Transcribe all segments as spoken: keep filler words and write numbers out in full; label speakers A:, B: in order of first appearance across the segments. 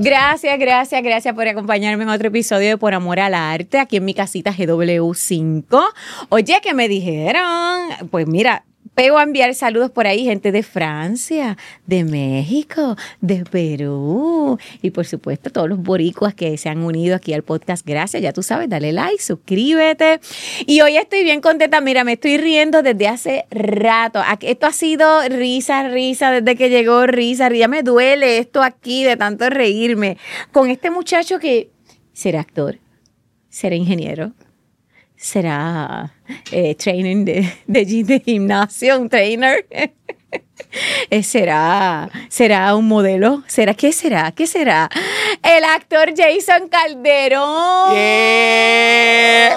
A: Gracias, gracias, gracias por acompañarme en otro episodio de Por Amor al Arte, aquí en mi casita G W cinco. Oye, que me dijeron, pues mira, pego a enviar saludos por ahí, gente de Francia, de México, de Perú y por supuesto todos los boricuas que se han unido aquí al podcast. Gracias, ya tú sabes, dale like, suscríbete. Y hoy estoy bien contenta, mira, me estoy riendo desde hace rato. Esto ha sido risa, risa, desde que llegó risa, ya me duele esto aquí de tanto reírme con este muchacho que será actor, será ingeniero, será eh, training de, de, de gimnasio, un trainer. eh, será, será un modelo. ¿Será qué será? ¿Qué será? El actor Jason Calderón.
B: Yeah.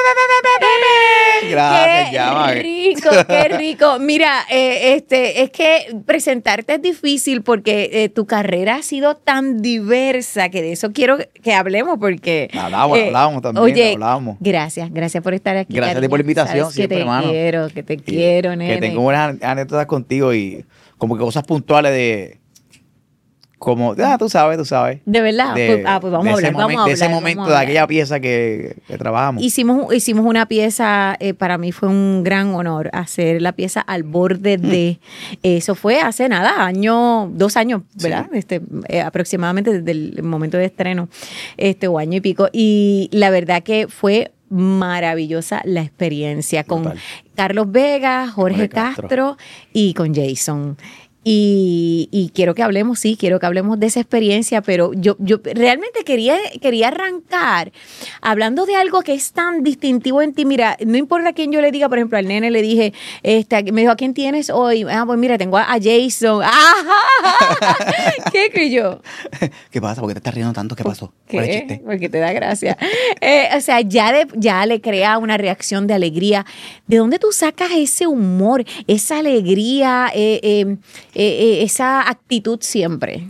B: Gracias,
A: qué
B: ya,
A: rico, qué rico. Mira, eh, este, es que presentarte es difícil porque eh, tu carrera ha sido tan diversa que de eso quiero que hablemos porque
B: hablamos, eh, hablamos también,
A: oye,
B: hablamos.
A: Gracias, gracias por estar aquí.
B: Gracias
A: cariño.
B: por la invitación,
A: Sabes
B: siempre,
A: que te
B: hermano.
A: quiero, que te
B: y
A: quiero, nene.
B: Que tengo buenas anécdotas contigo y como que cosas puntuales de como, ah, tú sabes, tú sabes.
A: De verdad,
B: de,
A: pues, ah, pues vamos a hablar,
B: momento,
A: vamos a hablar.
B: De ese momento, de aquella pieza que, que trabajamos.
A: Hicimos, hicimos una pieza, eh, para mí fue un gran honor hacer la pieza Al Borde de, eso fue hace nada, año, dos años, ¿verdad? Sí. Este, eh, aproximadamente desde el momento de estreno, este, o año y pico, y la verdad que fue maravillosa la experiencia con Total. Carlos Vega, Jorge, Jorge Castro. Castro y con Jason. Y, y quiero que hablemos, sí, quiero que hablemos de esa experiencia, pero yo, yo realmente quería, quería arrancar hablando de algo que es tan distintivo en ti. Mira, no importa a quién yo le diga, por ejemplo, al nene le dije, este, me dijo, ¿a quién tienes hoy? Ah, pues mira, tengo a, a Jason. ¡Ajá! ¿Qué creyó?
B: ¿Qué pasa? ¿Por qué te estás riendo tanto? ¿Qué pasó?
A: ¿Qué?
B: ¿Cuál es el chiste?
A: Porque te da gracia. eh, o sea, ya, de, ya le crea una reacción de alegría. ¿De dónde tú sacas ese humor, esa alegría, eh, eh, Eh, eh, esa actitud siempre?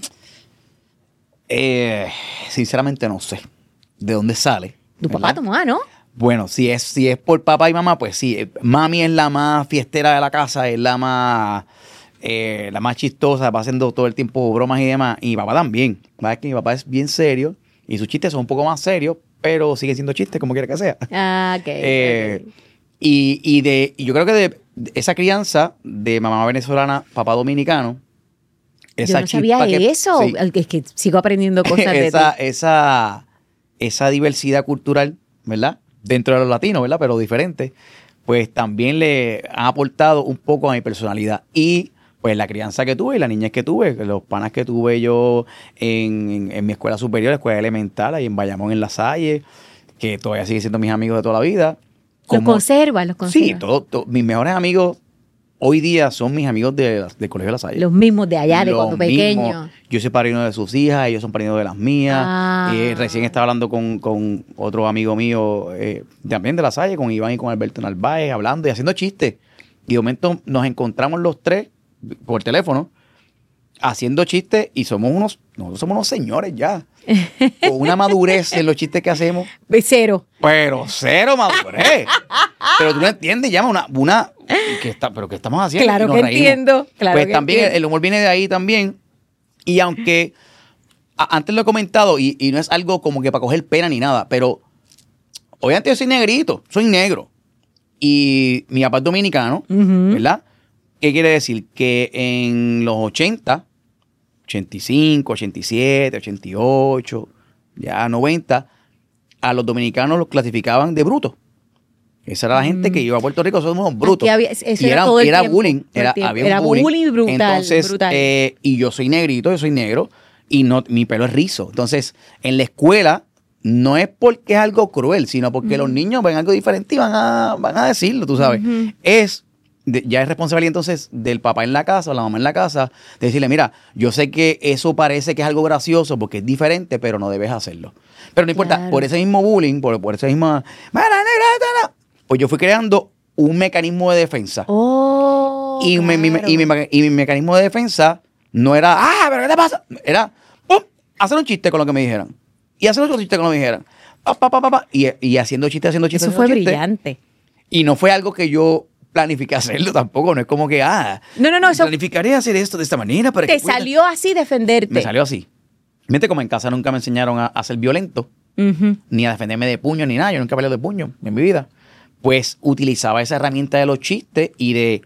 B: Eh, sinceramente no sé de dónde sale.
A: Tu papá, tu mamá, ¿no?
B: Bueno, si es, si es por papá y mamá, pues sí. Mami es la más fiestera de la casa, es la más, eh, la más chistosa, va haciendo todo el tiempo bromas y demás. Y mi papá también. ¿Sabes que mi papá es bien serio y sus chistes son un poco más serios, pero siguen siendo chistes como quiera que sea.
A: Ah, ok.
B: eh,
A: okay.
B: Y, y, de, y yo creo que de, de esa crianza de mamá venezolana, papá dominicano, esa
A: yo no sabía
B: que,
A: eso.
B: sí,
A: es que sigo aprendiendo cosas de
B: esa,
A: ti.
B: Esa, esa diversidad cultural, ¿verdad? Dentro de los latinos, ¿verdad? Pero diferente, pues también le ha aportado un poco a mi personalidad. Y pues la crianza que tuve y la niñez que tuve, los panas que tuve yo en, en, en mi escuela superior, escuela elemental, ahí en Bayamón, en La Salle, que todavía siguen siendo mis amigos de toda la vida.
A: Los conservas, los conservas.
B: Sí, todo, todo, mis mejores amigos hoy día son mis amigos de, del Colegio de La Salle.
A: Los mismos de allá, de
B: los
A: cuando pequeño.
B: Yo soy padrino de sus hijas, ellos son padrinos de las mías.
A: Ah.
B: Eh, recién estaba hablando con, con otro amigo mío, eh, también de La Salle, con Iván y con Alberto Narváez, hablando y haciendo chistes. Y de momento nos encontramos los tres por teléfono, haciendo chistes y somos unos, nosotros somos unos señores ya. Con una madurez en los chistes que hacemos.
A: Cero.
B: Pero cero madurez. Pero tú no entiendes, llama una, una que está, pero ¿qué estamos haciendo?
A: Claro que reímos. entiendo. Claro
B: pues
A: que
B: también
A: entiendo.
B: El humor viene de ahí también. Y aunque a, antes lo he comentado, y, y no es algo como que para coger pena ni nada, pero obviamente yo soy negrito, soy negro. Y mi papá es dominicano, uh-huh. ¿verdad? ¿Qué quiere decir? Que en los ochenta, ochenta y cinco, ochenta y siete, ochenta y ocho, ya noventa, a los dominicanos los clasificaban de brutos. Esa era la mm. gente que iba a Puerto Rico, somos brutos.
A: Había, eso
B: y era,
A: era, todo el
B: era
A: tiempo,
B: bullying. Era, había
A: era
B: bullying.
A: bullying brutal.
B: Entonces,
A: brutal.
B: Eh, y yo soy negrito, yo soy negro, y no, mi pelo es rizo. Entonces, en la escuela, no es porque es algo cruel, sino porque mm. los niños ven algo diferente y van a, van a decirlo, tú sabes. Mm-hmm. Es... De, ya es responsabilidad entonces del papá en la casa o la mamá en la casa de decirle, mira, yo sé que eso parece que es algo gracioso porque es diferente, pero no debes hacerlo. Pero no importa, claro. por ese mismo bullying, por, por ese mismo... Pues yo fui creando un mecanismo de defensa.
A: Oh,
B: y,
A: claro.
B: me, mi, y, mi, y mi mecanismo de defensa no era, ah, pero ¿qué te pasa? Era, pum, hacer un chiste con lo que me dijeran. Y hacer otro chiste con lo que me dijeran. Pa, pa, pa, pa, pa, y, y haciendo chistes, haciendo chistes.
A: Eso fue
B: chistes.
A: brillante.
B: Y no fue algo que yo... planifiqué hacerlo tampoco, no es como que, ah,
A: no, no, no, eso
B: planificaré hacer esto de esta manera para
A: te
B: que pueda...
A: salió así defenderte.
B: Me salió así. Viste, como en casa nunca me enseñaron a, a ser violento,
A: Ujú.
B: ni a defenderme de puño, ni nada. Yo nunca he peleado de puño en mi vida. Pues utilizaba esa herramienta de los chistes y de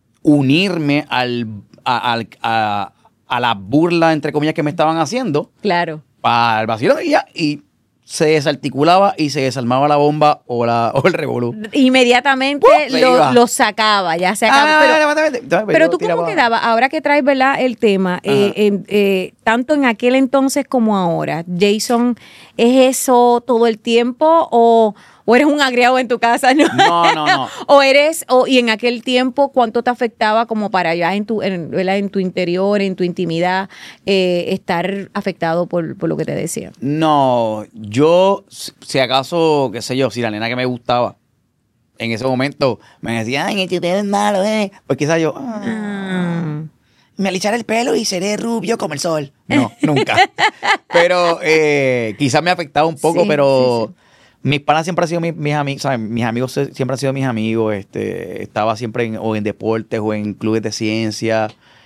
B: unirme al, a, al- a, a la burla, entre comillas, que me estaban haciendo
A: Claro.
B: para el vacío y ya. Y se desarticulaba y se desarmaba la bomba o, la, o el revolú.
A: Inmediatamente
B: ¡Pum! Se
A: lo,
B: iba.
A: lo sacaba, ya se acabó.
B: Ah,
A: pero,
B: vete, vete, vete.
A: pero
B: Yo
A: tú cómo
B: tiraba-
A: quedabas, ahora que traes, ¿verdad?, el tema, eh, en- eh, tanto en aquel entonces como ahora, Jason, ¿es eso todo el tiempo o, o eres un agriado en tu casa? No,
B: No, no, no.
A: o eres, o, y en aquel tiempo, ¿cuánto te afectaba como para allá en tu, en, ¿verdad?, en tu interior, en tu intimidad, eh, estar afectado por, por lo que te decía?
B: No, yo, si si acaso, qué sé yo, si la nena que me gustaba en ese momento me decía, ay, este usted es malo, eh. Pues quizás yo, ah,
A: Ah.
B: me alisaré el pelo y seré rubio como el sol. No, nunca. Pero eh, quizás me ha afectado un poco,
A: Sí,
B: pero
A: sí,
B: mis panas siempre han sido mis, mis amigos, ¿sabes? Mis amigos se- siempre han sido mis amigos. Este, estaba siempre en, o en deportes o en clubes de ciencia.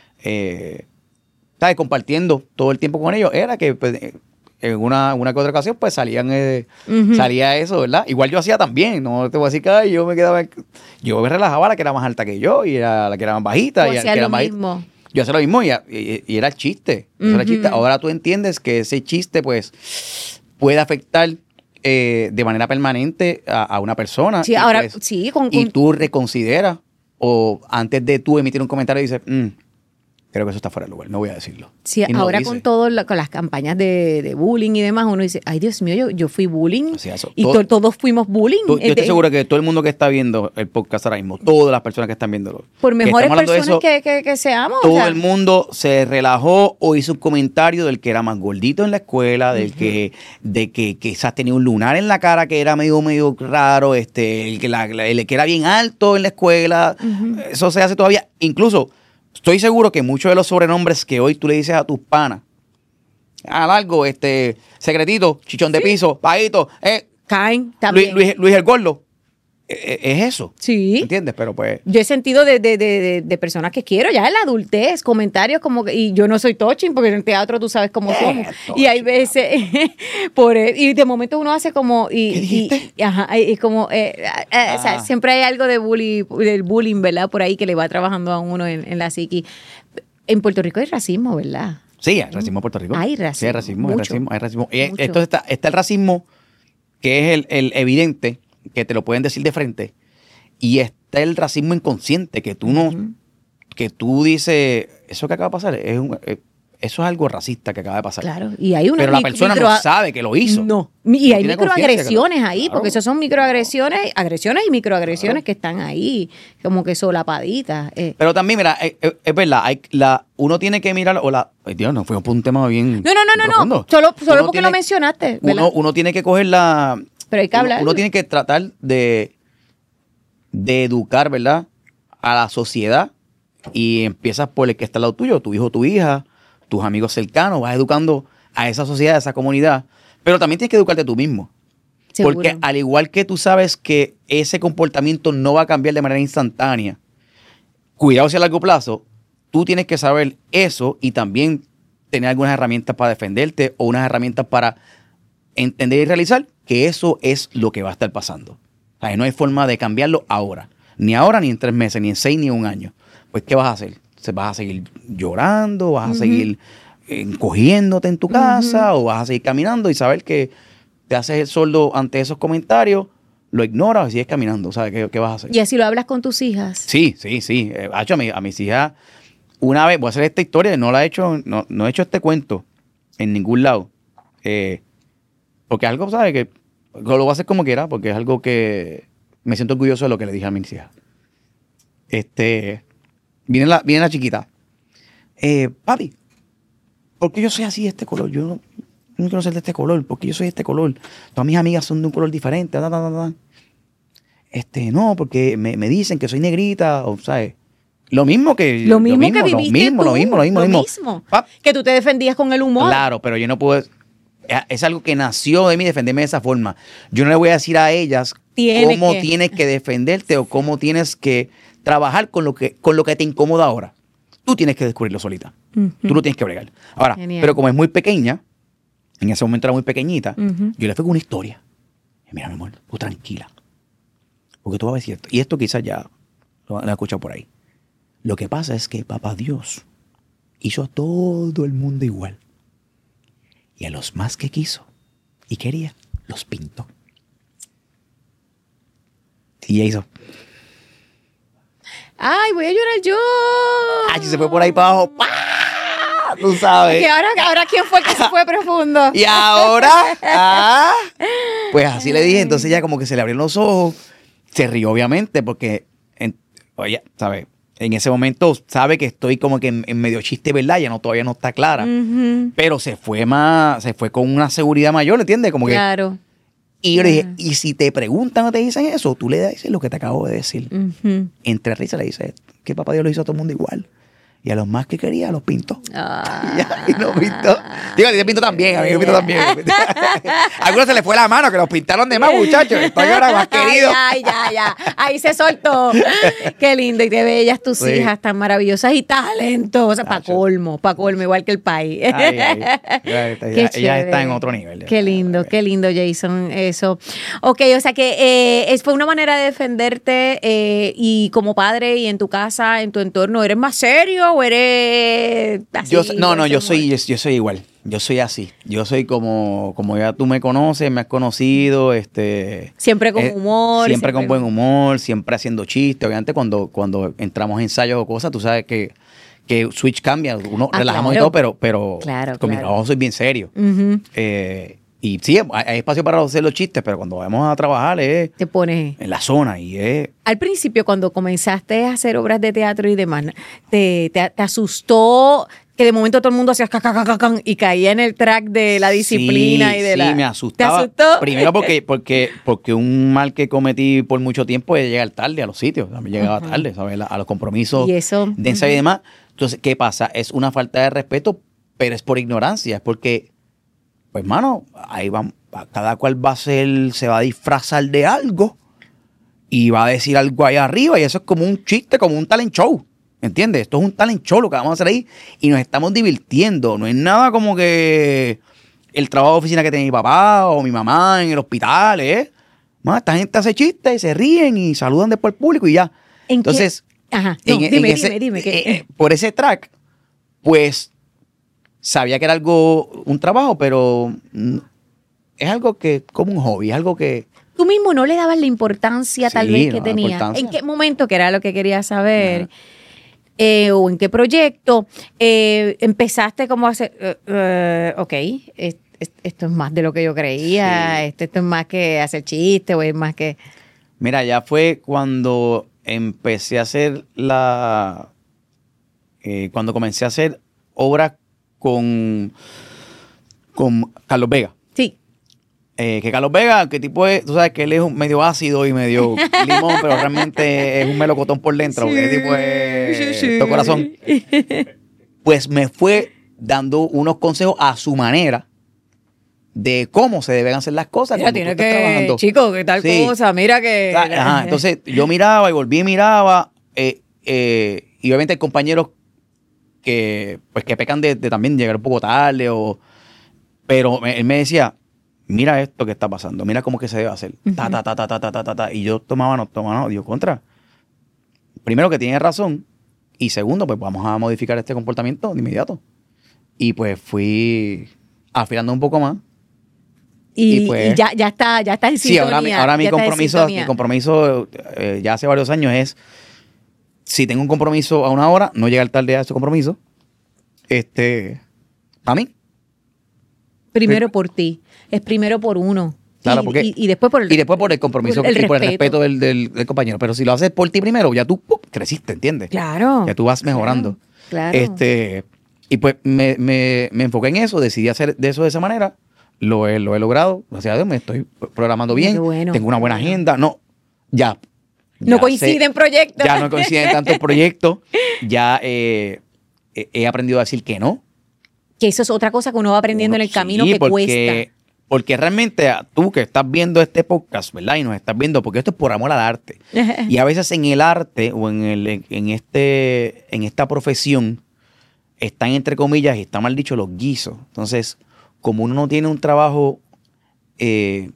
B: Eh, ¿sabes? Compartiendo todo el tiempo con ellos. Era que pues, eh, en una, una que otra ocasión pues salían, eh,
A: Ujú.
B: salía eso, ¿verdad? Igual yo hacía también, no te voy a decir que ay, yo me quedaba, yo me relajaba a la que era más alta que yo y a la que era más bajita.
A: Tú
B: y a la
A: hacías
B: que era
A: lo
B: más-
A: mismo.
B: Yo hacía lo mismo y, y- y era chiste. Eso era
A: Ujú.
B: chiste. Ahora tú entiendes que ese chiste pues puede afectar eh, de manera permanente a, a una persona.
A: Sí,
B: y,
A: ahora,
B: pues,
A: sí, con,
B: y
A: con-
B: tú reconsideras o antes de tú emitir un comentario dices, "Mm, creo que eso está fuera de lugar, no voy a decirlo".
A: sí,
B: Y no lo
A: ahora
B: dices.
A: con todo, la- con las campañas de, de bullying y demás, uno dice, ay Dios mío, yo, yo fui bullying.
B: O sea, eso,
A: y
B: todo-
A: to- todos fuimos bullying.
B: Tú- yo estoy
A: Este,
B: seguro que todo el mundo que está viendo el podcast ahora mismo, todas las personas que están viéndolo,
A: por
B: que
A: mejores
B: estamos hablando de
A: personas
B: eso,
A: que, que, que seamos. o
B: todo
A: sea,
B: el mundo se relajó o hizo un comentario del que era más gordito en la escuela, del que, de que quizás tenía un lunar en la cara que era medio, medio raro, este, el que, la- la- el que era bien alto en la escuela. Eso se hace todavía. Incluso, estoy seguro que muchos de los sobrenombres que hoy tú le dices a tus panas, a largo, este, secretito, chichón de piso, paguito, eh,
A: caen
B: Luis,
A: también.
B: Luis, Luis el Gordo. Eh, eh, Es eso.
A: Sí.
B: ¿Entiendes? Pero pues.
A: Yo he sentido de, de, de, de, de personas que quiero, ya en la adultez, comentarios como que, y yo no soy touching, porque en el teatro tú sabes cómo somos. Y hay veces, por e- y de momento uno hace como, y,
B: ¿Qué dijiste?
A: y, y- ajá, y como, eh, eh, o sea,
B: Ah.
A: siempre hay algo de bully, del bullying, ¿verdad? Por ahí que le va trabajando a uno en, en la psiqui. En Puerto Rico hay racismo, ¿verdad?
B: Sí, hay racismo en Puerto Rico.
A: Hay
B: Sí,
A: racismo,
B: hay racismo, hay
A: mucho.
B: racismo, hay racismo. Y
A: Mucho.
B: entonces está, está el racismo, que es el, el evidente, que te lo pueden decir de frente, y está el racismo inconsciente, que tú no,
A: Ujú.
B: que tú dices, eso que acaba de pasar, es un- eh, eso es algo racista que acaba de pasar.
A: Claro, y hay una
B: Pero la
A: mic-
B: persona
A: micro-
B: no sabe que lo hizo.
A: No, y
B: No
A: hay
B: tiene conciencia que
A: microagresiones
B: lo-
A: ahí,
B: Claro.
A: porque esas son microagresiones, agresiones y microagresiones que están ahí, como que solapaditas. eh.
B: Pero también, mira, es, es- es verdad, hay, la, uno tiene que mirar, o la, ay Dios, no fuimos por un tema bien
A: No, no, no, no,
B: profundo.
A: no, solo, solo
B: Uno
A: porque
B: tiene-
A: lo mencionaste, ¿verdad?
B: Uno, uno tiene que coger la...
A: Pero hay que
B: uno,
A: hablar.
B: uno tiene que tratar de, de educar, ¿verdad? A la sociedad y empiezas por el que está al lado tuyo, tu hijo, tu hija, tus amigos cercanos, vas educando a esa sociedad, a esa comunidad, pero también tienes que educarte tú mismo.
A: Seguro.
B: Porque al igual que tú sabes que ese comportamiento no va a cambiar de manera instantánea, cuidado si a largo plazo, tú tienes que saber eso y también tener algunas herramientas para defenderte o unas herramientas para entender y realizar que eso es lo que va a estar pasando. O sea, no hay forma de cambiarlo ahora. Ni ahora, ni en tres meses, ni en seis, ni en un año. Pues, ¿qué vas a hacer? ¿Se- ¿Vas a seguir llorando? ¿Vas a
A: Ujú.
B: seguir eh, encogiéndote en tu casa? ¿O vas a seguir caminando y saber que te haces el sordo ante esos comentarios, lo ignoras y sigues caminando? ¿Sabes qué, qué vas a hacer?
A: Y así lo hablas con tus hijas.
B: Sí, sí, sí. Eh, hacho, a, mi- a mis hijas, una vez, voy a hacer esta historia, no la he hecho, no, no he hecho este cuento en ningún lado. Eh, porque es algo, ¿sabes? Que lo voy a hacer como quiera, porque es algo que me siento orgulloso de lo que le dije a mis hijas. Este, viene la, viene la chiquita. Eh, papi, ¿por qué yo soy así de este color? Yo no, no quiero ser de este color, ¿por qué yo soy de este color? Todas mis amigas son de un color diferente. Ta, ta, ta, ta. Este, no, porque me, me dicen que soy negrita, o ¿sabes? Lo mismo que
A: Lo mismo, que viviste
B: lo mismo,
A: tú,
B: lo mismo, lo mismo, lo mismo. Pap,
A: Que tú te defendías con el humor.
B: claro, pero yo no puedo. Es, es algo que nació de mí defenderme de esa forma. Yo no le voy a decir a ellas
A: Tienes
B: cómo
A: que.
B: tienes que defenderte o cómo tienes que trabajar con lo que, con lo que te incomoda ahora. Tú tienes que descubrirlo solita.
A: Ujú.
B: Tú lo tienes que bregar. Ahora,
A: Genial.
B: pero como es muy pequeña, en ese momento era muy pequeñita,
A: Ujú.
B: yo le fui con una historia. Y mira, mi amor, tú tranquila. Porque tú vas a ver cierto. Y esto quizás ya lo han escuchado por ahí. Lo que pasa es que papá Dios hizo a todo el mundo igual. Y a los más que quiso y quería, los pintó. Y ella hizo.
A: Ay, voy a llorar yo.
B: ¡Ay! Se fue por ahí para abajo. ¡Pah! Tú sabes.
A: ¿Y ahora, ahora quién fue el que se fue profundo?
B: Y ahora, ah, pues así le dije. Entonces ella como que se le abrieron los ojos. Se rió, obviamente, porque, en, oye, ¿sabes? En ese momento sabe que estoy como que en, en medio chiste, ¿verdad? Ya no, todavía no está clara.
A: Ujú.
B: Pero se fue más, se fue con una seguridad mayor, ¿entiendes? Como que.
A: Claro.
B: Y yo le dije,
A: Ajá.
B: y si te preguntan o te dicen eso, tú le dices lo que te acabo de decir.
A: Ujú.
B: Entre risas le dices que papá Dios lo hizo a todo el mundo igual. Y a los más que quería, los pintó.
A: Ah.
B: Y ahí los pintó. Digo, a ti te pintó también, a mí me pintó también. A algunos se les fue la mano, que los pintaron de más, muchachos. Estoy ahora más querido.
A: Ay, ya, ya, ya. Ahí se soltó. Qué lindo. Y te bellas tus
B: Sí.
A: hijas tan maravillosas y talentosas. Para
B: Tacho.
A: colmo, para colmo, igual que el país.
B: Ay, ay, ya está-
A: Qué
B: ya- ella
A: chévere.
B: está en otro nivel.
A: Qué lindo, qué lindo, Jason, eso. Ok, o sea que eh, es, fue una manera de defenderte eh, y como padre y en tu casa, en tu entorno, ¿eres más serio o eres así?
B: Yo, no, no,
A: ese
B: yo
A: humor?
B: soy, yo, yo soy igual. Yo soy así. Yo soy como, como ya tú me conoces, me has conocido, este.
A: Siempre con
B: eh,
A: humor.
B: Siempre con buen humor, siempre haciendo chistes. Obviamente cuando, cuando entramos a ensayos o cosas, tú sabes que, que switch cambia. Uno
A: Ah,
B: relajamos
A: claro.
B: y todo, pero, pero
A: Claro,
B: con mi
A: claro.
B: trabajo soy bien serio.
A: Ujú.
B: Eh, y sí, hay, hay espacio para hacer los chistes, pero cuando vamos a trabajar es
A: Te pones.
B: en la zona y es.
A: Al principio, cuando comenzaste a hacer obras de teatro y demás, ¿te, te, te asustó que de momento todo el mundo hacía caca, caca, caca, y caía en el track de la disciplina
B: Sí,
A: y de
B: sí,
A: la...
B: me asustaba.
A: ¿Te asustó?
B: Primero porque, porque, porque un mal que cometí por mucho tiempo es llegar tarde a los sitios. También llegaba
A: Ajá.
B: tarde, ¿sabes? La- A los compromisos
A: Y eso,
B: de ensayo y
A: ujú.
B: demás. Entonces, ¿qué pasa? Es una falta de respeto, pero es por ignorancia. Es porque, pues, mano, ahí va, cada cual va a ser, se va a disfrazar de algo y va a decir algo ahí arriba y eso es como un chiste, como un talent show. ¿Entiendes? Esto es un talent show lo que vamos a hacer ahí y nos estamos divirtiendo. No es nada como que el trabajo de oficina que tiene mi papá o mi mamá en el hospital, ¿eh? Más, esta gente hace chistes y se ríen y saludan después al público y ya.
A: ¿En qué?
B: Entonces,
A: Ajá. No,
B: en- en
A: dime,
B: ese-
A: dime, dime. ¿qué?
B: eh, eh, por ese track, pues sabía que era algo, un trabajo, pero mm, es algo que, como un hobby, es algo que.
A: Tú mismo no le dabas la importancia tal
B: Sí,
A: vez
B: no
A: que
B: da
A: tenía.
B: importancia.
A: ¿En qué momento, que era lo que quería saber,
B: Ajá.
A: eh, o en qué proyecto eh, empezaste como a hacer, eh, eh, ok, es- es- esto es más de lo que yo creía,
B: Sí.
A: esto, esto es más que hacer chiste o es más que...
B: Mira, ya fue cuando empecé a hacer la. eh, cuando comencé a hacer obras con, con Carlos Vega.
A: Sí.
B: Eh, que Carlos Vega, que tipo es, tú sabes que él es un medio ácido y medio limón, pero realmente es un melocotón por dentro. Que tipo es
A: Sí, sí.
B: todo corazón. Pues me fue dando unos consejos a su manera de cómo se deben hacer las cosas.
A: Mira,
B: cuando tú
A: tiene
B: estás
A: que,
B: trabajando.
A: chico, qué tal
B: Sí.
A: cosa, mira que...
B: O sea, ajá, entonces yo miraba y volví y miraba, eh, eh, y obviamente hay compañeros que pues que pecan de, de también llegar un poco tarde, o, pero me- él me decía, mira esto que está pasando, mira cómo que se debe hacer, ta, ta, ta, ta, ta, ta, ta, ta, ta, y yo tomaba no, tomaba no, digo, contra, primero que tiene razón, y segundo, pues vamos a modificar este comportamiento de inmediato. Y pues fui afilando un poco más.
A: Y,
B: y pues-
A: y ya, ya está, ya está en
B: Sí,
A: sintonía.
B: ahora, mi- ahora mi
A: ya está en
B: compromiso,
A: sintonía.
B: mi compromiso eh, ya hace varios años es, si tengo un compromiso a una hora, no llegar tarde a ese compromiso. Este, para mí.
A: Primero por ti, es primero por uno.
B: Claro,
A: y,
B: porque-
A: y, y después por el
B: Y después por el compromiso
A: por el
B: y por el
A: respeto.
B: respeto del, del- del compañero. Pero si lo haces por ti primero, ya tú ¡pum! Creciste, ¿entiendes?
A: Claro.
B: Ya tú vas mejorando.
A: Claro.
B: Este, y pues me, me, me enfoqué en eso, decidí hacer de eso de esa manera. Lo he, lo he logrado, gracias a Dios, me estoy programando
A: Qué
B: bien.
A: bueno,
B: tengo una buena
A: qué bueno.
B: agenda. No, ya.
A: No
B: ya
A: coinciden
B: sé-
A: proyectos.
B: Ya no coinciden tantos proyectos. Ya eh, he he aprendido a decir que no.
A: Que eso es otra cosa que uno va aprendiendo
B: Uno-
A: en el camino
B: sí,
A: que
B: porque,
A: cuesta.
B: Porque realmente ah, tú que estás viendo este podcast, ¿verdad? Y nos estás viendo, porque esto es por amor al arte. Y a veces en el arte o en, el, en, este, en esta profesión están entre comillas, y está mal dicho, los guisos. Entonces, como uno no tiene un trabajo eh,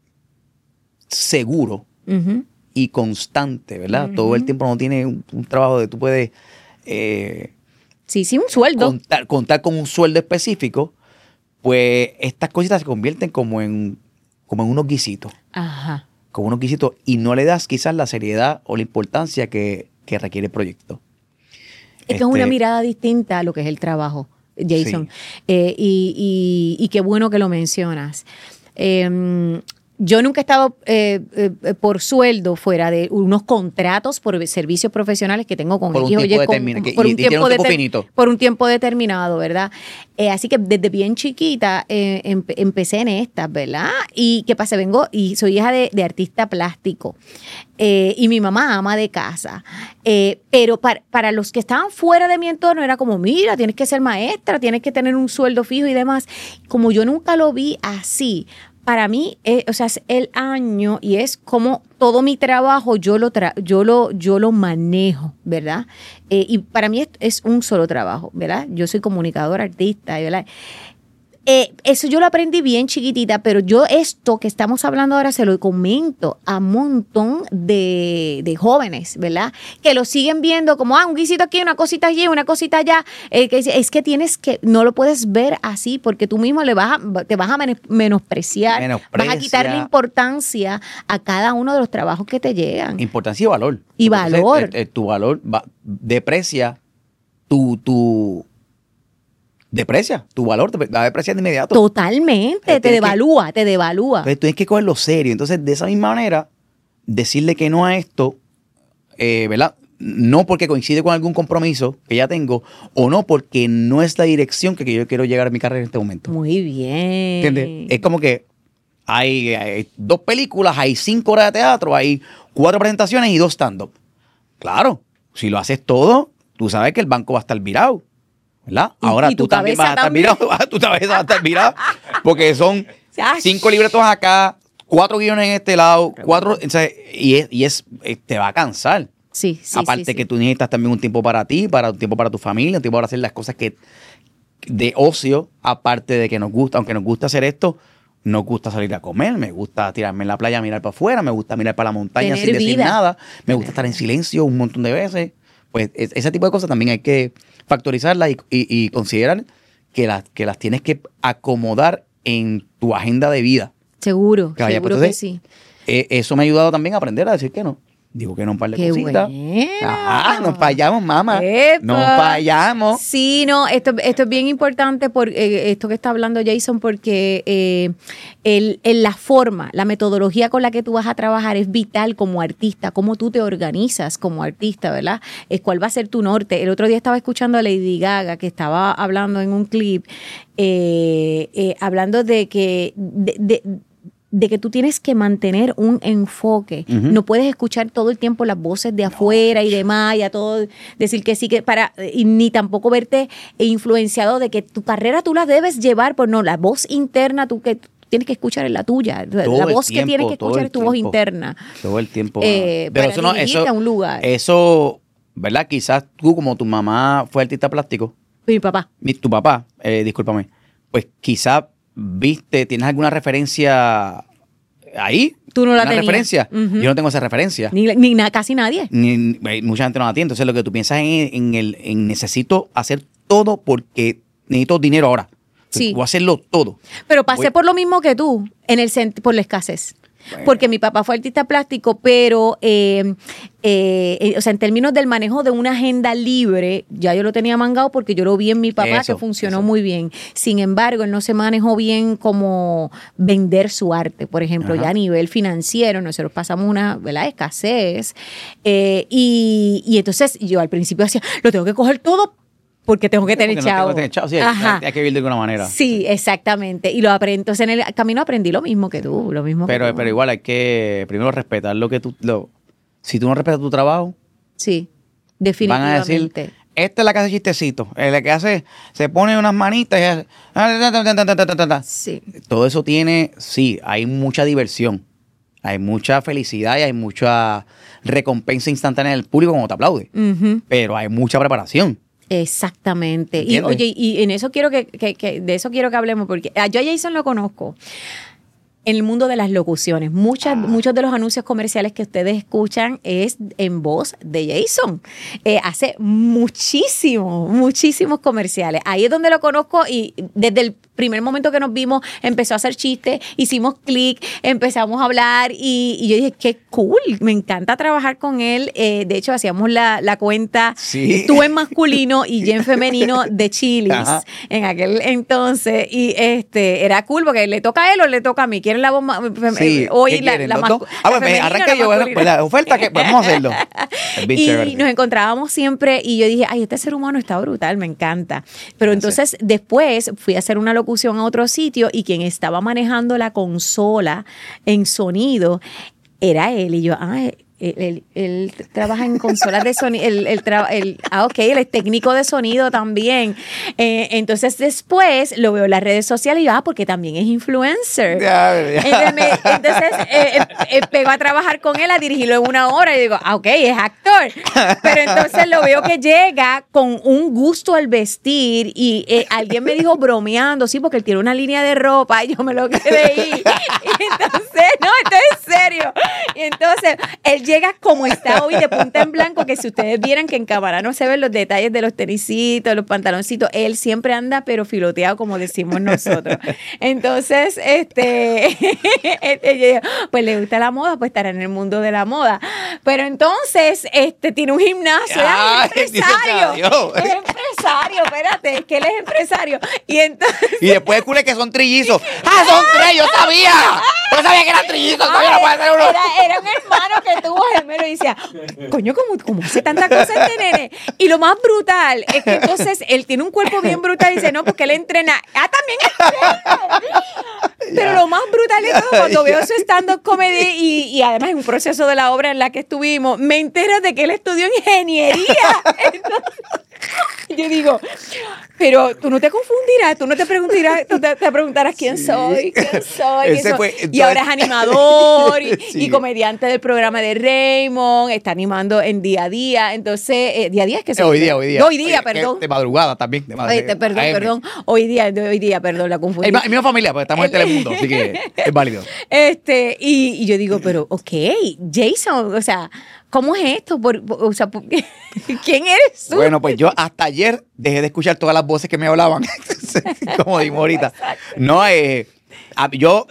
B: seguro
A: Ujú.
B: y constante, ¿verdad?
A: Ujú.
B: Todo el tiempo no tiene un, un trabajo de tú puedes eh,
A: Sí, sí, un sueldo.
B: contar, contar con un sueldo específico, pues estas cositas se convierten como en, como en unos guisitos,
A: Ajá.
B: como unos guisitos, y no le das quizás la seriedad o la importancia que, que requiere el proyecto.
A: Es que
B: Este,
A: es una mirada distinta a lo que es el trabajo, Jason.
B: Sí.
A: Eh, y, y- y qué bueno que lo mencionas. Eh, yo nunca he estado eh, eh, por sueldo fuera de unos contratos por servicios profesionales que tengo con
B: Por un
A: X o Y,
B: tiempo
A: con-
B: determinado, que-
A: por
B: y-
A: un
B: y tiene
A: tiempo
B: un tiempo
A: deter-
B: finito.
A: por un tiempo determinado, ¿verdad? Eh, así que desde bien chiquita eh, empe- empecé en estas, ¿verdad? Y qué pasa, vengo y soy hija de, de artista plástico. Eh, y mi mamá ama de casa. Eh, pero para, para los que estaban fuera de mi entorno era como, mira, tienes que ser maestra, tienes que tener un sueldo fijo y demás. Como yo nunca lo vi así, para mí, eh, o sea, es el año y es como todo mi trabajo yo lo, tra yo lo, yo lo manejo, ¿verdad? Eh, y para mí es, es un solo trabajo, ¿verdad? Yo soy comunicadora, artista, ¿verdad? Eh, eso yo lo aprendí bien chiquitita, pero yo esto que estamos hablando ahora se lo comento a un montón de, de jóvenes, ¿verdad? Que lo siguen viendo como, ah, un guisito aquí, una cosita allí, una cosita allá. Eh, que es, es que tienes que, no lo puedes ver así porque tú mismo le vas a, te vas a men- menospreciar,
B: Menosprecia.
A: vas a quitarle importancia a cada uno de los trabajos que te llegan.
B: Importancia y valor.
A: Y
B: Porque entonces,
A: valor.
B: eh, eh, tu valor va- deprecia tu, tu deprecia tu valor, te va a depreciar de inmediato.
A: Totalmente,
B: Tienes
A: te
B: que-
A: devalúa, te devalúa.
B: Entonces tú tienes que cogerlo serio. Entonces, de esa misma manera, decirle que no a esto, eh, ¿verdad? No porque coincide con algún compromiso que ya tengo, o no porque no es la dirección que yo quiero llegar a mi carrera en este momento.
A: Muy bien.
B: ¿Entiendes? Es como que hay, hay dos películas, hay cinco horas de teatro, hay cuatro presentaciones y dos stand-up. Claro, si lo haces todo, tú sabes que el banco va a estar virado, ¿verdad?
A: Y-
B: Ahora
A: y tu
B: tú también vas a
A: cabeza
B: estar
A: también.
B: virado, tu cabeza va a estar virada, porque son
A: Ay.
B: cinco libretos acá, cuatro guiones en este lado, cuatro, o sea, y, es, y es, eh, te va a cansar.
A: Sí, sí,
B: Aparte
A: sí, sí.
B: que tú necesitas también un tiempo para ti, para un tiempo para tu familia, un tiempo para hacer las cosas que de ocio, aparte de que nos gusta, aunque nos gusta hacer esto, nos gusta salir a comer, me gusta tirarme en la playa, mirar para afuera, me gusta mirar para la montaña
A: Tener
B: sin decir
A: vida.
B: nada, me gusta estar en silencio un montón de veces. Pues es- ese tipo de cosas también hay que factorizarlas y, y- y considerar que las, que las tienes que acomodar en tu agenda de vida.
A: Seguro,
B: Que vaya,
A: seguro
B: pues,
A: que sí.
B: Eh, eso me ha ayudado también a aprender a decir que no. Digo que no un par de
A: Qué
B: cositas.
A: bueno.
B: Ajá, nos fallamos, mamá.
A: Epa.
B: Nos fallamos.
A: Sí, no, esto, esto es bien importante por eh, esto que está hablando Jason, porque eh, el, el- la forma, la metodología con la que tú vas a trabajar es vital como artista, cómo tú te organizas como artista, ¿verdad? Es cuál va a ser tu norte. El otro día estaba escuchando a Lady Gaga, que estaba hablando en un clip, eh, eh, hablando de que... de- de- de que tú tienes que mantener un enfoque.
B: Ujú.
A: No puedes escuchar todo el tiempo las voces de afuera y demás, y a todo decir que sí, que para, y ni tampoco verte influenciado de que tu carrera tú la debes llevar, por no, la voz interna tú que tienes que escuchar es la tuya.
B: Todo
A: la
B: el
A: voz que
B: tiempo,
A: tienes que
B: todo
A: escuchar
B: el
A: es tu voz
B: tiempo.
A: interna.
B: Todo el tiempo.
A: Eh,
B: Pero
A: para
B: eso no,
A: dirigirte
B: eso,
A: a un lugar.
B: eso, ¿verdad? Quizás tú, como tu mamá fue artista plástico,
A: Mi papá.
B: mi- tu papá, eh, discúlpame, pues quizás viste, tienes alguna referencia ahí.
A: Tú no la
B: una
A: tenías.
B: referencia.
A: Ujú.
B: Yo no tengo esa referencia.
A: Ni, ni na- casi nadie.
B: Ni, ni- mucha gente no la tiene. Entonces lo que tú piensas en, en el en necesito hacer todo porque necesito dinero ahora.
A: Sí.
B: Voy a hacerlo todo.
A: Pero pasé
B: Voy-
A: por lo mismo que tú, en el cent- por la escasez.
B: Bueno.
A: Porque mi papá fue artista plástico, pero, eh, eh, eh, o sea, en términos del manejo de una agenda libre, ya yo lo tenía mangado porque yo lo vi en mi papá
B: Eso,
A: que funcionó
B: eso.
A: muy bien. Sin embargo, él no se manejó bien como vender su arte, por ejemplo,
B: Ajá.
A: ya a nivel financiero, nosotros pasamos una, ¿verdad?, escasez. Eh, y, y entonces yo al principio decía, lo tengo que coger todo porque tengo que tener
B: Porque no tengo
A: chavo.
B: que tener chavo. Sí, hay-
A: Ajá.
B: hay que vivir de alguna manera.
A: Sí, exactamente. Y lo aprendí. Entonces, en el camino aprendí lo mismo que tú, lo mismo que
B: Pero,
A: tú.
B: pero igual hay que primero respetar lo que tú... Lo, si tú no respetas tu trabajo,
A: Sí,
B: van
A: definitivamente.
B: a decir, esta es la que hace chistecito, es la que hace, se pone unas manitas y hace, ta, ta, ta, ta, ta, ta, ta, ta.
A: Sí.
B: Todo eso tiene, sí, hay mucha diversión, hay mucha felicidad y hay mucha recompensa instantánea del público cuando te aplaude,
A: Ujú.
B: pero hay mucha preparación.
A: Exactamente. Y
B: ¿Entiendes?
A: oye, y en eso quiero que, que, que de eso quiero que hablemos, porque ah, yo a Jason lo conozco en el mundo de las locuciones. Muchas,
B: Ah.
A: Muchos de los anuncios comerciales que ustedes escuchan es en voz de Jason. Eh, hace muchísimos, muchísimos comerciales. Ahí es donde lo conozco y desde el primer momento que nos vimos empezó a hacer chistes, hicimos clic, empezamos a hablar y, y yo dije, qué cool, me encanta trabajar con él. Eh, de hecho, hacíamos la, la cuenta,
B: Sí.
A: tú en masculino y yo en femenino de Chili's
B: Ajá.
A: en aquel entonces y este era cool porque le toca a él o le toca a mí. ¿Quieren la voz más?
B: Sí,
A: Hoy
B: ¿qué
A: la,
B: quieren?
A: la
B: ¿Los
A: mascu-
B: dos? Ah,
A: la
B: pues me
A: femenina
B: arranca
A: o la
B: yo, bueno,
A: masculina.
B: pues la oferta que vamos a hacerlo. Es bien
A: Y
B: chévere.
A: nos encontrábamos siempre y yo dije, ay, este ser humano está brutal, me encanta. Pero entonces después fui a hacer una locución a otro sitio y quien estaba manejando la consola en sonido era él. Y yo, ah, él, él- él trabaja en consolas de sonido, él, él tra- él- ah, ok, él es técnico de sonido también. Eh, entonces después lo veo en las redes sociales y yo, ah, porque también es influencer.
B: Ya, ya.
A: Entonces, me- entonces, eh, eh, eh, pego a trabajar con él, a dirigirlo en una hora y digo, ah, ok, es actor. Pero entonces lo veo que llega con un gusto al vestir y eh, alguien me dijo bromeando, sí, porque él tiene una línea de ropa y yo me lo quedé ahí. Y entonces, no, esto es serio. Y entonces, él llega como está hoy de punta en blanco, que si ustedes vieran que en cámara no se ven los detalles de los tenisitos, los pantaloncitos, él siempre anda pero filoteado, como decimos nosotros. Entonces, este, este, yo digo, pues le gusta la moda, pues estará en el mundo de la moda. Pero entonces, este, tiene un gimnasio,
B: Ay,
A: es empresario.
B: Dios mío.
A: Es empresario, espérate, es que él es empresario. Y entonces,
B: Y después descubre que son trillizos. ¡Ah, son tres! ¡Yo sabía! ¡Yo sabía que eran trillizos! ¡Todavía no puede ser uno!
A: Era, era un hermano que tuvo gemelo y decía, coño, ¿cómo, cómo hace tanta cosa este nene? Y lo más brutal es que entonces él tiene un cuerpo bien brutal y dice, no, porque él entrena. Ah, también entrena. Pero lo más brutal es todo, cuando veo su stand-up comedy y, y además en un proceso de la obra en la que estuvimos, me entero de que él estudió ingeniería. Entonces, yo digo, pero tú no te confundirás, tú no te preguntarás, tú te, te preguntarás quién
B: Sí.
A: soy, quién soy.
B: Ese
A: quién soy.
B: fue,
A: y
B: entonces-
A: ahora es animador y,
B: Sí.
A: y comediante del programa de Raymond, está animando en día a día. Entonces, eh, día a día es que se
B: Hoy día, hoy día.
A: Hoy día,
B: Oye, que
A: perdón.
B: De madrugada también. De
A: Oye,
B: madrugada.
A: te- perdón,
B: A M.
A: perdón. Hoy día, de hoy día, perdón, la confundí.
B: Es ma- es misma familia, porque estamos en Telemundo, así que es válido.
A: Este, y, y yo digo, pero, ok, Jason, o sea, ¿cómo es esto? Por- por- o sea, por- ¿quién eres tú?
B: Bueno, pues yo hasta ayer dejé de escuchar todas las voces que me hablaban, como dimos ahorita. No, eh, a- yo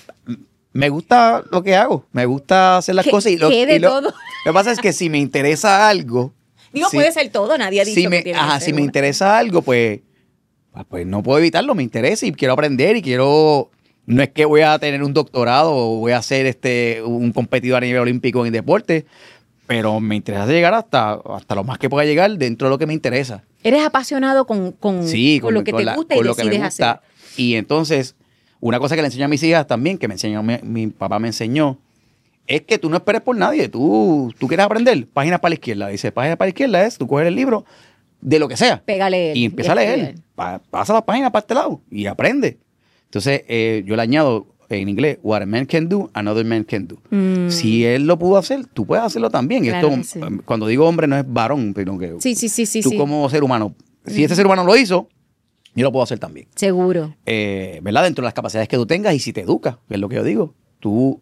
B: me gusta lo que hago, me gusta hacer las
A: ¿Qué-
B: cosas y lo,
A: qué de
B: y lo-
A: todo?
B: lo que pasa es que si me interesa algo,
A: Digo,
B: si-
A: puede ser todo, nadie ha dicho
B: si me,
A: que tiene
B: ajá,
A: que ser
B: si me
A: una.
B: interesa algo, pues, pues, pues no puedo evitarlo, me interesa y quiero aprender y quiero. No es que voy a tener un doctorado o voy a ser este un competidor a nivel olímpico en el deporte, pero me interesa llegar hasta, hasta lo más que pueda llegar dentro de lo que me interesa.
A: Eres apasionado con, con,
B: Sí,
A: con lo que te
B: la-
A: gusta
B: con
A: y
B: lo que me
A: decides
B: gusta.
A: hacer.
B: Y entonces, una cosa que le enseño a mis hijas también, que me enseñó mi, mi papá me enseñó, es que tú no esperes por nadie. Tú, tú quieres aprender, páginas para la izquierda. Dice, páginas para la izquierda es, tú coges el libro de lo que sea.
A: Pégale él.
B: Y empieza a leer.
A: estudiar.
B: Pa- pasa la página para este lado y aprende. Entonces, eh, yo le añado en inglés, what a man can do, another man can do.
A: Mm.
B: Si él lo pudo hacer, tú puedes hacerlo también.
A: Claro
B: Esto,
A: que sí.
B: eh, cuando digo hombre, no es varón, pero que
A: Sí, sí, sí, sí.
B: tú
A: sí.
B: como ser humano, si ese ser humano lo hizo, yo lo puedo hacer también.
A: Seguro.
B: Eh, ¿Verdad? Dentro de las capacidades que tú tengas y si te educas, que es lo que yo digo. Tú,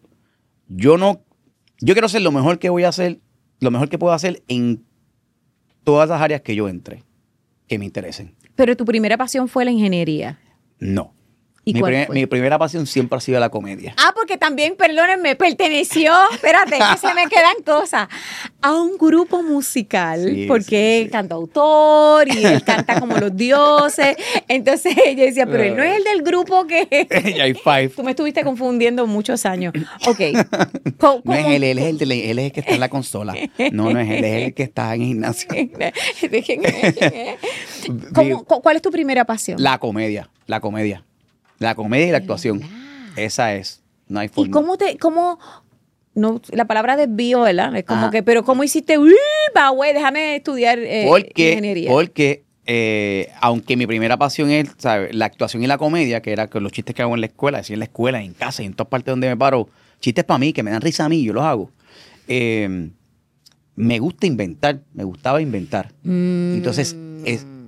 B: yo no, yo quiero hacer lo mejor que voy a hacer, lo mejor que puedo hacer en todas las áreas que yo entre, que me interesen.
A: Pero tu primera pasión fue la ingeniería.
B: No.
A: ¿Y
B: mi,
A: cuál
B: primer-
A: fue?
B: mi primera pasión siempre ha sido la comedia.
A: Ah, porque también, perdónenme, perteneció, espérate, que se me quedan cosas, a un grupo musical,
B: Sí,
A: porque
B: sí, sí.
A: él cantautor y él canta como los dioses. Entonces ella decía, pero él no es el del grupo que...
B: Y hay five.
A: Tú me estuviste confundiendo muchos años. Ok. Co-
B: No es
A: ¿cómo-
B: él, él es el, de la- él es el que está en la consola. No, no es él, es el que está en el gimnasio.
A: ¿De quién es? ¿Quién es? ¿Cómo- cu- ¿Cuál es tu primera pasión?
B: La comedia, la comedia. La comedia y la actuación. Esa es. No hay
A: ¿Y
B: forma.
A: cómo te, cómo, no, la palabra desvío, ¿verdad? Es como
B: Ajá.
A: que, pero ¿cómo hiciste? Uy, va, güey, déjame estudiar eh,
B: Porque,
A: ingeniería.
B: porque eh, aunque mi primera pasión es, ¿sabes? La actuación y la comedia, que era con los chistes que hago en la escuela, así en la escuela, en casa y en todas partes donde me paro, chistes para mí, que me dan risa a mí, yo los hago. Eh, me gusta inventar, me gustaba inventar.
A: Mm.
B: Entonces, es,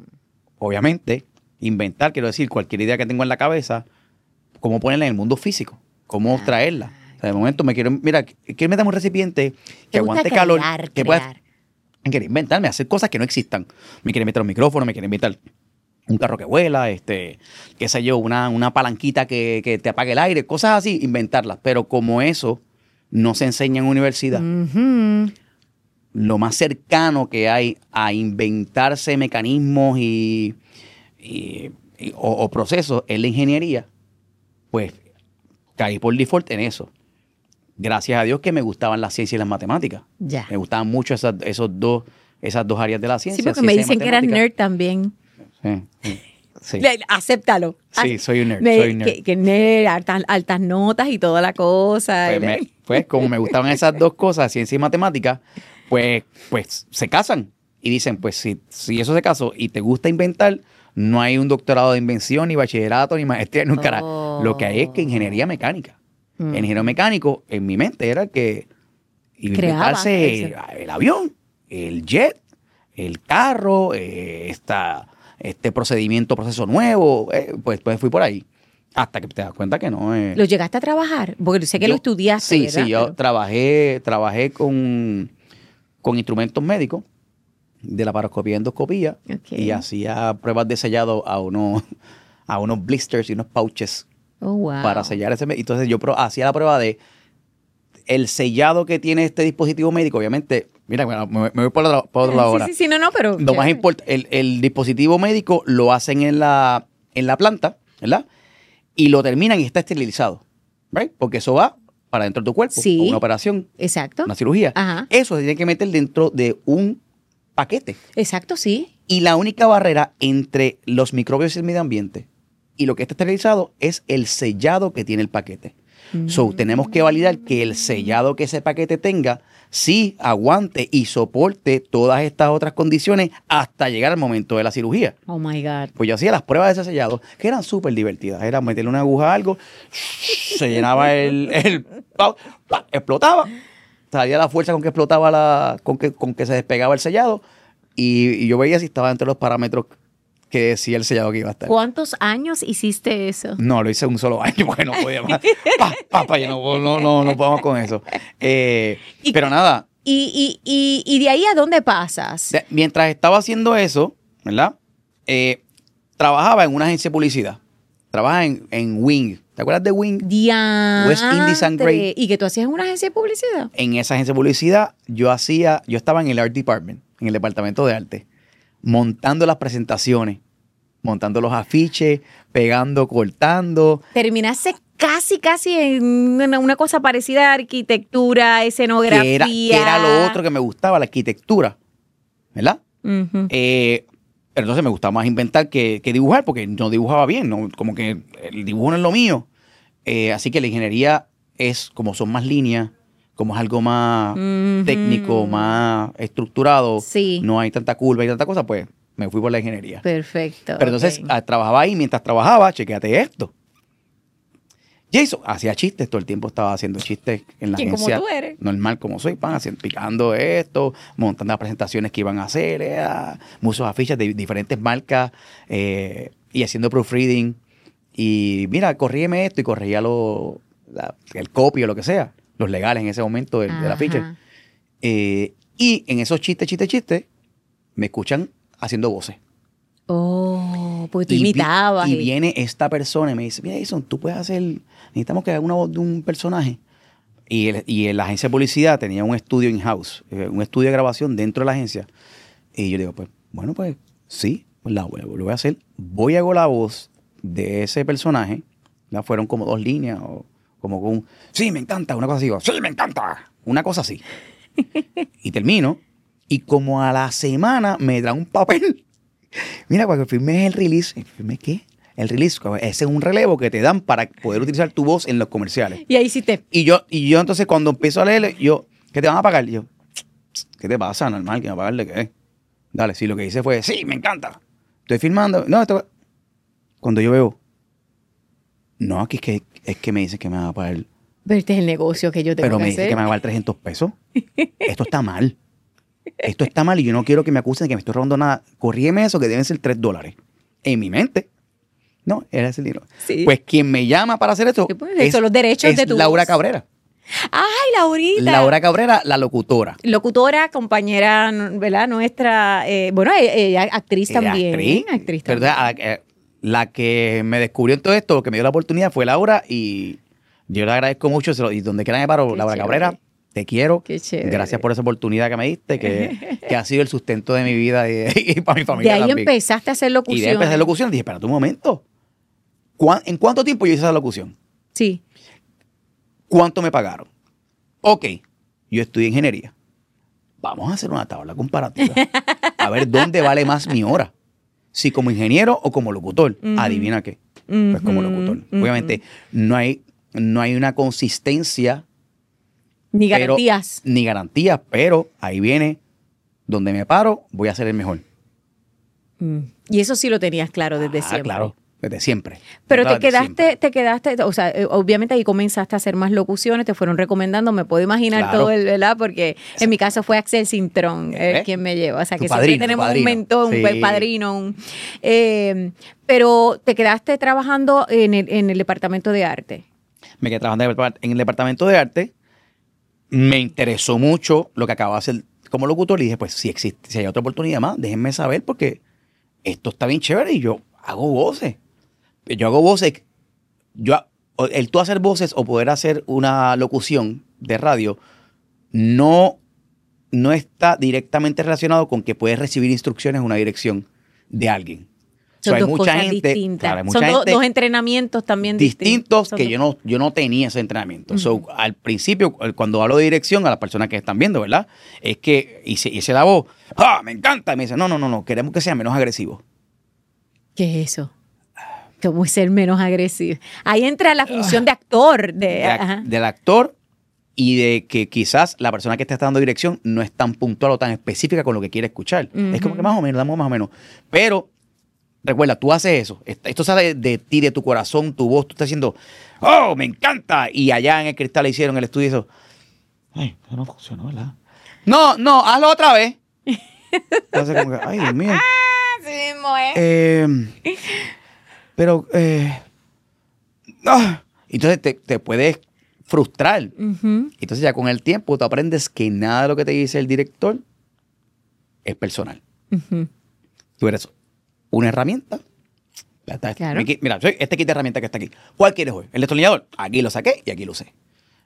B: obviamente, inventar, quiero decir, cualquier idea que tengo en la cabeza, cómo ponerla en el mundo físico, cómo ah. traerla. O sea, de momento me quiero, mira, quiero meterme un recipiente que aguante
A: crear,
B: calor, que
A: crear.
B: pueda, quiero inventarme, hacer cosas que no existan. Me quiero inventar un micrófono, me quiero inventar un carro que vuela, este, qué sé yo, una, una palanquita que, que te apague el aire, cosas así, inventarlas. Pero como eso no se enseña en universidad,
A: uh-huh.
B: lo más cercano que hay a inventarse mecanismos y, y, y o, o procesos es la ingeniería, pues caí por default en eso. Gracias a Dios que me gustaban las ciencias y las matemáticas.
A: Ya.
B: Me gustaban mucho esas, esos dos, esas dos áreas de la ciencia.
A: Sí, porque me dicen que eras nerd también.
B: Sí, sí, sí.
A: Acéptalo.
B: Sí, soy un nerd.
A: Me,
B: soy un nerd.
A: Que, que nerd, altas, altas notas y toda la cosa.
B: Pues, me, pues como me gustaban esas dos cosas, ciencia y matemática, pues, pues se casan y dicen, pues si, si eso se casó y te gusta inventar, no hay un doctorado de invención, ni bachillerato, ni maestría, ni un carajo.
A: Oh.
B: Lo que hay es que ingeniería mecánica. Mm. El ingeniero mecánico, en mi mente, era que inventarse el, el avión, el jet, el carro, eh, esta... este procedimiento, proceso nuevo, eh, pues, pues fui por ahí. Hasta que te das cuenta que no es...
A: ¿Lo llegaste a trabajar? Porque sé que
B: yo,
A: lo estudiaste,
B: Sí,
A: ¿verdad?
B: sí, yo
A: Pero...
B: trabajé, trabajé con, con instrumentos médicos de la paroscopía y endoscopía okay. y hacía pruebas de sellado a unos, a unos blisters y unos pouches
A: oh, wow.
B: para sellar ese... Entonces yo pro, hacía la prueba de el sellado que tiene este dispositivo médico, obviamente... Mira, me, me voy por, la, por otro lado ahora.
A: Sí, sí, sí, no, no, pero...
B: Lo más importante, el, el dispositivo médico lo hacen en la, en la planta, ¿verdad? Y lo terminan y está esterilizado, ¿right? Porque eso va para dentro de tu cuerpo.
A: Sí.
B: Una operación.
A: Exacto.
B: Una cirugía.
A: Ajá.
B: Eso se tiene que meter dentro de un paquete.
A: Exacto, sí.
B: Y la única barrera entre los microbios y el medio ambiente y lo que está esterilizado es el sellado que tiene el paquete. Mm. So, tenemos que validar que el sellado que ese paquete tenga sí aguante y soporte todas estas otras condiciones hasta llegar al momento de la cirugía.
A: Oh, my God.
B: Pues yo hacía las pruebas de ese sellado, que eran súper divertidas. Era meterle una aguja a algo, se llenaba el... el explotaba. Salía la fuerza con que explotaba, la, con, que, con que se despegaba el sellado. Y, y yo veía si estaba entre los parámetros que decía el sellado que iba a estar.
A: ¿Cuántos años hiciste eso?
B: No, lo hice un solo año porque no podía más. pa, pa, pa, ya no, no, no, no podemos con eso. Eh,
A: ¿Y,
B: pero nada.
A: Y, y, y, ¿Y de ahí a dónde pasas?
B: De, mientras estaba haciendo eso, ¿verdad? Eh, trabajaba en una agencia de publicidad. Trabajaba en, en Wing. ¿Te acuerdas de Wing?
A: Diantre.
B: West Indies and Great.
A: ¿Y que tú hacías en una agencia de publicidad?
B: En esa agencia de publicidad yo hacía, yo estaba en el Art Department, en el departamento de arte, montando las presentaciones, montando los afiches, pegando, cortando.
A: Terminaste casi, casi en una, una cosa parecida a arquitectura, escenografía.
B: Que era, que era lo otro que me gustaba, la arquitectura, ¿verdad?
A: Uh-huh.
B: Eh, pero entonces me gustaba más inventar que, que dibujar, porque no dibujaba bien, ¿no? Como que el dibujo no es lo mío. Eh, así que la ingeniería es, como son más líneas, como es algo más uh-huh. técnico, más estructurado,
A: sí.
B: no hay tanta curva y tanta cosa, pues me fui por la ingeniería.
A: Perfecto.
B: Pero entonces
A: okay.
B: trabajaba ahí, mientras trabajaba, chequéate esto. Jason hacía chistes, todo el tiempo estaba haciendo chistes en la agencia.
A: Como tú eres.
B: Normal como soy, pan, haciendo, picando esto, montando las presentaciones que iban a hacer, eh, muchos afiches de diferentes marcas eh, y haciendo proofreading. Y mira, corrígeme esto y corría lo, la, el copy o lo que sea, los legales en ese momento del, del afiche. Eh, y en esos chistes, chistes, chistes, me escuchan haciendo voces.
A: Oh, porque tú
B: y
A: imitabas.
B: Vi, y, y viene esta persona y me dice, mira, Jason, tú puedes hacer, necesitamos que haga una voz de un personaje. Y, el, y la agencia de publicidad tenía un estudio in-house, eh, un estudio de grabación dentro de la agencia. Y yo digo, pues, bueno, pues, sí, pues la, lo voy a hacer. Voy a hacer la voz de ese personaje. ¿La? Fueron como dos líneas, o como con un, sí, me encanta, una cosa así, o, sí, me encanta, una cosa así. Y termino, y como a la semana me dan un papel. Mira, cuando firmé el release, ¿firmé qué? El release, ese es un relevo que te dan para poder utilizar tu voz en los comerciales.
A: Y ahí sí te...
B: Y yo, y yo entonces cuando empiezo a leer, yo, ¿qué te van a pagar? Y yo, ¿qué te pasa? Normal, ¿que me van a pagar de qué? Dale, sí, lo que hice fue, sí, me encanta. Estoy firmando. No, esto... Cuando yo veo, no, aquí es que, es que me dicen que me van a pagar.
A: Pero este es el negocio que yo tengo
B: Pero
A: que
B: me
A: hacer.
B: dicen que me van a pagar trescientos pesos. Esto está mal. Esto está mal y yo no quiero que me acusen de que me estoy robando nada. Corrígeme eso, que deben ser tres dólares. en mi mente. No, era ese libro.
A: Sí.
B: Pues quien me llama para hacer esto
A: Sí, pues,
B: es,
A: son los derechos
B: es
A: de tu
B: Laura
A: voz.
B: Cabrera.
A: ¡Ay, Laurita!
B: Laura Cabrera, la locutora.
A: Locutora, compañera, ¿verdad? Nuestra, eh, bueno, ella actriz
B: Ella
A: también.
B: actriz.
A: Actriz
B: Pero,
A: también.
B: eh, la que me descubrió en todo esto, lo que me dio la oportunidad fue Laura y yo le agradezco mucho. se lo- Y donde quiera me paro,
A: Qué
B: Laura
A: chévere.
B: Cabrera, te quiero.
A: Qué chévere.
B: Gracias por esa oportunidad que me diste, que, que ha sido el sustento de mi vida y, y para mi
A: De
B: familia
A: ahí
B: también.
A: empezaste a hacer
B: Y
A: locución.
B: de empezar locución, dije, espérate un momento. ¿Cuán- ¿En cuánto tiempo yo hice esa locución?
A: Sí.
B: ¿Cuánto me pagaron? Ok, yo estudié ingeniería. Vamos a hacer una tabla comparativa. A ver dónde vale más mi hora. Si como ingeniero o como locutor.
A: Ujú.
B: Adivina qué. Pues como
A: Ujú,
B: locutor.
A: ujú.
B: Obviamente no hay, no hay una consistencia
A: Ni
B: pero-
A: garantías.
B: ni garantías, pero ahí viene donde me paro, voy a ser el mejor.
A: Mm. Y eso sí lo tenías claro desde
B: Ah,
A: siempre.
B: claro, desde siempre.
A: Pero
B: Claro,
A: te
B: desde
A: quedaste,
B: siempre.
A: te quedaste, o sea, eh, obviamente ahí comenzaste a hacer más locuciones, te fueron recomendando, me puedo imaginar
B: Claro.
A: todo el, ¿verdad? Porque en mi caso fue Axel Cintrón,
B: ¿Eh?
A: el quien me lleva. O sea,
B: Tu
A: que
B: padrino,
A: siempre
B: tu
A: tenemos un
B: padrino.
A: mentor, un
B: Sí.
A: pa- padrino. un- eh, pero te quedaste trabajando en el, en el departamento de arte.
B: Me quedé trabajando en el depart- en el departamento de arte. Me interesó mucho lo que acababa de hacer como locutor y dije, pues si existe, si hay otra oportunidad más, déjenme saber porque esto está bien chévere y yo hago voces. Yo hago voces. Yo, el tú hacer voces o poder hacer una locución de radio no, no está directamente relacionado con que puedes recibir instrucciones en una dirección de alguien.
A: Son
B: So, hay
A: dos
B: mucha
A: cosas
B: gente,
A: distintas.
B: claro, hay mucha
A: Son do-
B: gente
A: dos entrenamientos también
B: distintos
A: Son
B: que
A: dos-
B: yo no, yo no tenía ese entrenamiento. So, al principio, cuando hablo de dirección, a las personas que están viendo, ¿verdad? Es que hice, hice la voz, ¡ah, me encanta! Y me dicen, no, no, no, no, queremos que sea menos agresivo.
A: ¿Qué es eso? ¿Cómo es ser menos agresivo? Ahí entra la función de actor. De,
B: De ac-
A: ajá.
B: del actor y de que quizás la persona que te está dando dirección no es tan puntual o tan específica con lo que quiere escuchar. Es como que más o menos, damos más o menos. Pero, recuerda, tú haces eso. Esto esto sale de ti, de tu corazón, tu voz. Tú estás diciendo, ¡oh, me encanta! Y allá en el cristal le hicieron el estudio eso. Ay, eso no funcionó, ¿verdad? No, no, hazlo otra vez. Entonces, como que, ay, Dios mío.
A: Así mismo es.
B: Eh, pero, eh, ah, entonces te, te puedes frustrar.
A: Ujú.
B: Entonces ya con el tiempo tú aprendes que nada de lo que te dice el director es personal.
A: Ujú.
B: Tú eres una herramienta. Ya está.
A: Claro.
B: Mi kit- Mira, soy este kit de herramientas que está aquí. ¿Cuál quieres hoy? El destornillador. Aquí lo saqué y aquí lo usé.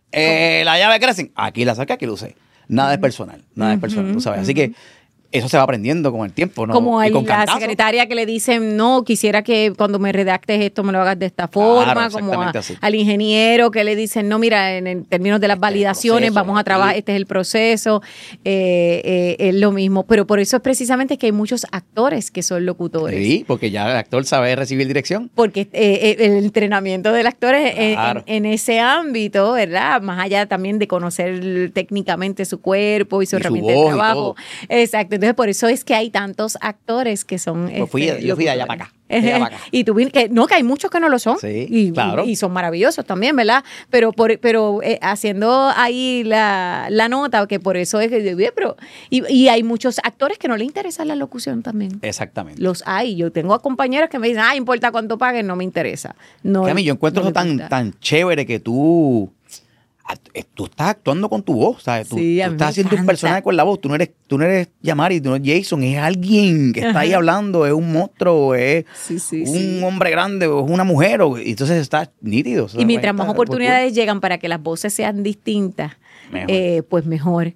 B: Eh, la llave Crescent. Aquí la saqué, aquí lo usé. Nada es personal. Nada es personal, tú sabes. Así que eso se va aprendiendo con el tiempo, ¿no?
A: Como
B: Y
A: el-
B: con
A: la
B: cantazos.
A: secretaria que le dicen, no, quisiera que cuando me redactes esto me lo hagas de esta forma,
B: Claro,
A: como a-
B: exactamente así.
A: al ingeniero que le dicen, no, mira, en, en términos de las
B: Este es el
A: validaciones,
B: proceso,
A: vamos a trabajar,
B: aquí.
A: este es el proceso, eh, eh, es lo mismo. Pero por eso es precisamente que hay muchos actores que son locutores.
B: Sí, porque ya el actor sabe recibir dirección.
A: Porque eh, eh, el entrenamiento del actor es en-
B: Claro.
A: en, en ese ámbito, ¿verdad? Más allá también de conocer técnicamente su cuerpo y su
B: Y su
A: herramienta
B: voz
A: de
B: y
A: trabajo.
B: todo.
A: Exacto. Entonces, por eso es que hay tantos actores que son.
B: Pues fui-
A: este,
B: yo fui de allá
A: locutores.
B: para acá, de allá para acá.
A: Y tú vin- que no, que hay muchos que no lo son.
B: Sí,
A: y,
B: claro.
A: y son maravillosos también, ¿verdad? Pero por, pero eh, haciendo ahí la, la nota, que por eso es que. Pero, y, y hay muchos actores que no les interesa la locución también.
B: Exactamente.
A: Los hay. Yo tengo a compañeros que me dicen, ah, importa cuánto paguen, no me interesa. No,
B: Que a mí yo encuentro
A: no
B: eso
A: les
B: tan,
A: gusta.
B: tan chévere que tú, act- eh, tú estás actuando con tu voz, ¿sabes? Tú,
A: Sí, a
B: tú
A: mí
B: estás
A: me
B: haciendo un
A: encanta.
B: personaje con la voz. Tú no eres, tú no eres Yamari, tú no eres Jason, es alguien que está ahí
A: Ajá.
B: hablando, es un monstruo, es
A: Sí, sí,
B: un
A: sí.
B: hombre grande, o es una mujer, o- y entonces está nítido.
A: Y mientras más
B: Está-
A: oportunidades llegan para que las voces sean distintas,
B: Mejor.
A: eh, pues mejor.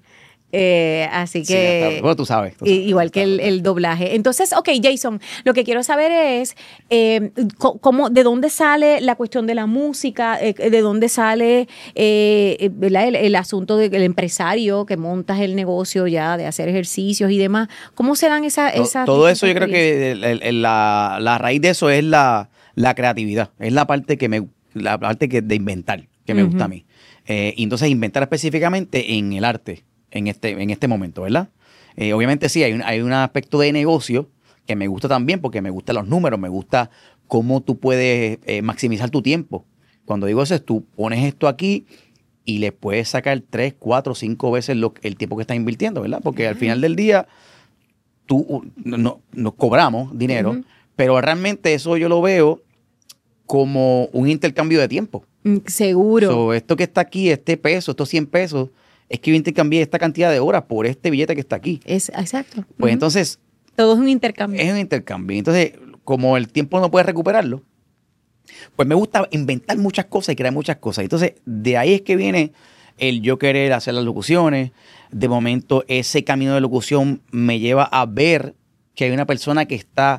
A: Eh, así
B: Sí,
A: que.
B: hasta- bueno, tú sabes, tú
A: i-
B: sabes,
A: igual que el,
B: claro.
A: el doblaje. Entonces, ok, Jason, lo que quiero saber es eh, co- cómo, de dónde sale la cuestión de la música, eh, de dónde sale eh, eh, ¿verdad? El, el asunto del empresario que montas el negocio ya de hacer ejercicios y demás. ¿Cómo se dan esa,
B: To-
A: esas
B: Todo eso yo
A: distintas
B: creo que el- el- el- la, la raíz de eso es la, la creatividad, es la parte que me la parte que de inventar que me
A: Ujú.
B: gusta a mí. Eh, y entonces inventar específicamente en el arte en este, en este momento, ¿verdad? Eh, obviamente sí, hay un, hay un aspecto de negocio que me gusta también porque me gustan los números, me gusta cómo tú puedes eh, maximizar tu tiempo. Cuando digo eso es tú pones esto aquí y le puedes sacar tres, cuatro, cinco veces lo, el tiempo que estás invirtiendo, ¿verdad? Porque al final del día tú no, nos cobramos dinero,
A: Ujú.
B: pero realmente eso yo lo veo como un intercambio de tiempo.
A: Mm, seguro.
B: So, esto que está aquí, este peso, estos cien pesos, es que yo intercambié esta cantidad de horas por este billete que está aquí.
A: Es, exacto.
B: Pues
A: Ujú.
B: entonces,
A: Todo es un intercambio.
B: es un intercambio. Entonces, como el tiempo no puede recuperarlo, pues me gusta inventar muchas cosas y crear muchas cosas. Entonces, de ahí es que viene el yo querer hacer las locuciones. De momento, ese camino de locución me lleva a ver que hay una persona que está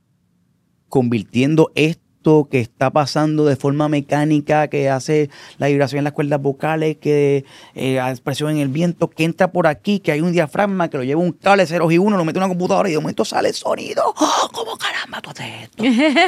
B: convirtiendo esto que está pasando de forma mecánica, que hace la vibración en las cuerdas vocales, que eh, hace presión en el viento, que entra por aquí, que hay un diafragma, que lo lleva un cable cero y uno, lo mete en una computadora y de momento sale el sonido. ¡Oh, ¿cómo caramba tú haces esto?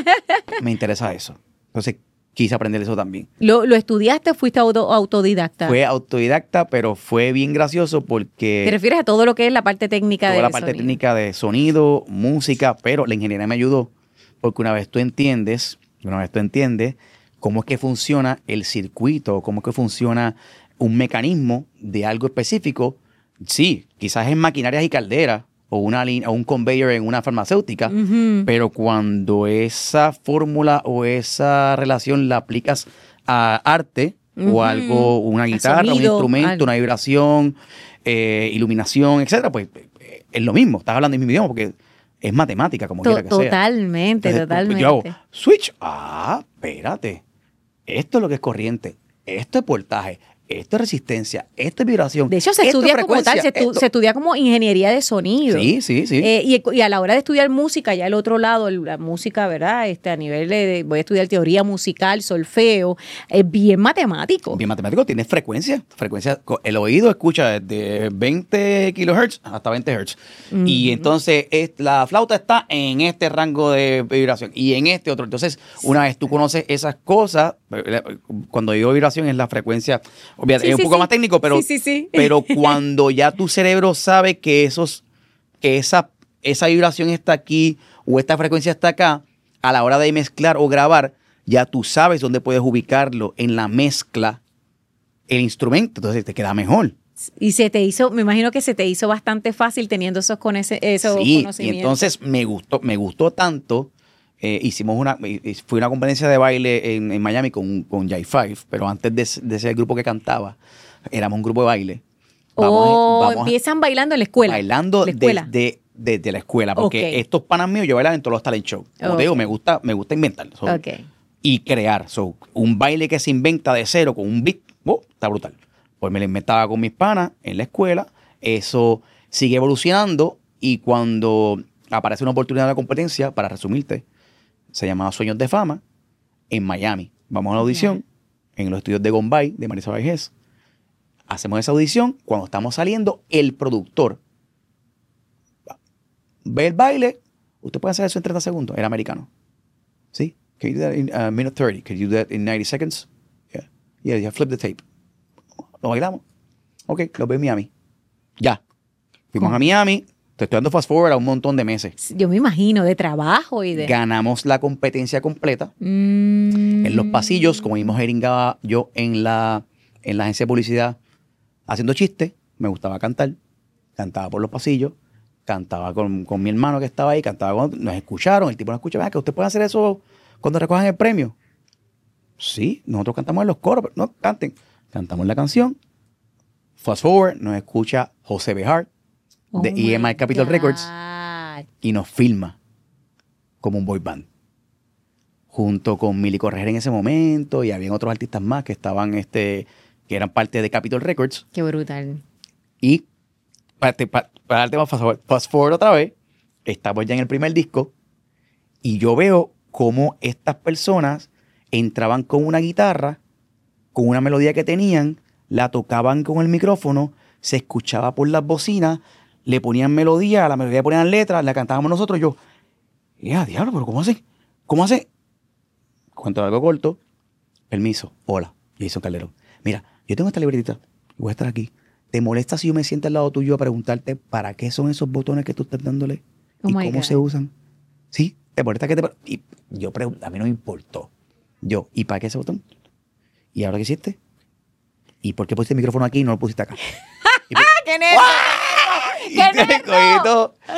B: Me interesa eso. Entonces, quise aprender eso también.
A: ¿Lo, lo estudiaste o fuiste auto- autodidacta?
B: Fue autodidacta, pero fue bien gracioso porque...
A: ¿Te refieres a todo lo que es la parte técnica
B: toda
A: de
B: la parte
A: sonido?
B: técnica de sonido, música, pero la ingeniería me ayudó porque una vez tú entiendes, una vez tú entiendes cómo es que funciona el circuito, cómo es que funciona un mecanismo de algo específico, sí, quizás en maquinarias y calderas o, una línea, o un conveyor en una farmacéutica,
A: Ujú.
B: pero cuando esa fórmula o esa relación la aplicas a arte
A: Ujú.
B: o algo, una
A: A
B: guitarra,
A: sonido,
B: un instrumento,
A: algo.
B: una vibración, eh, iluminación, etcétera, pues eh, es lo mismo. Estás hablando el mismo idioma porque es matemática, como
A: To-
B: quiera que sea.
A: totalmente,
B: Entonces,
A: totalmente.
B: Yo hago switch. Ah, espérate. Esto es lo que es corriente. Esto es voltaje. Esto es resistencia. Esto es vibración.
A: De hecho, se
B: esto es
A: estudia como tal, se,
B: frecuencia,
A: estu-
B: esto-
A: se estudia como ingeniería de sonido.
B: Sí, sí, sí.
A: Eh, y, y a la hora de estudiar música, ya el otro lado, el- la música, ¿verdad? Este, a nivel de, de- voy a estudiar teoría musical, solfeo, es bien matemático.
B: Bien matemático, tiene frecuencia. Frecuencia. co- El oído escucha desde veinte kilohertz hasta veinte hertz. Y entonces es- la flauta está en este rango de vibración y en este otro. Entonces, una vez tú conoces esas cosas, cuando digo vibración es la frecuencia, obviamente,
A: Sí,
B: es un
A: sí,
B: poco
A: sí.
B: más técnico, pero,
A: Sí, sí, sí.
B: pero cuando ya tu cerebro sabe que esos, que esa, esa vibración está aquí o esta frecuencia está acá, a la hora de mezclar o grabar, ya tú sabes dónde puedes ubicarlo en la mezcla, el instrumento, entonces te queda mejor.
A: Y se te hizo, me imagino que se te hizo bastante fácil teniendo esos, con ese, esos
B: Sí, y
A: conocimientos.
B: entonces me gustó, me gustó tanto. Eh, hicimos una, fue una competencia de baile en, en Miami con, con Jai Five, pero antes de, de ser grupo que cantaba, éramos un grupo de baile.
A: O
B: vamos a-
A: empiezan bailando en la escuela.
B: Bailando
A: la escuela.
B: desde, desde la escuela, porque
A: Ok.
B: estos panas míos yo bailaba en todos los talent shows. Como
A: Ok.
B: te digo, me gusta, me gusta inventar. So,
A: Ok.
B: y crear. So, un baile que se inventa de cero con un beat, oh, está brutal. Pues me lo inventaba con mis panas en la escuela. Eso sigue evolucionando y cuando aparece una oportunidad de la competencia, para resumirte, se llamaba Sueños de Fama en Miami. Vamos a la audición en los estudios de Gombay, de Marisa Vejez. Hacemos esa audición. Cuando estamos saliendo, el productor ve el baile. Usted puede hacer eso en treinta segundos. Era americano. ¿Sí? Can you do that in a minute thirty? Can you do that in ninety seconds? Yeah. Yeah, yeah, flip the tape. Lo bailamos. Ok, lo veo en Miami. Ya. Fuimos
A: ¿Cómo?
B: a Miami. Te estoy dando fast forward a un montón de meses.
A: Yo me imagino, de trabajo y de...
B: Ganamos la competencia completa.
A: Mm.
B: En los pasillos, como vimos jeringaba yo en la, en la agencia de publicidad haciendo chistes, me gustaba cantar. Cantaba por los pasillos. Cantaba con, con mi hermano que estaba ahí. Cantaba con... Nos escucharon. El tipo nos escuchó. Vea, que usted puede hacer eso cuando recojan el premio. Sí, nosotros cantamos en los coros, pero no canten. Cantamos la canción. Fast forward, nos escucha José Bejar de
A: Oh
B: E M I
A: my
B: Capitol
A: God.
B: Records y nos filma como un boy band. Junto con Mili Correger en ese momento y habían otros artistas más que estaban, este, que eran parte de Capitol Records.
A: Qué brutal.
B: Y para, para, para darte más fast forward, fast forward otra vez, estamos ya en el primer disco y yo veo cómo estas personas entraban con una guitarra, con una melodía que tenían, la tocaban con el micrófono, se escuchaba por las bocinas, le ponían melodía, a la melodía ponían letras, la cantábamos nosotros. Yo, ya, diablo, pero ¿cómo hace? ¿Cómo hace? Cuento algo corto. Permiso. Hola, Jason Calderón. Mira, yo tengo esta libretita, voy a estar aquí. ¿Te molesta si yo me siento al lado tuyo a preguntarte para qué son esos botones que tú estás dándole?
A: Oh
B: ¿Y
A: my
B: cómo
A: God.
B: se usan? ¿Sí? ¿Te molesta que te...? Y yo pregunto, a mí no me importó. Yo, ¿y para qué ese botón? ¿Y ahora qué hiciste? ¿Y por qué pusiste el micrófono aquí y no lo pusiste acá? Y por-
A: ¡Qué nervio!
B: Y
A: ¡Qué
B: te
A: nervio!
B: cogí todo.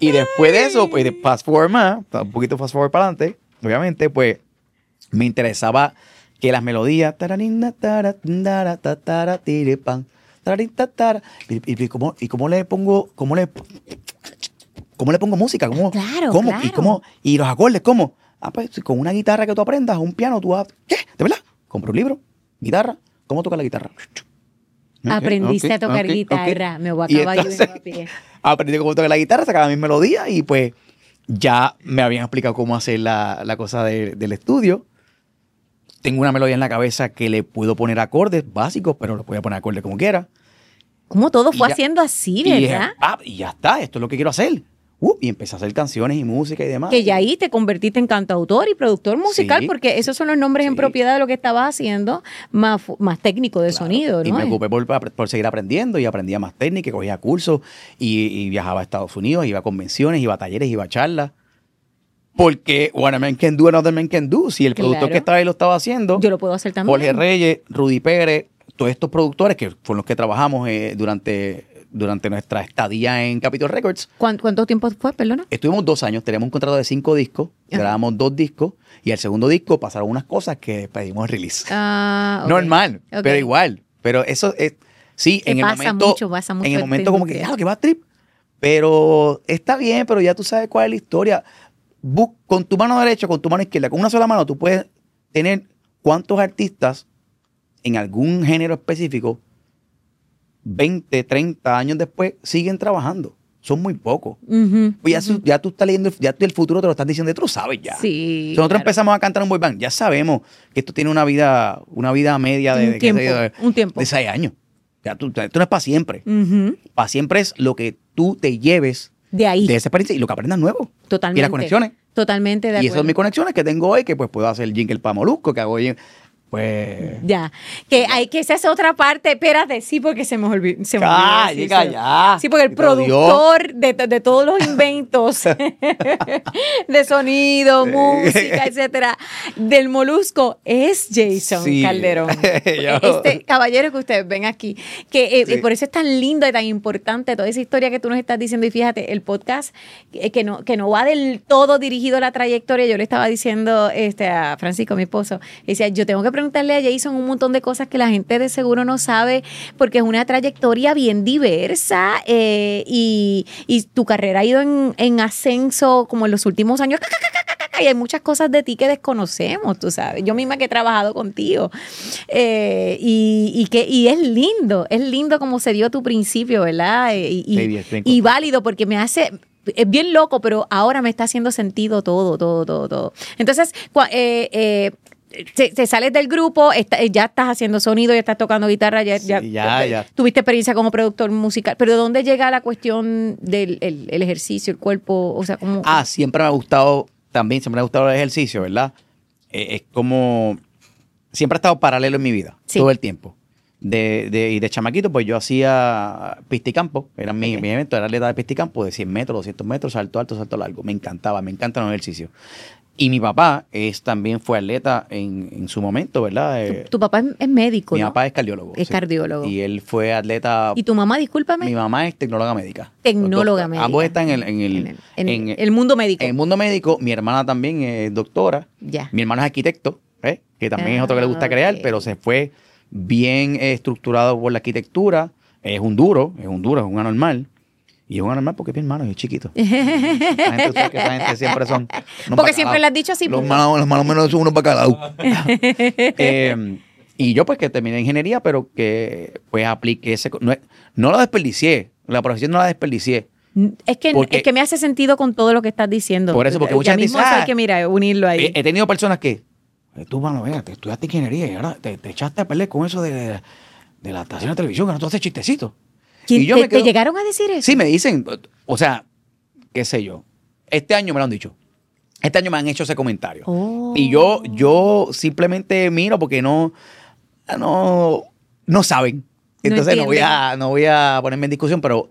B: Y después de eso, pues de fast forward más, un poquito fast forward para adelante, obviamente, pues me interesaba que las melodías, tararinda, tara, tara, tara, tiripan, tararinda, tara, y, y, y, cómo, y cómo le pongo, cómo le, cómo le pongo música, cómo,
A: Claro,
B: cómo,
A: claro.
B: y cómo, y los acordes, ¿cómo? Ah, pues con una guitarra que tú aprendas, un piano, tú vas, ¿qué? ¿De verdad? Compra un libro, guitarra, ¿cómo tocar la guitarra? Ok,
A: Aprendiste
B: ok,
A: a tocar
B: ok,
A: guitarra.
B: ok.
A: Me voy a
B: Y
A: acabar yo
B: entonces,
A: vengo a pie.
B: aprendí cómo tocar la guitarra, sacaba mis melodías y pues ya me habían explicado cómo hacer la, la cosa de- del estudio. Tengo una melodía en la cabeza que le puedo poner acordes básicos, pero le puedo poner acordes como quiera.
A: ¿Cómo todo
B: Y
A: fue
B: ya-
A: haciendo así,
B: Y, dije,
A: verdad?
B: "Ah, y ya está, esto es lo que quiero hacer. Uh, y empecé a hacer canciones y música y demás.
A: Que ya ahí te convertiste en cantautor y productor musical,
B: Sí,
A: porque esos son los nombres en
B: sí.
A: propiedad de lo que estabas haciendo, más, fu- más técnico de
B: Claro.
A: sonido,
B: Y
A: ¿no?
B: me ocupé por, por seguir aprendiendo y aprendía más técnica, cogía cursos y, y viajaba a Estados Unidos, iba a convenciones, iba a talleres, iba a charlas. Porque one man can do, another man can do. Si el productor
A: Claro.
B: que estaba ahí lo estaba haciendo,
A: Yo lo puedo hacer también.
B: Jorge Reyes, Rudy Pérez, todos estos productores que fueron los que trabajamos eh, durante, durante nuestra estadía en Capitol Records.
A: ¿Cuán- ¿Cuánto tiempo fue, perdona?
B: Estuvimos dos años, teníamos un contrato de cinco discos,
A: Ajá.
B: grabamos dos discos y al segundo disco pasaron unas cosas que pedimos release.
A: Ah, ok.
B: Normal,
A: Ok.
B: pero igual. Pero eso es, sí,
A: Que
B: en el
A: pasa
B: momento,
A: mucho, pasa mucho
B: en el
A: en
B: momento
A: esta
B: como que,
A: industria.
B: ah, que va a trip. Pero está bien, pero ya tú sabes cuál es la historia. Bu- con tu mano derecha, con tu mano izquierda, con una sola mano, tú puedes tener cuántos artistas en algún género específico, veinte, treinta años después, siguen trabajando. Son muy pocos.
A: Ujú,
B: Pues ya,
A: ujú.
B: su- ya tú estás leyendo, ya tú el futuro te lo estás diciendo, tú lo sabes ya.
A: Sí.
B: Si nosotros
A: claro.
B: empezamos a cantar un boy band, ya sabemos que esto tiene una vida, una vida media de,
A: Un
B: de, qué
A: tiempo,
B: sé yo, de-
A: un tiempo.
B: de seis años. Ya tú, esto no es para siempre.
A: Ujú.
B: Para siempre es lo que tú te lleves
A: De ahí.
B: de esa experiencia y lo que aprendas nuevo.
A: Totalmente.
B: Y las conexiones.
A: Totalmente de
B: Y
A: acuerdo.
B: esas son mis conexiones que tengo hoy, que pues puedo hacer jingle para Molusco, que hago hoy, pues...
A: Ya. Que hay que esa es otra parte. Espérate, sí, porque se me olvidó. Se me olvidó
B: Calla,
A: decírselo.
B: ya.
A: Sí, porque el
B: Y te lo dio.
A: productor de, de todos los inventos de sonido, música, etcétera, del Molusco es Jason
B: Sí.
A: Calderón.
B: Yo-
A: Este caballero que ustedes ven aquí. Que eh,
B: Sí.
A: eh, por eso es tan lindo y tan importante toda esa historia que tú nos estás diciendo. Y fíjate, el podcast eh, que no, que no va del todo dirigido a la trayectoria. Yo le estaba diciendo este, a Francisco, mi esposo, decía, yo tengo que preguntarle a Jason un montón de cosas que la gente de seguro no sabe, porque es una trayectoria bien diversa eh, y, y tu carrera ha ido en, en ascenso como en los últimos años. Y hay muchas cosas de ti que desconocemos, tú sabes. Yo misma que he trabajado contigo. Eh, y, y que, y es lindo, es lindo como se dio tu principio, ¿verdad? Eh, Y, y-
B: Baby, estoy en
A: y
B: contra.
A: válido porque me hace... Es bien loco, pero ahora me está haciendo sentido todo, todo, todo, todo. Entonces, cua- eh, eh, te, te sales del grupo, está- eh, ya estás haciendo sonido, ya estás tocando guitarra, ya,
B: Sí,
A: ya,
B: ya, ya.
A: tuviste experiencia como productor musical, pero ¿de dónde llega la cuestión del el, el ejercicio, el cuerpo? O sea, como...
B: Ah, siempre me ha gustado, también siempre me ha gustado el ejercicio, ¿verdad? Eh, es como, siempre ha estado paralelo en mi vida,
A: Sí.
B: todo el tiempo. De, de, y de chamaquito, pues yo hacía pisticampo, era mi,
A: Ok.
B: mi evento, era atleta de pisticampo de cien metros, doscientos metros, salto alto, salto largo. Me encantaba, me encantan los ejercicios. Y mi papá es, también fue atleta en, en su momento, ¿verdad? Eh,
A: Tu papá es, es médico,
B: mi
A: ¿no?
B: papá es cardiólogo.
A: Es
B: sí.
A: cardiólogo.
B: Y él fue atleta.
A: ¿Y tu mamá, discúlpame?
B: Mi mamá es tecnóloga médica.
A: Tecnóloga
B: Los dos.
A: médica.
B: Ambos están en el, en el,
A: En el, en
B: en-
A: el mundo médico.
B: en el mundo médico. Mi hermana también es doctora.
A: Ya.
B: Mi hermano es arquitecto, ¿eh? Que también es otro que le gusta
A: Ah,
B: crear,
A: ok.
B: pero se fue bien eh, estructurado por la arquitectura. Es un duro, es un duro, es un anormal. Y es un anormal porque es mi hermano y es chiquito. Esa gente, tú sabes que esa gente siempre son. unos
A: Porque siempre
B: bacalaos.
A: le has dicho así.
B: Los
A: pues.
B: malos, los malos menos son unos bacalaos. Eh, y yo pues que terminé ingeniería, pero que pues apliqué ese... No, no lo desperdicié, la profesión no la desperdicié.
A: Es que,
B: Porque-
A: es que me hace sentido con todo lo que estás diciendo.
B: Por eso, porque
A: Ya
B: mucha gente
A: mismo
B: dice,
A: eso
B: "Ah,
A: hay que, mira, unirlo ahí.
B: He, he tenido personas que, eh, tú, mano, venga, te estudiaste ingeniería y ahora te, te echaste a pelear con eso de, de, de la estación de televisión, que no tú haces chistecitos.
A: ¿Quién-
B: y yo
A: te,
B: me quedo-
A: te llegaron a decir eso?
B: Sí, me dicen, o sea, qué sé yo. Este año me lo han dicho. Este año me han hecho ese comentario.
A: Oh.
B: Y yo, yo simplemente miro porque no, no, no saben.
A: No
B: Entonces no, voy
A: entienden.
B: a, no voy a ponerme en discusión, pero,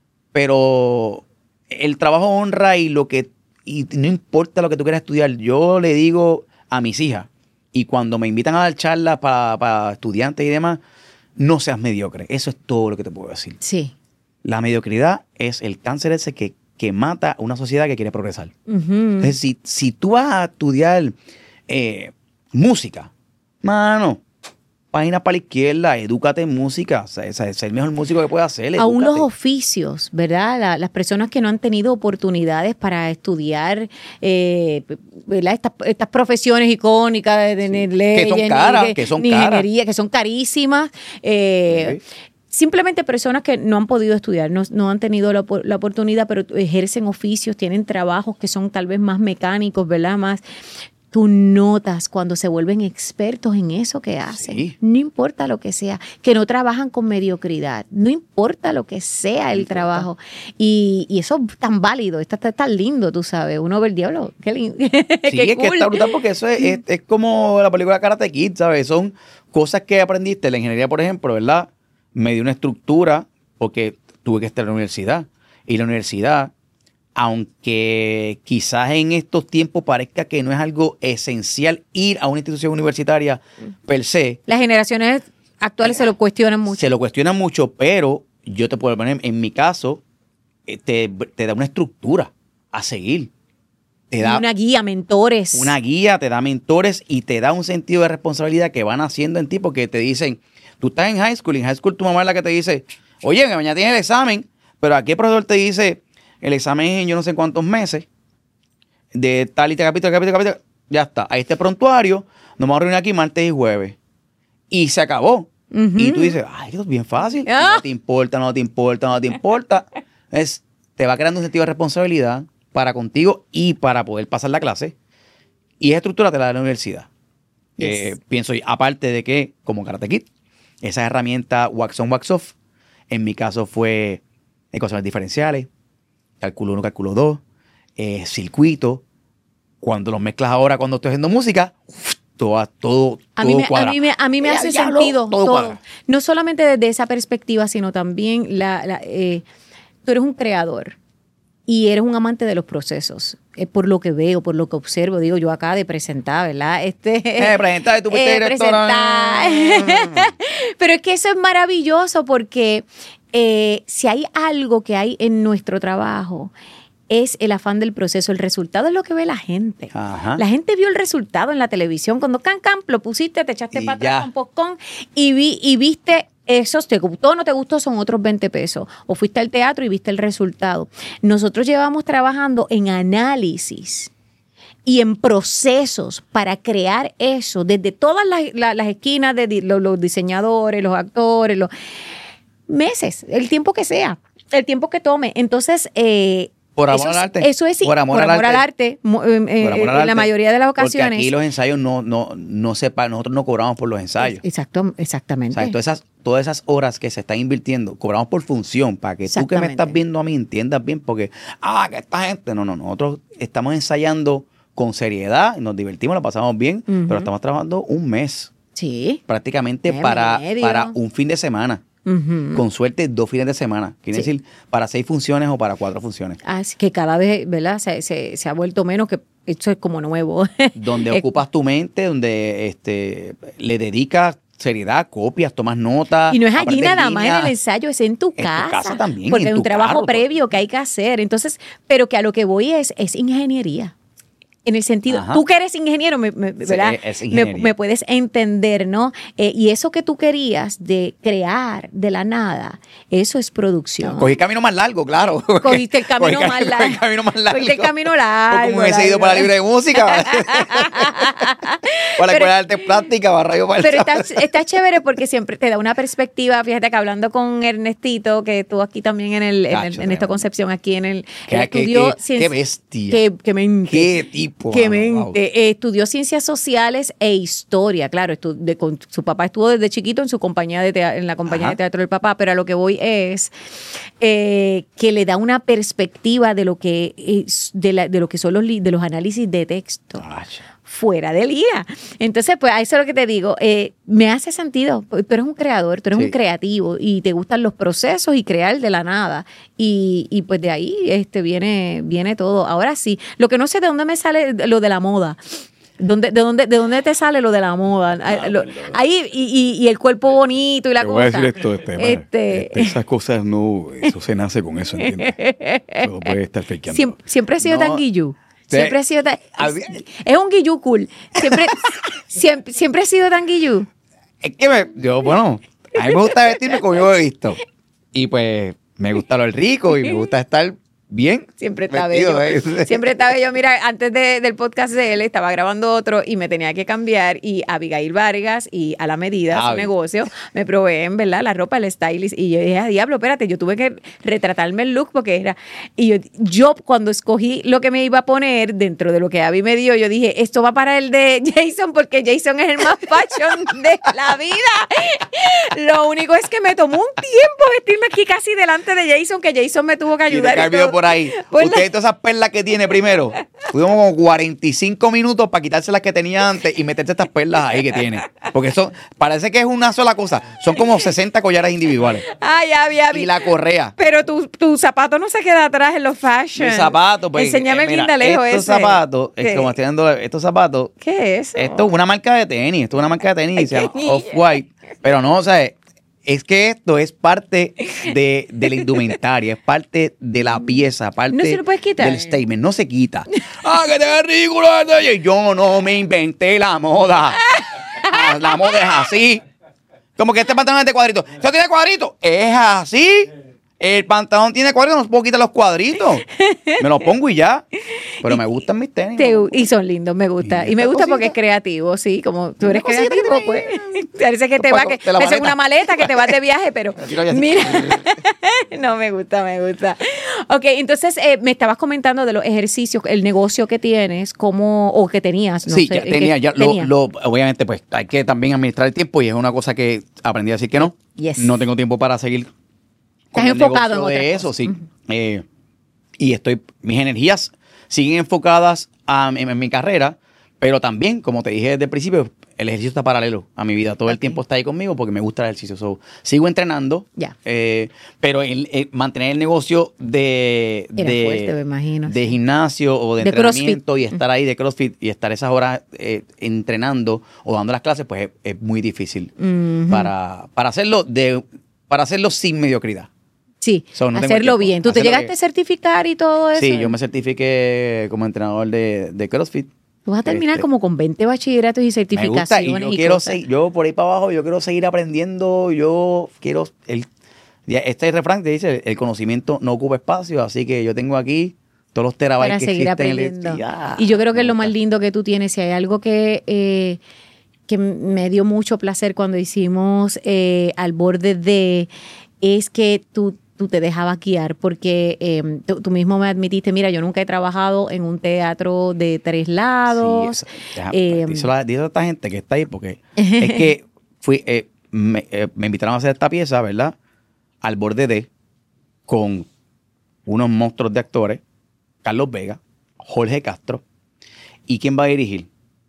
B: pero el trabajo honra y lo que, y no importa lo que tú quieras estudiar, yo le digo a mis hijas, y cuando me invitan a dar charlas para, para estudiantes y demás, no seas mediocre. Eso es todo lo que te puedo decir.
A: Sí.
B: La mediocridad es el cáncer ese que, que mata a una sociedad que quiere progresar.
A: Ujú.
B: Entonces, si, si tú vas a estudiar eh, música, mano, página para la izquierda, edúcate en música, o sea, es el mejor músico que puedes hacer.
A: Aún los
B: edúcate.
A: oficios, ¿verdad? La- las personas que no han tenido oportunidades para estudiar eh, ¿verdad? Estas, estas profesiones icónicas de, de
B: Sí.
A: leyes,
B: Que son
A: ni-
B: caras,
A: ni-
B: que son
A: ni
B: caras.
A: ingeniería, que son carísimas. eh,
B: Sí.
A: Simplemente personas que no han podido estudiar, no, no han tenido la, opor- la oportunidad, pero ejercen oficios, tienen trabajos que son tal vez más mecánicos, ¿verdad? Más... Tú notas cuando se vuelven expertos en eso que hacen.
B: Sí.
A: No importa lo que sea, que no trabajan con mediocridad, no importa lo que sea el
B: importa.
A: trabajo. Y, y eso es tan válido, está, está tan lindo, tú sabes. Uno ve el diablo, qué lindo.
B: Sí,
A: qué
B: es que está brutal porque eso es, es, es como la película Karate Kid, ¿sabes? Son cosas que aprendiste. La ingeniería, por ejemplo, ¿verdad? Me dio una estructura porque tuve que estar en la universidad. Y la universidad, aunque quizás en estos tiempos parezca que no es algo esencial ir a una institución universitaria per se,
A: Las generaciones actuales se lo cuestionan mucho.
B: se lo cuestiona mucho, pero yo te puedo poner, en mi caso, eh, te, te da una estructura a seguir. Te da
A: Una guía, mentores.
B: una guía, te da mentores y te da un sentido de responsabilidad que van haciendo en ti porque te dicen, tú estás en high school, y en high school tu mamá es la que te dice, oye, que mañana tienes el examen, pero aquí el profesor te dice, el examen es en yo no sé cuántos meses, de tal y tal capítulo, capítulo, capítulo, ya está, ahí está el prontuario, nos vamos a reunir aquí martes y jueves. Y se acabó.
A: Ujú.
B: Y tú dices, ay, esto es bien fácil, y
A: Ah.
B: no te importa, no te importa, no te importa. Es, te va creando un sentido de responsabilidad para contigo y para poder pasar la clase. Y esa estructura te la da la universidad.
A: Yes.
B: Eh, pienso yo, aparte de que, como Karate Kid, esa herramienta wax on, wax off, en mi caso fue ecuaciones diferenciales, cálculo uno, cálculo dos, eh, circuito. Cuando los mezclas ahora, cuando estoy haciendo música, uf, todo, todo,
A: A mí,
B: todo
A: me, a
B: cuadra.
A: mí me, a mí me
B: Eh,
A: hace
B: diablo,
A: sentido
B: todo
A: todo.
B: cuadra.
A: No solamente desde esa perspectiva, sino también la, la, eh, tú eres un creador y eres un amante de los procesos. Eh, por lo que veo, por lo que observo, digo yo acá de presentar, ¿verdad? Este,
B: Eh, presentar, tú fuiste
A: eh,
B: directora.
A: presentar. Pero es que eso es maravilloso porque eh, si hay algo que hay en nuestro trabajo, es el afán del proceso. El resultado es lo que ve la gente.
B: Ajá.
A: La gente vio el resultado en la televisión. Cuando can, can, lo pusiste, te echaste
B: Y
A: para
B: ya.
A: atrás con popcorn y, vi, y viste esos, te gustó o no te gustó, son otros veinte pesos. O fuiste al teatro y viste el resultado. Nosotros llevamos trabajando en análisis y en procesos para crear eso, desde todas las, las- las esquinas de di- los, los diseñadores, los actores, los meses, el tiempo que sea, el tiempo que tome. Entonces, eh,
B: Por amor
A: eso
B: al
A: es-
B: arte.
A: Eso es
B: Por amor al arte.
A: arte, mo- eh, eh,
B: Por amor al
A: en
B: arte.
A: la mayoría de las
B: Porque
A: ocasiones.
B: aquí los ensayos no, no, no se pagan, nosotros no cobramos por los ensayos.
A: Exacto,
B: O
A: exactamente.
B: sea, todas esas, todas esas horas que se están invirtiendo, cobramos por función, para que tú que me
A: Exactamente.
B: estás viendo a mí entiendas bien, porque, ah, que esta gente, no, no, nosotros estamos ensayando con seriedad, nos divertimos, la pasamos bien,
A: Ujú.
B: pero estamos trabajando un mes
A: Sí.
B: prácticamente
A: Mes,
B: para,
A: mes y medio.
B: para un fin de semana.
A: Ujú.
B: Con suerte, dos fines de semana. Quiere
A: Sí.
B: decir, para seis funciones o para cuatro funciones.
A: Así que cada vez, ¿verdad? Se, se, se ha vuelto menos, que esto es como nuevo.
B: Donde
A: Eh,
B: ocupas tu mente, donde este, le dedicas seriedad, copias, tomas notas.
A: Y no es allí
B: aprendes
A: nada más en
B: líneas.
A: el ensayo, es en tu
B: En tu
A: casa.
B: casa también,
A: Porque
B: en
A: hay un
B: tu
A: trabajo
B: carro,
A: previo que hay que hacer. Entonces, pero que a lo que voy es, es ingeniería. En el sentido,
B: Ajá.
A: tú que eres ingeniero, me, me- ¿verdad?
B: es
A: me,
B: ingeniería.
A: me puedes entender, ¿no? Eh, y eso que tú querías de crear de la nada, eso es producción.
B: Cogí el camino más largo, claro.
A: Cogiste el camino
B: Cogí
A: más
B: cogí
A: largo.
B: el camino más largo.
A: Cogiste el camino largo,
B: O como hubiese ido
A: largo.
B: para la libre de música. para la
A: Pero-
B: escuela de arte plástica, para rayo para el
A: Pero está, está chévere porque siempre te da una perspectiva. Fíjate que hablando con Ernestito, que estuvo aquí también en el, en, el-
B: Cacho,
A: en esta
B: tremendo.
A: Concepción, aquí en el
B: Qué-
A: él
B: qué-
A: estudió
B: qué-
A: cien-
B: qué bestia.
A: Qué, qué mente.
B: Qué tipo,
A: Qué
B: mano,
A: mente.
B: wow.
A: Eh, estudió ciencias sociales e historia. Claro, estu- de- con, su papá estuvo desde chiquito en su compañía de tea- en la compañía
B: Ajá.
A: de teatro del papá, pero a lo que voy es eh, que le da una perspectiva de lo que es, de, la- de lo que son los li- de los análisis de texto
B: Cacho.
A: fuera de liga. Entonces, pues, a eso es lo que te digo. Eh, me hace sentido. Tú eres un creador, tú eres
B: Sí.
A: un creativo y te gustan los procesos y crear de la nada. Y, y pues de ahí este, viene, viene todo. Ahora sí, lo que no sé de dónde me sale lo de la moda. ¿Dónde, de, dónde, ¿De dónde te sale lo de la moda? Ah, lo, ahí, y, y, y el cuerpo bonito y la
C: Te
A: cosa.
C: voy a decir esto, este,
A: Este-
C: este, esas cosas no, eso se nace con eso, ¿entiendes? Eso no puede estar fakeando.
A: Siempre, siempre he sido
B: No.
A: tan guillú.
B: Sí.
A: Siempre he sido tan...
B: Había-
A: Es un guillú cool. Siempre, siempre, siempre he sido tan guillú.
B: Es que me, yo, bueno, a mí me gusta vestirme como yo he visto. Y pues me gusta lo rico y me gusta estar bien.
A: Siempre está
B: vestido,
A: bello.
B: ¿eh?
A: Siempre está bello. Mira, antes de- del podcast de él, estaba grabando otro y me tenía que cambiar. Y Abigail Vargas y A la Medida, su
B: Avi.
A: negocio, me proveen, ¿verdad? La ropa, el stylist. Y yo dije, a diablo, espérate, yo tuve que retratarme el look porque era. Y yo, yo, cuando escogí lo que me iba a poner dentro de lo que Abby me dio, yo dije, esto va para el de Jason porque Jason es el más fashion de la vida. Lo único es que me tomó un tiempo vestirme aquí casi delante de Jason, que Jason me tuvo que
B: Y te
A: ayudar. y
B: cae
A: todo.
B: por ahí.
A: Por la-
B: Usted, todas esas perlas que tiene primero. Fuimos como cuarenta y cinco minutos para quitarse las que tenía antes y meterse estas perlas ahí que tiene. Porque son, parece que es una sola cosa. Son como sesenta collares individuales.
A: Ay, Abby, Abby.
B: Y la correa.
A: Pero tu, tu zapato no se queda atrás en los fashion.
B: Mis zapatos, pues.
A: Enséñame
B: eh,
A: el
B: mira,
A: guindalejo
B: estos
A: ese.
B: zapatos, es
A: ¿Qué?
B: como estoy dando, estos zapatos,
A: ¿Qué es eso?
B: esto es una marca de tenis, esto es una marca de tenis,
A: Ay,
B: se llama
A: qué niña.
B: Off-White. Pero no, o sea, es que esto es parte de, de la indumentaria, es parte de la pieza, parte
A: ¿No se lo puedes quitar?
B: del statement, no se quita. ¡Ah, que te ves ridículo! Yo no me inventé la moda. Ah, la moda es así. Como que este pantalón es de cuadritos. ¿Eso tiene cuadritos? Es así. El pantalón tiene cuadritos, no puedo quitar los cuadritos. Me los pongo y ya. Pero me gustan mis tenis.
A: Te-
B: ¿no?
A: y son lindos, me gusta.
B: Y
A: Y me
B: esta
A: gusta porque es
B: cosita.
A: creativo, sí. Como tú eres
B: Una cosita que
A: creativo, pues.
B: tiene-
A: Parece que te va, que
B: De la
A: parece
B: maleta.
A: una maleta que te vas de viaje, pero.
B: Tiro ya así.
A: Mira. No, me gusta, me gusta. Ok, entonces eh, me estabas comentando de los ejercicios, el negocio que tienes, cómo, o que tenías. No
B: Sí,
A: sé,
B: ya
A: que
B: tenía, ya lo,
A: tenías.
B: lo- obviamente, pues hay que también administrar el tiempo y es una cosa que aprendí a decir que no.
A: Yes.
B: No tengo tiempo para seguir
A: Estás
B: el
A: enfocado en
B: negocio
A: otras
B: de eso,
A: cosas.
B: sí. Eh, y estoy, mis energías siguen enfocadas a- en, en mi carrera, pero también, como te dije desde el principio, el ejercicio está paralelo a mi vida. Todo el
A: Ok.
B: tiempo está ahí conmigo porque me gusta el ejercicio. So, sigo entrenando,
A: Ya.
B: eh, pero el- el mantener el negocio de,
A: Era
B: de,
A: fuerte, me imagino,
B: de
A: sí.
B: gimnasio o de,
A: De
B: entrenamiento
A: CrossFit.
B: y estar ahí de CrossFit y estar esas horas eh, entrenando o dando las clases, pues es, es muy difícil
A: Ujú.
B: para, para hacerlo de para hacerlo sin mediocridad.
A: Sí,
B: So, no tengo
A: hacerlo
B: tiempo.
A: bien. ¿Tú te
B: Hacerlo
A: llegaste
B: bien.
A: a certificar y todo eso?
B: Sí, yo me certifiqué como entrenador de, de CrossFit.
A: Tú vas a terminar
B: este,
A: como con veinte bachilleratos y
B: Me
A: certificaciones
B: gusta y yo
A: y
B: quiero
A: cosas.
B: seguir, yo por ahí para abajo, yo quiero seguir aprendiendo, yo quiero, el, ya este refrán te dice, el conocimiento no ocupa espacio, así que yo tengo aquí todos los terabytes
A: Para
B: que
A: seguir
B: existen en el-
A: aprendiendo.
B: ya,
A: Y yo creo que
B: me
A: es lo más
B: gusta.
A: lindo que tú tienes. Si hay algo que, eh, que me dio mucho placer cuando hicimos eh, Al Borde de, es que tú, tú te dejabas guiar, porque eh, tú, tú mismo me admitiste, mira, yo nunca he trabajado en un teatro de tres lados.
B: Sí, eso, deja-
A: Eh,
B: díselo a, díselo a esta gente que está ahí, porque es que fui, eh, me, eh, me invitaron a hacer esta pieza, ¿verdad? Al Borde de, con unos monstruos de actores, Carlos Vega, Jorge Castro, ¿y quién va a dirigir?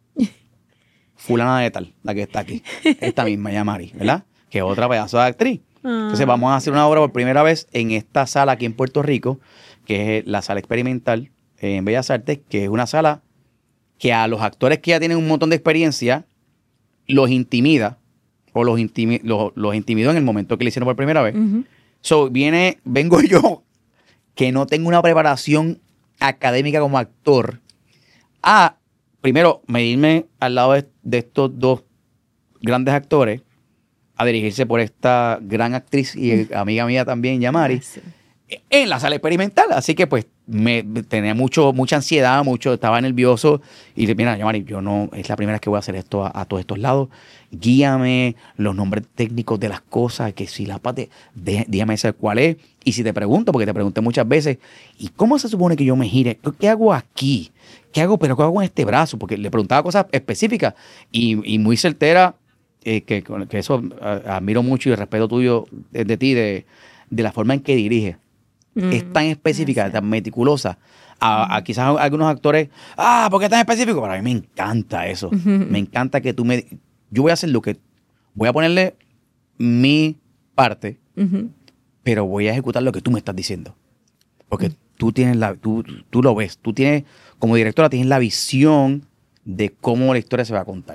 B: Fulana de tal, la que está aquí, esta misma, Yamari, ¿verdad? Que es otra pedazo de actriz. Entonces vamos a hacer una obra por primera vez en esta sala aquí en Puerto Rico, que es la sala experimental eh, en Bellas Artes, que es una sala que a los actores que ya tienen un montón de experiencia los intimida o los, intimi- los, los intimidó en el momento que le hicieron por primera vez.
A: Ujú.
B: So, viene, vengo yo, que no tengo una preparación académica como actor, a, primero, medirme al lado de, de estos dos grandes actores, a dirigirse por esta gran actriz y amiga mía también, Yamari,
A: Ah, sí.
B: en la sala experimental. Así que pues me tenía mucho, mucha ansiedad, mucho, estaba nervioso. Y le mira, Yamari, yo no, es la primera vez que voy a hacer esto a, a todos estos lados. Guíame los nombres técnicos de las cosas, que si la parte, dé- dígame ese cuál es. Y si te pregunto, porque te pregunté muchas veces, ¿y cómo se supone que yo me gire? ¿Qué hago aquí? ¿Qué hago? ¿Pero qué hago en este brazo? Porque le preguntaba cosas específicas y, y muy certera, eh, que, que eso a- admiro mucho y respeto tuyo de, de ti, de, de la forma en que dirige. Es tan específica,
A: gracias.
B: tan meticulosa. A, a quizás algunos actores, ah, ¿por qué tan específico? Pero a mí me encanta eso. Me encanta que tú me... Yo voy a hacer lo que... Voy a ponerle mi parte,
A: Ujú.
B: pero voy a ejecutar lo que tú me estás diciendo. Porque tú tienes la... Tú, tú lo ves. Tú tienes... Como directora tienes la visión de cómo la historia se va a contar.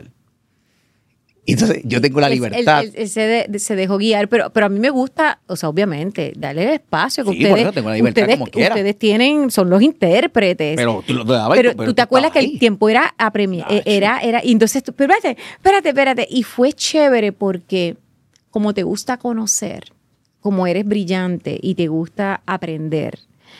B: Y entonces yo tengo la
A: Él-
B: libertad.
A: Él, él- él se, de- se dejó guiar, pero, pero a mí me gusta, o sea, obviamente, darle el espacio que
B: Sí, por
A: ustedes,
B: eso tengo la libertad
A: ustedes,
B: como quiera.
A: ustedes tienen, son los intérpretes.
B: pero tú lo dabas y
A: Pero, tú te acuerdas que
B: estabas
A: el
B: ahí.
A: tiempo era apremiante,
B: Nacho.
A: era, era, y entonces tú, pero espérate, espérate, espérate, y fue chévere porque como te gusta conocer, como eres brillante y te gusta aprender,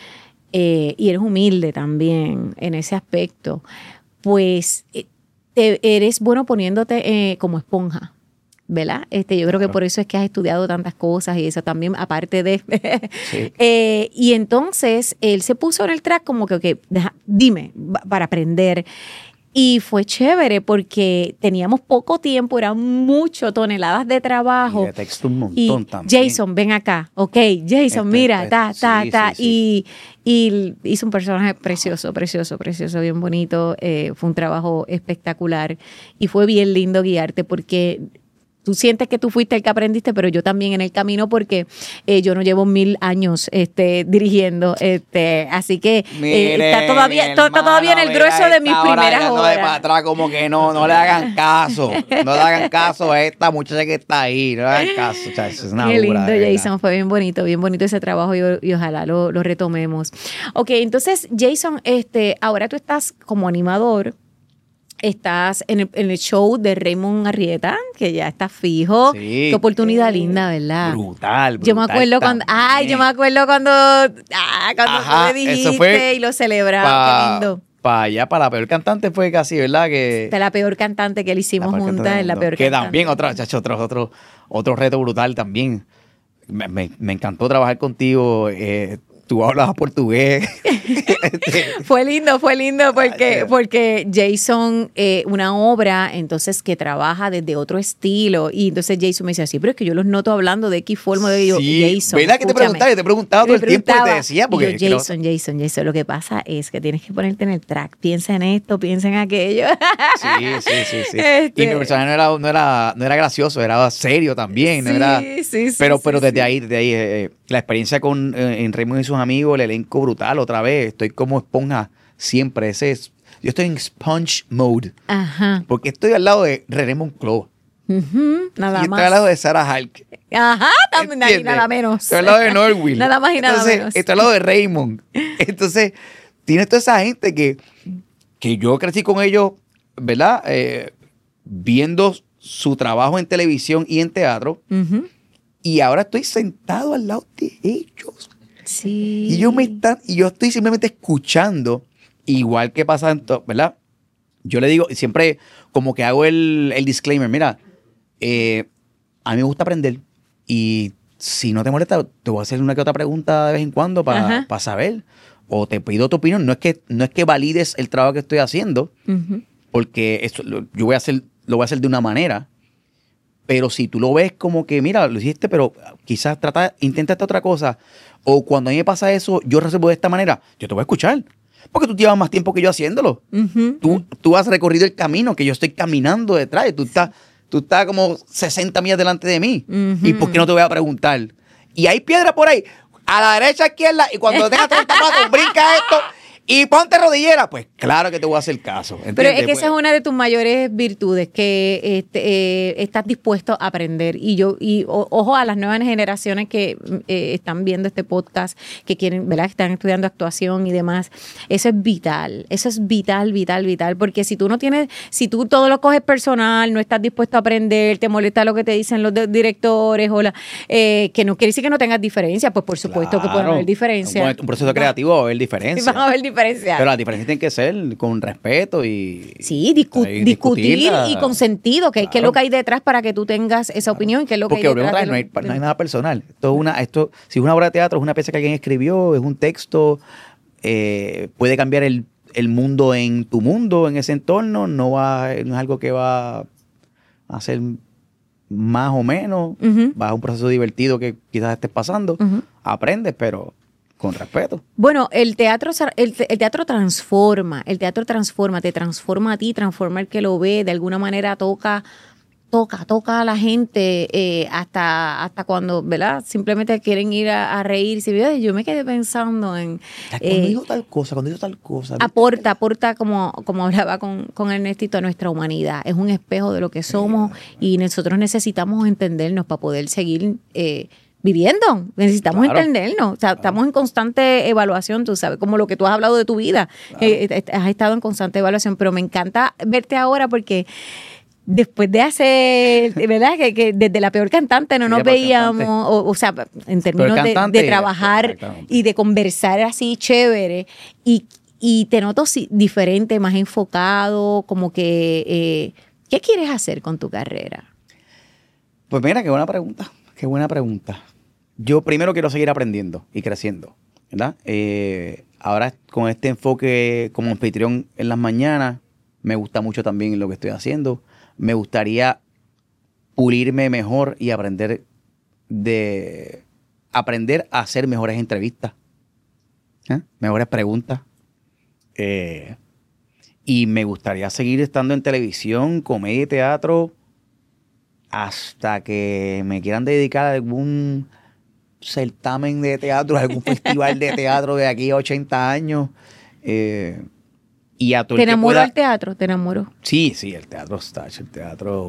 A: eh, y eres humilde también en ese aspecto, pues eh, te- eres bueno poniéndote eh, como esponja. ¿Verdad? Este, yo creo que
B: Claro.
A: por eso es que has estudiado tantas cosas y eso también, aparte de...
B: Sí.
A: Eh, y entonces él se puso en el track como que, ok, deja- dime, va- para aprender. Y fue chévere porque teníamos poco tiempo, eran mucho, toneladas de trabajo.
B: Y de texto un
A: Y
B: montón también.
A: Jason, ven acá, ok, Jason,
B: Este,
A: mira,
B: este,
A: ta, ta,
B: sí,
A: ta.
B: sí, sí.
A: Y, y hizo un personaje precioso, precioso, precioso, bien bonito. Eh, fue un trabajo espectacular y fue bien lindo guiarte porque tú sientes que tú fuiste el que aprendiste, pero yo también en el camino porque eh, yo no llevo mil años este, dirigiendo, este, así que eh, está todavía, to- está todavía en el grueso de mis primeras
B: de
A: horas.
B: para atrás como que no, no le hagan caso. No le hagan caso a esta muchacha que está ahí. No le hagan caso. O sea, eso es una
A: Qué lindo,
B: dura, de verdad.
A: Jason. Fue bien bonito, bien bonito ese trabajo y, y ojalá lo, lo retomemos. Ok, entonces, Jason, este, ahora tú estás como animador. Estás en el, en el show de Raymond Arrieta, que ya está fijo.
B: Sí.
A: Qué oportunidad linda, ¿verdad?
B: Brutal, brutal.
A: Yo me acuerdo cuando, ay, yo me acuerdo cuando, ah, cuando
B: Ajá,
A: tú me
B: eso
A: dijiste
B: fue
A: y lo celebraba, qué lindo.
B: Para allá, para la peor cantante fue casi, ¿verdad? Que
A: Esta es la peor cantante que le hicimos
B: la peor
A: juntas,
B: cantante
A: es la
B: del
A: peor
B: mundo. Que
A: cantante.
B: también, otra, chacho, otro, otro, otro reto brutal también. Me, me, me encantó trabajar contigo. Eh, tú hablabas portugués. Este,
A: Fue lindo, fue lindo porque,
B: Ay,
A: porque Jason, eh, una obra, entonces que trabaja desde otro estilo. Y entonces Jason me decía, sí, pero es que yo los noto hablando de X forma. Y yo,
B: sí,
A: Jason,
B: ¿verdad que te
A: escúchame.
B: preguntaba? Yo te preguntaba todo
A: Me
B: el tiempo y te
A: preguntaba,
B: decía. Porque
A: y yo, Jason, Jason, Jason, lo que pasa es que tienes que ponerte en el track. Piensa en esto, piensa en aquello.
B: Sí, sí, sí, sí.
A: Este-
B: Y mi personaje no era, no, era, no era gracioso, era serio también. No
A: Sí,
B: era,
A: sí, sí,
B: pero
A: sí,
B: pero
A: sí.
B: desde ahí, desde ahí eh, la experiencia con eh, en Raymond y sus amigos, el elenco brutal otra vez. Estoy como esponja siempre. Ese es, yo estoy en sponge mode.
A: Ajá.
B: Porque estoy al lado de Raymond Clough.
A: Ujú, nada
B: y estoy
A: más.
B: al lado de Sarah Hulk.
A: Ajá, también, y
B: ¿Entiendes?
A: nada menos.
B: Estoy al lado de Norwil.
A: Nada más y nada
B: Entonces,
A: menos.
B: estoy al lado de Raymond. Entonces, tienes toda esa gente que, que yo crecí con ellos, ¿verdad? Eh, viendo su trabajo en televisión y en teatro.
A: Ujú.
B: Y ahora estoy sentado al lado de ellos.
A: Sí.
B: Y ellos me están, y yo estoy simplemente escuchando, igual que pasa, en to- ¿verdad? Yo le digo, siempre como que hago el, el disclaimer, mira, eh, a mí me gusta aprender y si no te molesta, te voy a hacer una que otra pregunta de vez en cuando para
A: Ajá.
B: saber. O te pido tu opinión. No es que, no es que valides el trabajo que estoy haciendo,
A: Ujú.
B: porque esto, lo- yo voy a hacer, lo voy a hacer de una manera. Pero si tú lo ves como que, mira, lo hiciste, pero quizás trata, intenta esta otra cosa. O cuando a mí me pasa eso, yo resuelvo de esta manera, yo te voy a escuchar. Porque tú llevas más tiempo que yo haciéndolo.
A: Ujú.
B: Tú, tú has recorrido el camino que yo estoy caminando detrás. Tú estás, tú estás como sesenta millas delante de mí.
A: Ujú.
B: ¿Y por qué no te voy a preguntar? Y hay piedra por ahí, a la derecha, a la izquierda, y cuando tengas treinta pasos, brinca esto y ponte rodillera. Pues claro que te voy a hacer caso.
A: Pero
B: ¿entiendes?
A: es que esa es
B: Pues,
A: una de tus mayores virtudes, que este, eh, estás dispuesto a aprender. Y yo, y o- ojo a las nuevas generaciones que eh, están viendo este podcast, que quieren, ¿verdad? Que están estudiando actuación y demás. Eso es vital. Eso es vital, vital, vital. Porque si tú no tienes, si tú todo lo coges personal, no estás dispuesto a aprender, te molesta lo que te dicen los de- directores, o la, eh, que no quiere decir que no tengas diferencia, pues por supuesto que pueden
B: claro,
A: haber diferencias.
B: Un, un proceso creativo va a haber diferencia.
A: Van a haber diferencias.
B: Pero las diferencias tienen que ser con respeto y...
A: Sí, discu-
B: y
A: discutir
B: discutirla.
A: y con sentido, que, que es
B: Claro.
A: lo que hay detrás para que tú tengas esa opinión y que es lo que
B: Porque
A: hay
B: volvemos
A: detrás.
B: otra vez,
A: de
B: no hay,
A: lo-
B: no hay nada personal. Esto es una, esto, si es una obra de teatro, es una pieza que alguien escribió, es un texto, eh, puede cambiar el, el mundo en tu mundo, en ese entorno, no, va, no es algo que va a ser más o menos,
A: Ujú.
B: va a un proceso divertido que quizás estés pasando,
A: Ujú.
B: aprendes, pero con respeto.
A: Bueno, el teatro, el, te- el teatro transforma, el teatro transforma, te transforma a ti, transforma el que lo ve, de alguna manera toca toca, toca a la gente eh, hasta, hasta cuando, ¿verdad? Simplemente quieren ir a, a reírse. Y yo me quedé pensando en...
B: Cuando
A: eh,
B: dijo tal cosa, cuando dijo tal cosa.
A: aporta, aporta como, como hablaba con, con Ernestito, a nuestra humanidad. Es un espejo de lo que somos y nosotros necesitamos entendernos para poder seguir eh, viviendo. Necesitamos
B: Claro.
A: entendernos. O sea, estamos en constante evaluación, tú sabes, como lo que tú has hablado de tu vida.
B: Claro.
A: Eh, has estado en constante evaluación, pero me encanta verte ahora porque después de hacer, ¿verdad? Que, que desde la peor cantante no
B: Sí,
A: nos
B: la peor
A: veíamos,
B: cantante.
A: o, o sea, en términos de,
B: cantante
A: de
B: y-
A: trabajar
B: exactamente.
A: y de conversar así chévere, y, y te noto si- diferente, más enfocado, como que, eh, ¿qué quieres hacer con tu carrera?
B: Pues mira, qué buena pregunta, qué buena pregunta. Yo primero quiero seguir aprendiendo y creciendo, ¿verdad? Eh, ahora con este enfoque como anfitrión en las mañanas, me gusta mucho también lo que estoy haciendo. Me gustaría pulirme mejor y aprender de aprender a hacer mejores entrevistas, ¿eh? Mejores preguntas. Eh, y me gustaría seguir estando en televisión, comedia y teatro hasta que me quieran dedicar a algún certamen de teatro, algún festival de teatro de aquí a ochenta años. Eh, y a todo
A: ¿Te
B: el que
A: enamoró
B: pueda-
A: el teatro? ¿Te enamoró?
B: Sí, sí, el teatro está, el teatro.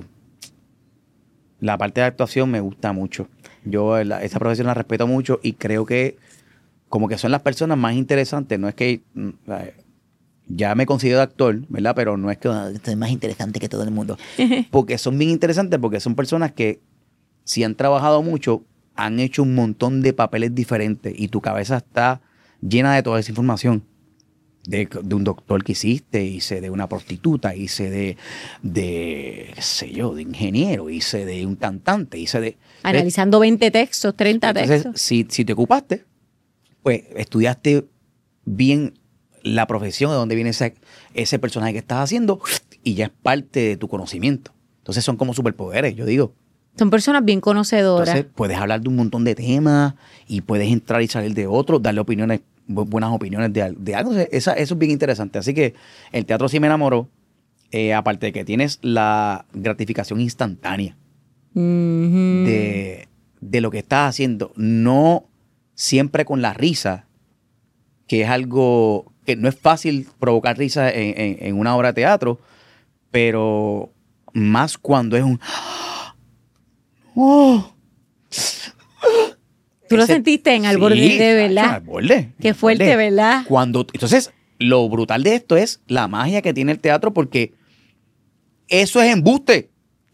B: La parte de actuación me gusta mucho. Yo la- esa profesión la respeto mucho y creo que como que son las personas más interesantes. No es que mm, eh, ya me considero actor, ¿verdad? Pero no es que "Ah, estoy más interesante que todo el mundo". Porque son bien interesantes, porque son personas que si han trabajado mucho, han hecho un montón de papeles diferentes y tu cabeza está llena de toda esa información. De, de un doctor que hiciste, hice de una prostituta, hice de, de, qué sé yo, de ingeniero, hice de un cantante, hice de...
A: Analizando veinte textos, treinta
B: Entonces,
A: textos.
B: si, si te ocupaste, pues estudiaste bien la profesión de donde viene ese, ese personaje que estás haciendo y ya es parte de tu conocimiento. Entonces son como superpoderes, yo digo.
A: Son personas bien conocedoras.
B: Entonces puedes hablar de un montón de temas y puedes entrar y salir de otros, darle opiniones, bu- buenas opiniones de, al- de algo. Esa- eso es bien interesante. Así que el teatro sí me enamoró. Eh, aparte de que tienes la gratificación instantánea
A: Ujú.
B: de, de lo que estás haciendo. No siempre con la risa, que es algo que no es fácil provocar risa en, en- en una obra de teatro, pero más cuando es un... ¡Oh!
A: Tú lo
B: Ese-
A: sentiste en al
B: Sí,
A: borde de
B: chacho,
A: verdad.
B: al borde,
A: Qué
B: al
A: fuerte,
B: borde.
A: ¿verdad?
B: Cuando, entonces, lo brutal de esto es la magia que tiene el teatro, porque eso es embuste.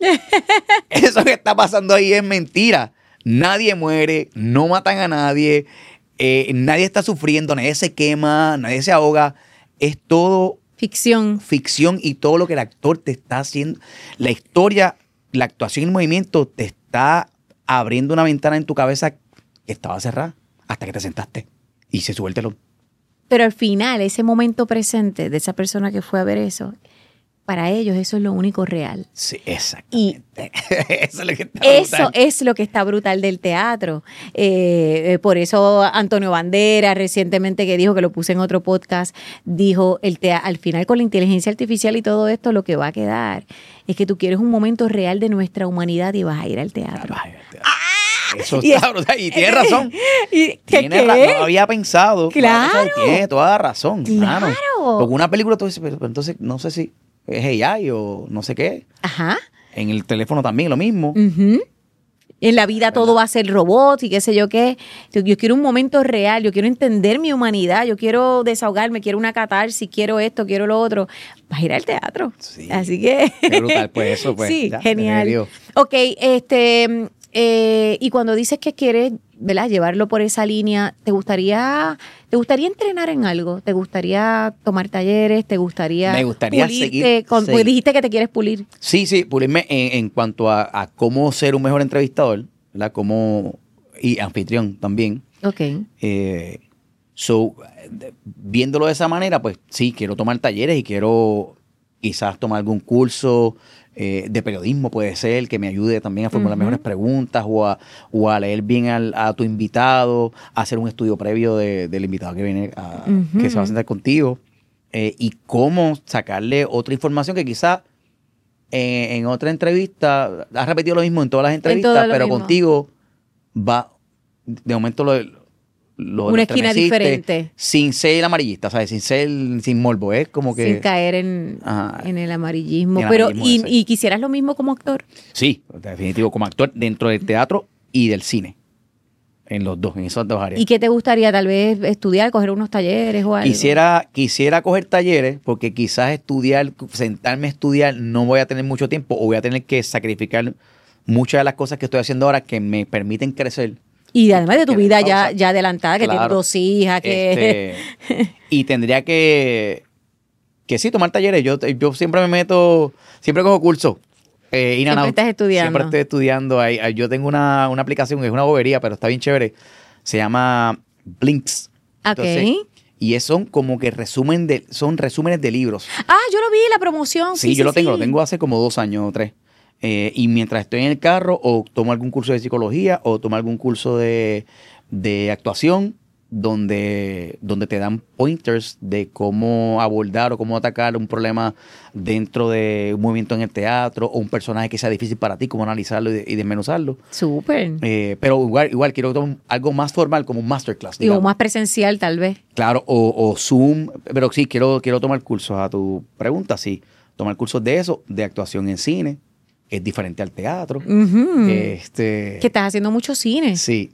B: Eso que está pasando ahí es mentira. Nadie muere, no matan a nadie, eh, nadie está sufriendo, nadie se quema, nadie se ahoga. Es todo
A: Ficción.
B: ficción y todo lo que el actor te está haciendo. La historia, la actuación y el movimiento te está abriendo una ventana en tu cabeza que estaba cerrada hasta que te sentaste y se sube el telón.
A: Pero al final, ese momento presente de esa persona que fue a ver eso, para ellos eso es lo único real.
B: Sí,
A: Y
B: exactamente. Eso es lo que está
A: eso
B: brutal.
A: es lo que está brutal del teatro. Eh, eh, por eso Antonio Banderas, recientemente que dijo, que lo puse en otro podcast, dijo, el tea- al final con la inteligencia artificial y todo esto, lo que va a quedar es que tú quieres un momento real de nuestra humanidad y vas a ir al teatro.
B: Ay, Eso
A: Y
B: está
A: es-
B: brutal. Y tiene razón.
A: ¿Y qué,
B: Tiene
A: qué?
B: ra- no lo había pensado.
A: Claro.
B: Tiene toda razón.
A: Claro.
B: Mano. Porque una película, tú dices, pero, pero entonces no sé si es A I o no sé qué.
A: Ajá.
B: En el teléfono también lo mismo.
A: Ujú. En la vida todo va a ser robot y qué sé yo qué. Yo, yo quiero un momento real, yo quiero entender mi humanidad, yo quiero desahogarme, quiero una catarsis, quiero esto, quiero lo otro. Vas a ir al teatro.
B: Sí.
A: Así que...
B: Qué brutal, pues eso, pues.
A: Sí,
B: ya,
A: genial.
B: definitivo.
A: Ok, este... eh, y cuando dices que quieres, ¿verdad?, llevarlo por esa línea, ¿te gustaría, ¿te gustaría entrenar en algo? ¿Te gustaría tomar talleres? ¿Te gustaría
B: Me gustaría
A: pulirte?
B: seguir-
A: Con- porque
B: seguir.
A: dijiste que te quieres pulir.
B: Sí, sí, pulirme en, en cuanto a, a cómo ser un mejor entrevistador, ¿verdad? Cómo, y anfitrión también.
A: Ok.
B: Eh, so, de- viéndolo de esa manera, pues sí, quiero tomar talleres y quiero quizás tomar algún curso eh, de periodismo, puede ser, que me ayude también a formular
A: Ujú.
B: mejores preguntas o a, o a leer bien al- a tu invitado, a hacer un estudio previo de- del invitado que viene, a-
A: Ujú.
B: que se va a sentar contigo, eh, y cómo sacarle otra información que quizás en, en otra entrevista, has repetido lo mismo en todas las entrevistas,
A: todo lo
B: pero
A: mismo.
B: contigo va, de momento lo, lo
A: Una
B: lo
A: esquina
B: estremeciste
A: diferente.
B: sin ser amarillista, ¿sabes? Sin ser, sin morbo, es como que...
A: Sin caer en,
B: Ajá.
A: en el amarillismo.
B: En el
A: Pero,
B: amarillismo
A: y,
B: ese.
A: y quisieras lo mismo como actor?
B: Sí, definitivo, como actor dentro del teatro y del cine. En los dos, en esas dos áreas.
A: ¿Y qué te gustaría tal vez estudiar, coger unos talleres o algo?
B: Quisiera, quisiera coger talleres porque quizás estudiar, sentarme a estudiar, no voy a tener mucho tiempo o voy a tener que sacrificar muchas de las cosas que estoy haciendo ahora que me permiten crecer.
A: Y además de tu
B: Que
A: vida
B: pausa.
A: ya, ya adelantada, que
B: Claro.
A: tienes dos hijas, que...
B: Este, y tendría que, que sí, tomar talleres. Yo, yo siempre me meto, siempre cojo cursos. Eh, in and
A: Siempre
B: out.
A: estás estudiando.
B: Siempre estoy estudiando. Ahí, ahí yo tengo una, una aplicación que es una bobería, pero está bien chévere. Se llama Blinks.
A: Ok.
B: Y es- son como que resumen de, son resúmenes de libros.
A: Ah, yo lo vi, la promoción.
B: Sí,
A: Sí,
B: yo
A: sí,
B: lo tengo,
A: sí.
B: lo tengo hace como dos años o tres. Eh, y mientras estoy en el carro, o tomo algún curso de psicología, o tomo algún curso de, de actuación, donde, donde te dan pointers de cómo abordar o cómo atacar un problema dentro de un movimiento en el teatro, o un personaje que sea difícil para ti, cómo analizarlo y, de- y desmenuzarlo.
A: Súper.
B: Eh, pero igual, igual quiero tomar algo más formal, como un masterclass.
A: Digo,
B: digamos.
A: más presencial tal vez.
B: Claro, o, o Zoom, pero sí, quiero, quiero tomar cursos. A tu pregunta, sí, tomar cursos de eso, de actuación en cine, que es diferente al teatro.
A: Ujú.
B: Este,
A: Que estás haciendo mucho cine.
B: sí.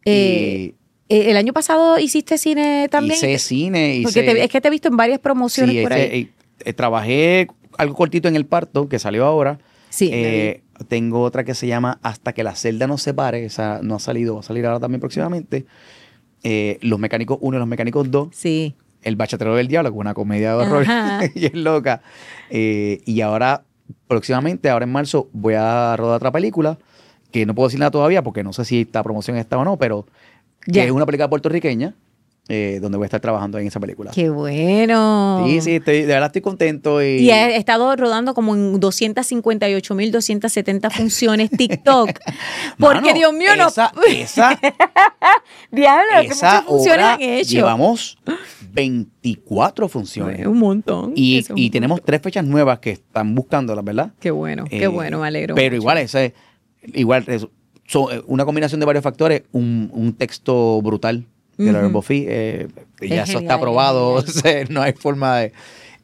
A: Eh, Eh, el año pasado hiciste cine
B: y
A: también.
B: hice cine, hice,
A: Porque te- es que te he visto en varias promociones
B: sí,
A: por
B: este,
A: ahí.
B: eh, eh, trabajé algo cortito en El Parto, que salió ahora.
A: Sí, me
B: Eh, tengo otra que se llama Hasta que la celda nos separe, esa no ha salido, va a salir ahora también próximamente. Eh, Los Mecánicos uno y Los Mecánicos dos.
A: Sí.
B: El Bachatero del Diablo, que es una comedia de horror
A: Ajá.
B: y es loca. Eh, y ahora, próximamente, ahora en marzo, voy a rodar otra película, que no puedo decir nada todavía porque no sé si esta promoción está o no, pero que
A: Ya.
B: es una película puertorriqueña, eh, donde voy a estar trabajando en esa película.
A: Qué bueno.
B: Sí, sí, estoy, de verdad estoy contento. Y,
A: Y he estado rodando como en doscientas cincuenta y ocho mil doscientas setenta funciones TikTok. Porque,
B: Mano,
A: Dios mío, no.
B: esa, esa,
A: Diablo, que
B: esa
A: muchas funciones
B: hora
A: han hecho.
B: llevamos veinticuatro funciones.
A: Es un montón.
B: Y,
A: Eso es
B: y
A: un
B: tenemos
A: montón.
B: tres fechas nuevas que están buscándolas, ¿verdad?
A: Qué bueno, qué
B: Eh,
A: bueno, me alegro.
B: Pero
A: mucho.
B: igual, ese, igual es- son, eh, una combinación de varios factores, un, un texto brutal de
A: Ujú.
B: Laura Buffy, eh, ya
A: Es
B: eso
A: genial,
B: está
A: es
B: aprobado,
A: genial.
B: o sea, no hay forma de...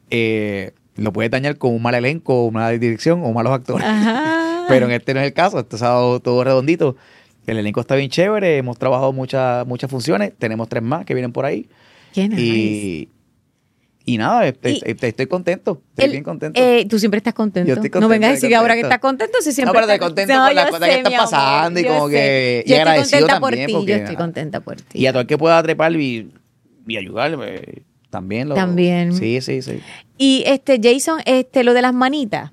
B: eh, lo puedes dañar con un mal elenco, una mala dirección o malos actores.
A: Ajá.
B: Pero en este no es el caso, esto ha estado todo redondito. El elenco está bien chévere, hemos trabajado muchas muchas funciones, tenemos tres más que vienen por ahí.
A: Qué nice.
B: Y, y nada, este-
A: Y-
B: este- estoy contento, estoy
A: El-
B: bien contento.
A: eh, tú siempre estás contento.
B: Yo estoy
A: No
B: contento,
A: vengas a decir
B: estoy
A: que ahora que
B: contento.
A: estás contento, si siempre
B: No, pero estoy
A: estás-
B: contento
A: No,
B: por las
A: yo
B: cosas que
A: sé,
B: están
A: mi amor,
B: pasando y
A: yo
B: como
A: sé.
B: que- y
A: Yo estoy
B: agradecido
A: contenta por
B: también
A: ti,
B: porque,
A: yo estoy
B: ajá.
A: contenta por ti.
B: Y a todo el que pueda trepar y, y ayudarme, eh, también lo...
A: También.
B: Sí, sí, sí.
A: Y este, Jason, este, lo de las manitas.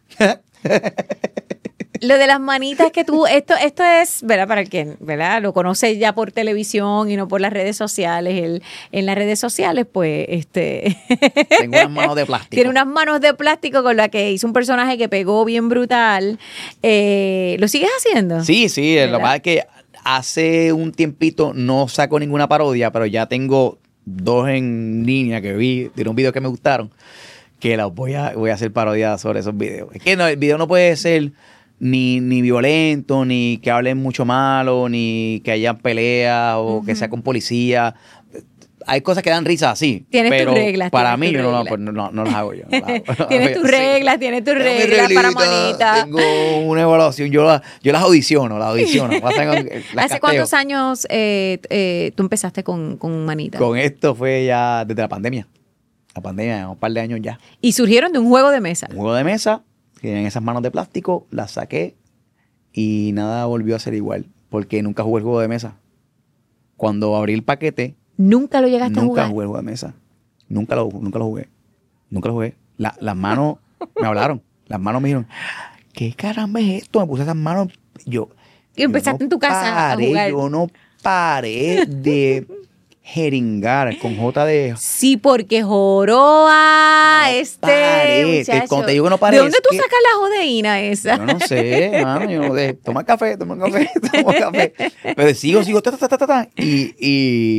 A: Lo de las manitas que tú, esto, esto es, ¿verdad? Para el que, ¿verdad? Lo conoce ya por televisión y no por las redes sociales. Él, en las redes sociales, pues, este.
B: Tengo unas manos de plástico.
A: Tiene unas manos de plástico con la que hizo un personaje que pegó bien brutal. Eh, ¿Lo sigues haciendo?
B: Sí, sí, lo que
A: ¿Verdad?
B: pasa es que hace un tiempito no saco ninguna parodia, pero ya tengo dos en línea que vi de un video que me gustaron, que los voy a, voy a hacer parodia sobre esos videos. Es que no, el video no puede ser ni, ni violento, ni que hablen mucho malo, ni que haya peleas o que sea con policía. Hay cosas que dan risa así.
A: Tienes tus
B: pero
A: reglas,
B: Para
A: tienes
B: mí,
A: tus
B: yo no,
A: reglas.
B: pues, no, no las hago yo. no las hago.
A: Tienes tus
B: Sí.
A: reglas, tienes tus
B: Tengo mis
A: reglas para
B: reglitas,
A: manitas.
B: Tengo una evaluación, yo, la- yo las audiciono, las audiciono. Pasan con- las
A: ¿Hace
B: casteo.
A: cuántos años eh, eh, tú empezaste con, con manitas?
B: Con esto fue ya desde la pandemia. La pandemia, un par de años ya.
A: Y surgieron de un juego de mesa.
B: Un juego de mesa, que en esas manos de plástico, las saqué y nada volvió a ser igual. Porque nunca jugué el juego de mesa. Cuando abrí el paquete,
A: ¿Nunca lo llegaste a
B: nunca
A: jugar?
B: jugué el juego de mesa. Nunca lo, nunca lo jugué. Nunca lo jugué. La- las manos me hablaron. Las manos me dijeron, ¿qué caramba es esto? Me puse esas manos. Yo.
A: Y empezaste
B: yo no
A: en tu casa a
B: paré,
A: jugar.
B: Yo no paré de jeringar con J de.
A: Sí, porque Joroa,
B: No
A: este
B: paré. Te-
A: muchacho.
B: cuando te digo que no paré,
A: ¿De dónde
B: es
A: tú
B: que-
A: sacas la jodeína esa?
B: Yo no sé, mano, yo no sé. Toma café, toma café, toma café. Pero sigo, sigo, ta, ta, ta, ta, ta, y, y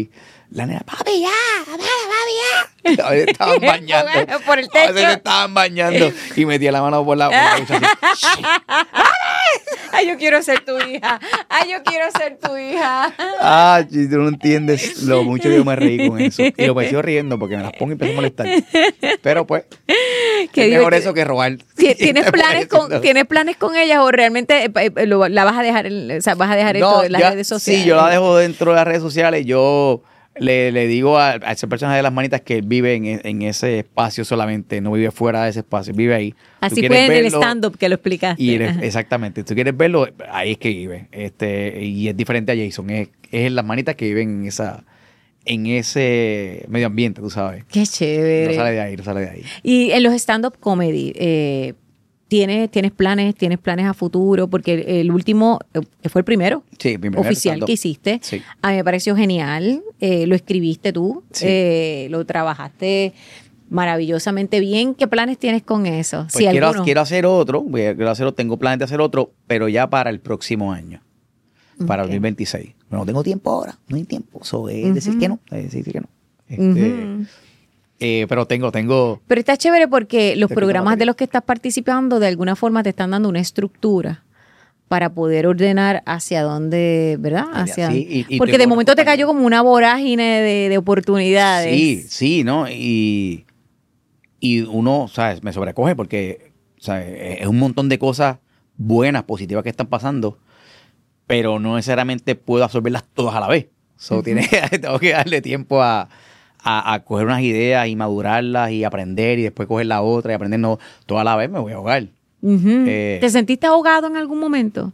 B: La nena, papi, ya, papi, papi, ya. A veces estaban bañando.
A: Por el
B: A
A: techo.
B: veces estaban bañando y metía la mano por la, por la ducha así.
A: Ay, yo quiero ser tu hija. Ay, yo quiero ser tu hija.
B: Ah, si tú no entiendes lo mucho que yo me reí con eso. Y lo me sigo riendo porque me las pongo y empiezo a molestar. Pero pues,
A: Qué
B: es mejor
A: divertido.
B: eso que robar.
A: Ti- ¿Tienes planes con
B: No.
A: tienes planes con ellas o realmente eh, eh, lo- la vas a dejar en- o sea, vas a dejar esto en las
B: ya-
A: redes sociales?
B: Sí, yo la dejo dentro de las redes sociales. Yo le, le digo a, a esa persona de las manitas que vive en, e- en ese espacio solamente, no vive fuera de ese espacio, vive ahí. Tú
A: Así
B: quieres
A: fue en el
B: verlo,
A: stand-up que lo explicaste.
B: Y eres-
A: Ajá.
B: exactamente, tú quieres verlo, ahí es que vive. Este, y es diferente a Jason, es, es las manitas que viven en esa en ese medio ambiente, tú sabes.
A: Qué
B: No
A: chévere.
B: sale de ahí, no sale de ahí.
A: Y en los stand-up comedy, eh, ¿tienes, ¿tienes planes tienes planes a futuro? Porque el, el último, eh, fue el primero
B: Sí, mi primer
A: oficial
B: stand-up.
A: que hiciste.
B: Sí.
A: A mí me pareció genial. Eh, lo escribiste tú,
B: Sí.
A: eh, lo trabajaste maravillosamente bien. ¿Qué planes tienes con eso?
B: Pues
A: Si
B: quiero,
A: alguno.
B: quiero hacer otro, voy a- quiero hacer, otro, tengo planes de hacer otro, pero ya para el próximo año, para
A: Ok.
B: dos mil veintiséis. Pero no tengo tiempo ahora, no hay tiempo. Eso es
A: Ujú.
B: decir que no, es decir que no. Este,
A: Ujú.
B: eh, pero tengo, tengo,
A: Pero está chévere porque los
B: Te
A: programas
B: quito
A: de los que estás participando de alguna forma te están dando una estructura para poder ordenar hacia dónde, ¿verdad? Hacia
B: Sí, y- y
A: porque
B: tengo
A: de momento te
B: compañeros.
A: cayó como una vorágine de, de oportunidades.
B: sí, sí, ¿no? Y, y uno, ¿sabes? Me sobrecoge porque, ¿sabes? Es un montón de cosas buenas, positivas que están pasando, pero no necesariamente puedo absorberlas todas a la vez. So, tiene, tengo que darle tiempo a, a, a coger unas ideas y madurarlas y aprender y después coger la otra y aprender no, toda a la vez me voy a ahogar.
A: Ujú.
B: Eh,
A: ¿Te sentiste ahogado en algún momento?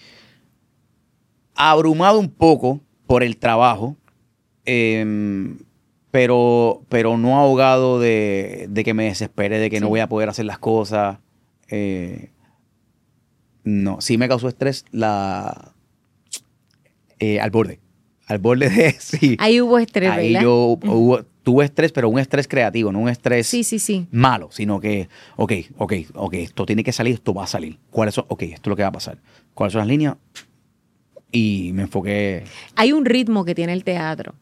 B: Abrumado un poco por el trabajo, em, pero, pero no ahogado de, de que me desespere, de que no
A: Sí.
B: voy a poder hacer las cosas. Eh, no, sí me causó estrés la eh, al borde. Al borde de sí.
A: Ahí hubo estrés,
B: Ahí
A: ¿verdad?
B: yo hubo- tuve estrés, pero un estrés creativo, no un estrés
A: Sí, sí, sí.
B: malo, sino que, ok, ok, ok, esto tiene que salir, esto va a salir. ¿Cuáles son? Ok, esto es lo que va a pasar. ¿Cuáles son las líneas? Y me enfoqué.
A: Hay un ritmo que tiene el teatro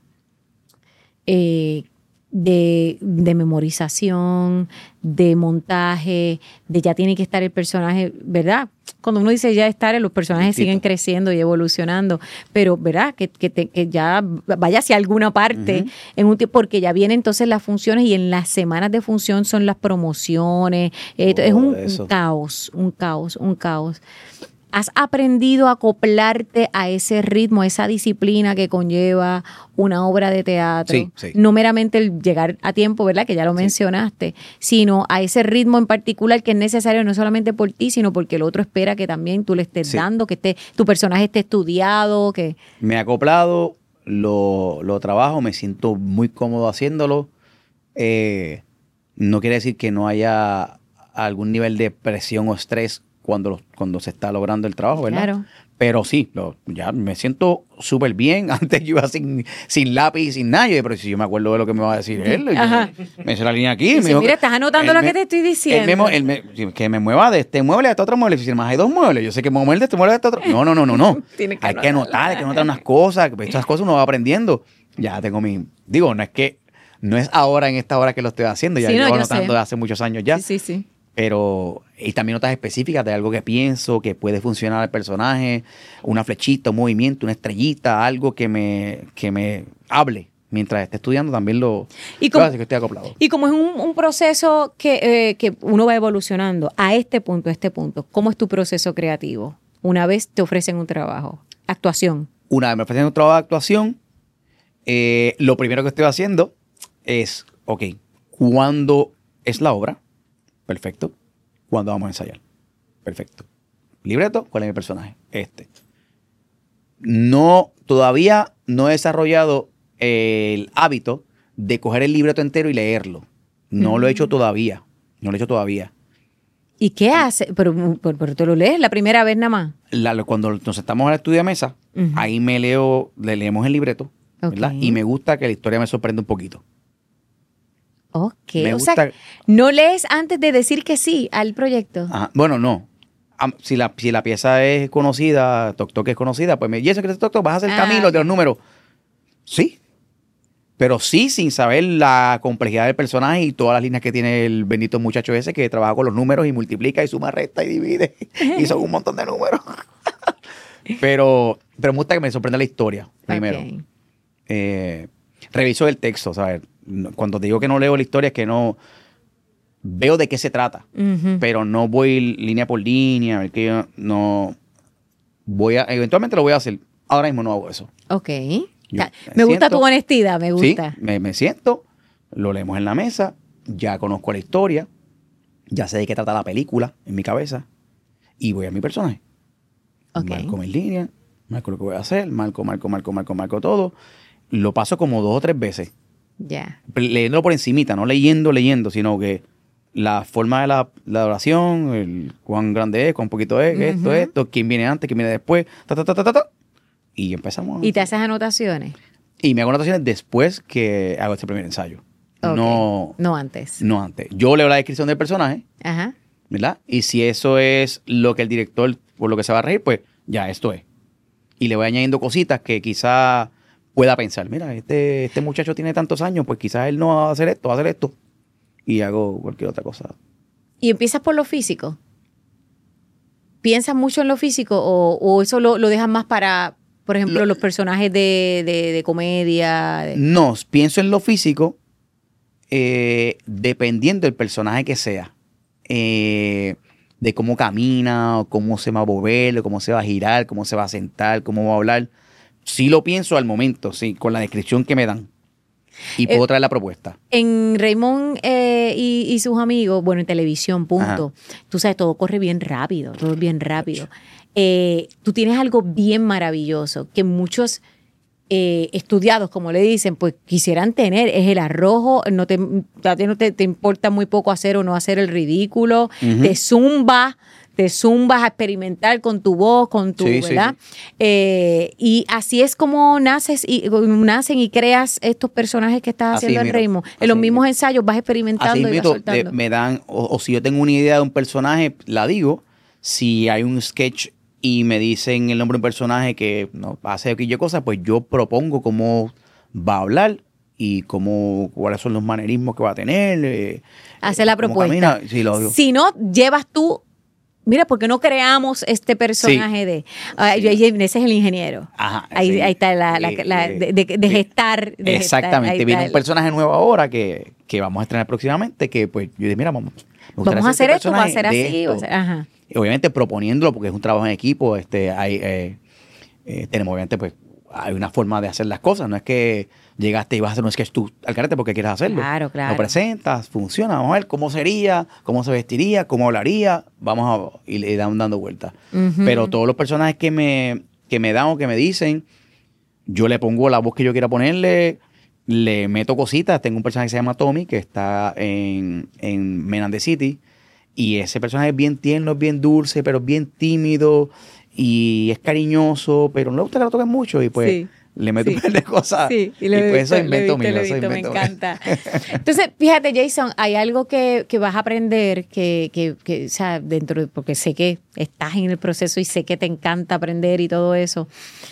A: eh, de, de memorización, de montaje, de ya tiene que estar el personaje, ¿verdad? Cuando uno dice ya estar, los personajes
B: Distinto.
A: siguen creciendo y evolucionando, pero ¿verdad? Que, que, te- que ya vaya hacia alguna parte
B: Ujú.
A: en un tiempo, porque ya vienen entonces las funciones y en las semanas de función son las promociones. Eh, es un,
B: Todo eso.
A: un caos, un caos, un caos. ¿Has aprendido a acoplarte a ese ritmo, a esa disciplina que conlleva una obra de teatro?
B: Sí, sí.
A: No meramente el llegar a tiempo, ¿verdad? Que ya lo mencionaste, sino a ese ritmo en particular que es necesario no solamente por ti, sino porque el otro espera que también tú le estés
B: Sí.
A: dando, que esté, tu personaje esté estudiado, que...
B: Me he acoplado, lo, lo trabajo, me siento muy cómodo haciéndolo. Eh, no quiere decir que no haya algún nivel de presión o estrés cuando, lo- cuando se está logrando el trabajo, ¿verdad?
A: Claro.
B: Pero sí, lo- ya me siento súper bien. Antes yo iba sin, sin lápiz y sin nada. Yo dije, pero si yo me acuerdo de lo que me va a decir él. yo-
A: Ajá.
B: me hice la línea aquí.
A: Dice,
B: me dijo
A: mira,
B: que-
A: estás anotando
B: él
A: lo
B: me-
A: que te estoy
B: él
A: diciendo.
B: me mo- él me- que me mueva de este mueble a este otro mueble. Si más hay dos muebles, yo sé que me voy a mover de este mueble a este otro. No, no, no, no, no.
A: Tienes que
B: hay que
A: anotar.
B: anotar, hay que anotar unas cosas. que Estas cosas uno va aprendiendo. Ya tengo mi... Digo, no es que... No es ahora, en esta hora que lo estoy haciendo. Ya
A: Sí, no,
B: llevo
A: yo
B: anotando
A: sé.
B: de hace muchos años ya.
A: Sí, sí, sí.
B: Pero, y también notas específicas de algo que pienso, que puede funcionar al personaje, una flechita, un movimiento, una estrellita, algo que me, que me hable mientras esté estudiando, también lo,
A: Y
B: lo
A: como-
B: hace que estoy acoplado.
A: Y como es un, un proceso que, eh, que uno va evolucionando a este punto, a este punto, ¿cómo es tu proceso creativo? Una vez te ofrecen un trabajo, actuación.
B: Una vez me ofrecen un trabajo de actuación, eh, lo primero que estoy haciendo es, ok, ¿cuándo es la obra? Perfecto. ¿Cuándo vamos a ensayar? Perfecto. Libreto, ¿cuál es mi personaje? Este. No, todavía no he desarrollado el hábito de coger el libreto entero y leerlo. No lo he hecho todavía. No lo he hecho todavía.
A: ¿Y qué hace? Pero, pero, pero tú lo lees la primera vez nada más.
B: La- cuando nos sentamos al estudio de mesa,
A: Ujú.
B: ahí me leo, le leemos el libreto, ¿verdad?
A: Ok.
B: Y me gusta que la historia me sorprenda un poquito.
A: Ok.
B: Me
A: o sea,
B: gusta-
A: no lees antes de decir que sí al proyecto.
B: Ajá. Bueno, no. Am- Si la, si la pieza es conocida, Toc Toc es conocida, pues me, y eso que es Toc Toc, vas a hacer
A: Ah,
B: Camilo
A: ok.
B: de los números. Sí. pero sí sin saber la complejidad del personaje y todas las líneas que tiene el bendito muchacho ese que trabaja con los números y multiplica y suma, resta y divide. Y son un montón de números. pero, pero me gusta que me sorprenda la historia, primero.
A: Okay.
B: Eh, reviso el texto, ¿sabes? Cuando te digo que no leo la historia es que no... Veo de qué se trata,
A: Ujú.
B: pero no voy línea por línea, a ver que yo no... Voy a... Eventualmente lo voy a hacer. Ahora mismo no hago eso.
A: Ok.
B: Yo
A: Ta-
B: me
A: me gusta
B: siento-
A: tu honestidad, me gusta.
B: Sí, me, me siento, lo leemos en la mesa, ya conozco la historia, ya sé de qué trata la película en mi cabeza y voy a mi personaje.
A: Ok.
B: Marco mis líneas, marco lo que voy a hacer, marco, marco, marco, marco, marco todo. Lo paso como dos o tres veces,
A: Ya.
B: leyéndolo por encimita, no leyendo, leyendo, sino que la forma de la, la oración, el cuán grande es, cuán poquito es, esto,
A: Ujú.
B: esto, quién viene antes, quién viene después, ta, ta, ta, ta, ta, ta. Y empezamos.
A: ¿Y te haces anotaciones?
B: Y me hago anotaciones después que hago este primer ensayo.
A: Ok.
B: No,
A: No antes.
B: no antes. Yo leo la descripción del personaje,
A: Ajá.
B: ¿verdad? Y si eso es lo que el director, por lo que se va a reír, pues ya esto es. Y le voy añadiendo cositas que quizá pueda pensar, mira, este, este muchacho tiene tantos años, pues quizás él no va a hacer esto, va a hacer esto. Y hago cualquier otra cosa.
A: ¿Y empiezas por lo físico? ¿Piensas mucho en lo físico o, o eso lo, lo dejas más para, por ejemplo,
B: Lo-
A: los personajes de, de, de comedia? de-
B: No, pienso en lo físico eh, dependiendo del personaje que sea. Eh, de cómo camina, o cómo se va a mover, o cómo se va a girar, cómo se va a sentar, cómo va a hablar. Sí lo pienso al momento, sí, con la descripción que me dan. Y puedo
A: Eh,
B: traer la propuesta.
A: En Raymond eh, y, y sus amigos, bueno, en televisión, punto. Tú sabes, todo corre bien rápido, todo es bien rápido. Eh, tú tienes algo bien maravilloso que muchos eh, estudiados, como le dicen, pues quisieran tener, es el arrojo. No te, a ti no te, te importa muy poco hacer o no hacer el ridículo.
B: Ujú.
A: Te zumba. Te zumbas a experimentar con tu voz, con tu,
B: Sí, sí,
A: ¿verdad? Eh, y así es como naces y nacen y creas estos personajes que estás
B: Así
A: haciendo en
B: mito,
A: Raymond. En
B: así
A: los mismos
B: mito.
A: ensayos vas experimentando
B: Así
A: y vas
B: mismo,
A: soltando.
B: de- me dan, o, o si yo tengo una idea de un personaje, la digo. Si hay un sketch y me dicen el nombre de un personaje que no hace aquello cosas, pues yo propongo cómo va a hablar y cómo, cuáles son los manerismos que va a tener. Eh,
A: Hacer la
B: cómo
A: propuesta.
B: camina. Sí, lo digo.
A: Si no, llevas tú. Mira, ¿por qué no creamos este personaje
B: Sí.
A: de... Ah, yo- yo- ese es el ingeniero.
B: Ajá,
A: ahí,
B: sí.
A: ahí está la, la-
B: Eh,
A: la-
B: eh,
A: de, de- de
B: sí.
A: gestar. de gestar,
B: Exactamente.
A: ahí
B: Viene
A: está
B: un
A: el-
B: personaje nuevo ahora que, que vamos a estrenar próximamente, que pues yo dije, mira, vamos, me gustaría
A: Vamos a hacer
B: este
A: esto, va a ser
B: personaje de
A: así. va a
B: esto.
A: ser- ajá.
B: Y obviamente proponiéndolo porque es un trabajo en equipo, este, hay, eh, eh, tenemos obviamente pues hay una forma de hacer las cosas, no es que llegaste y vas a hacer un sketch tú al carete porque quieres hacerlo.
A: Claro, claro.
B: Lo presentas, funciona, vamos a ver cómo sería, cómo se vestiría, cómo hablaría, vamos a y le dan dando vueltas.
A: Ujú.
B: Pero todos los personajes que me, que me dan o que me dicen, yo le pongo la voz que yo quiera ponerle, le meto cositas. Tengo un personaje que se llama Tommy, que está en, en Men and the City. Y ese personaje es bien tierno, es bien dulce, pero es bien tímido y es cariñoso, pero no le gusta que lo toquen mucho. Y pues
A: Sí,
B: le meto
A: sí.
B: un par de cosas.
A: Sí,
B: y,
A: lo he
B: pues eso
A: visto, lo he
B: invento
A: visto,
B: mío,
A: lo he
B: eso
A: visto, me
B: invento mío.
A: encanta. Entonces, fíjate, Jason, hay algo que, que vas a aprender que, que, que, o sea, dentro de, porque sé que estás en el proceso y sé que te encanta aprender y todo eso.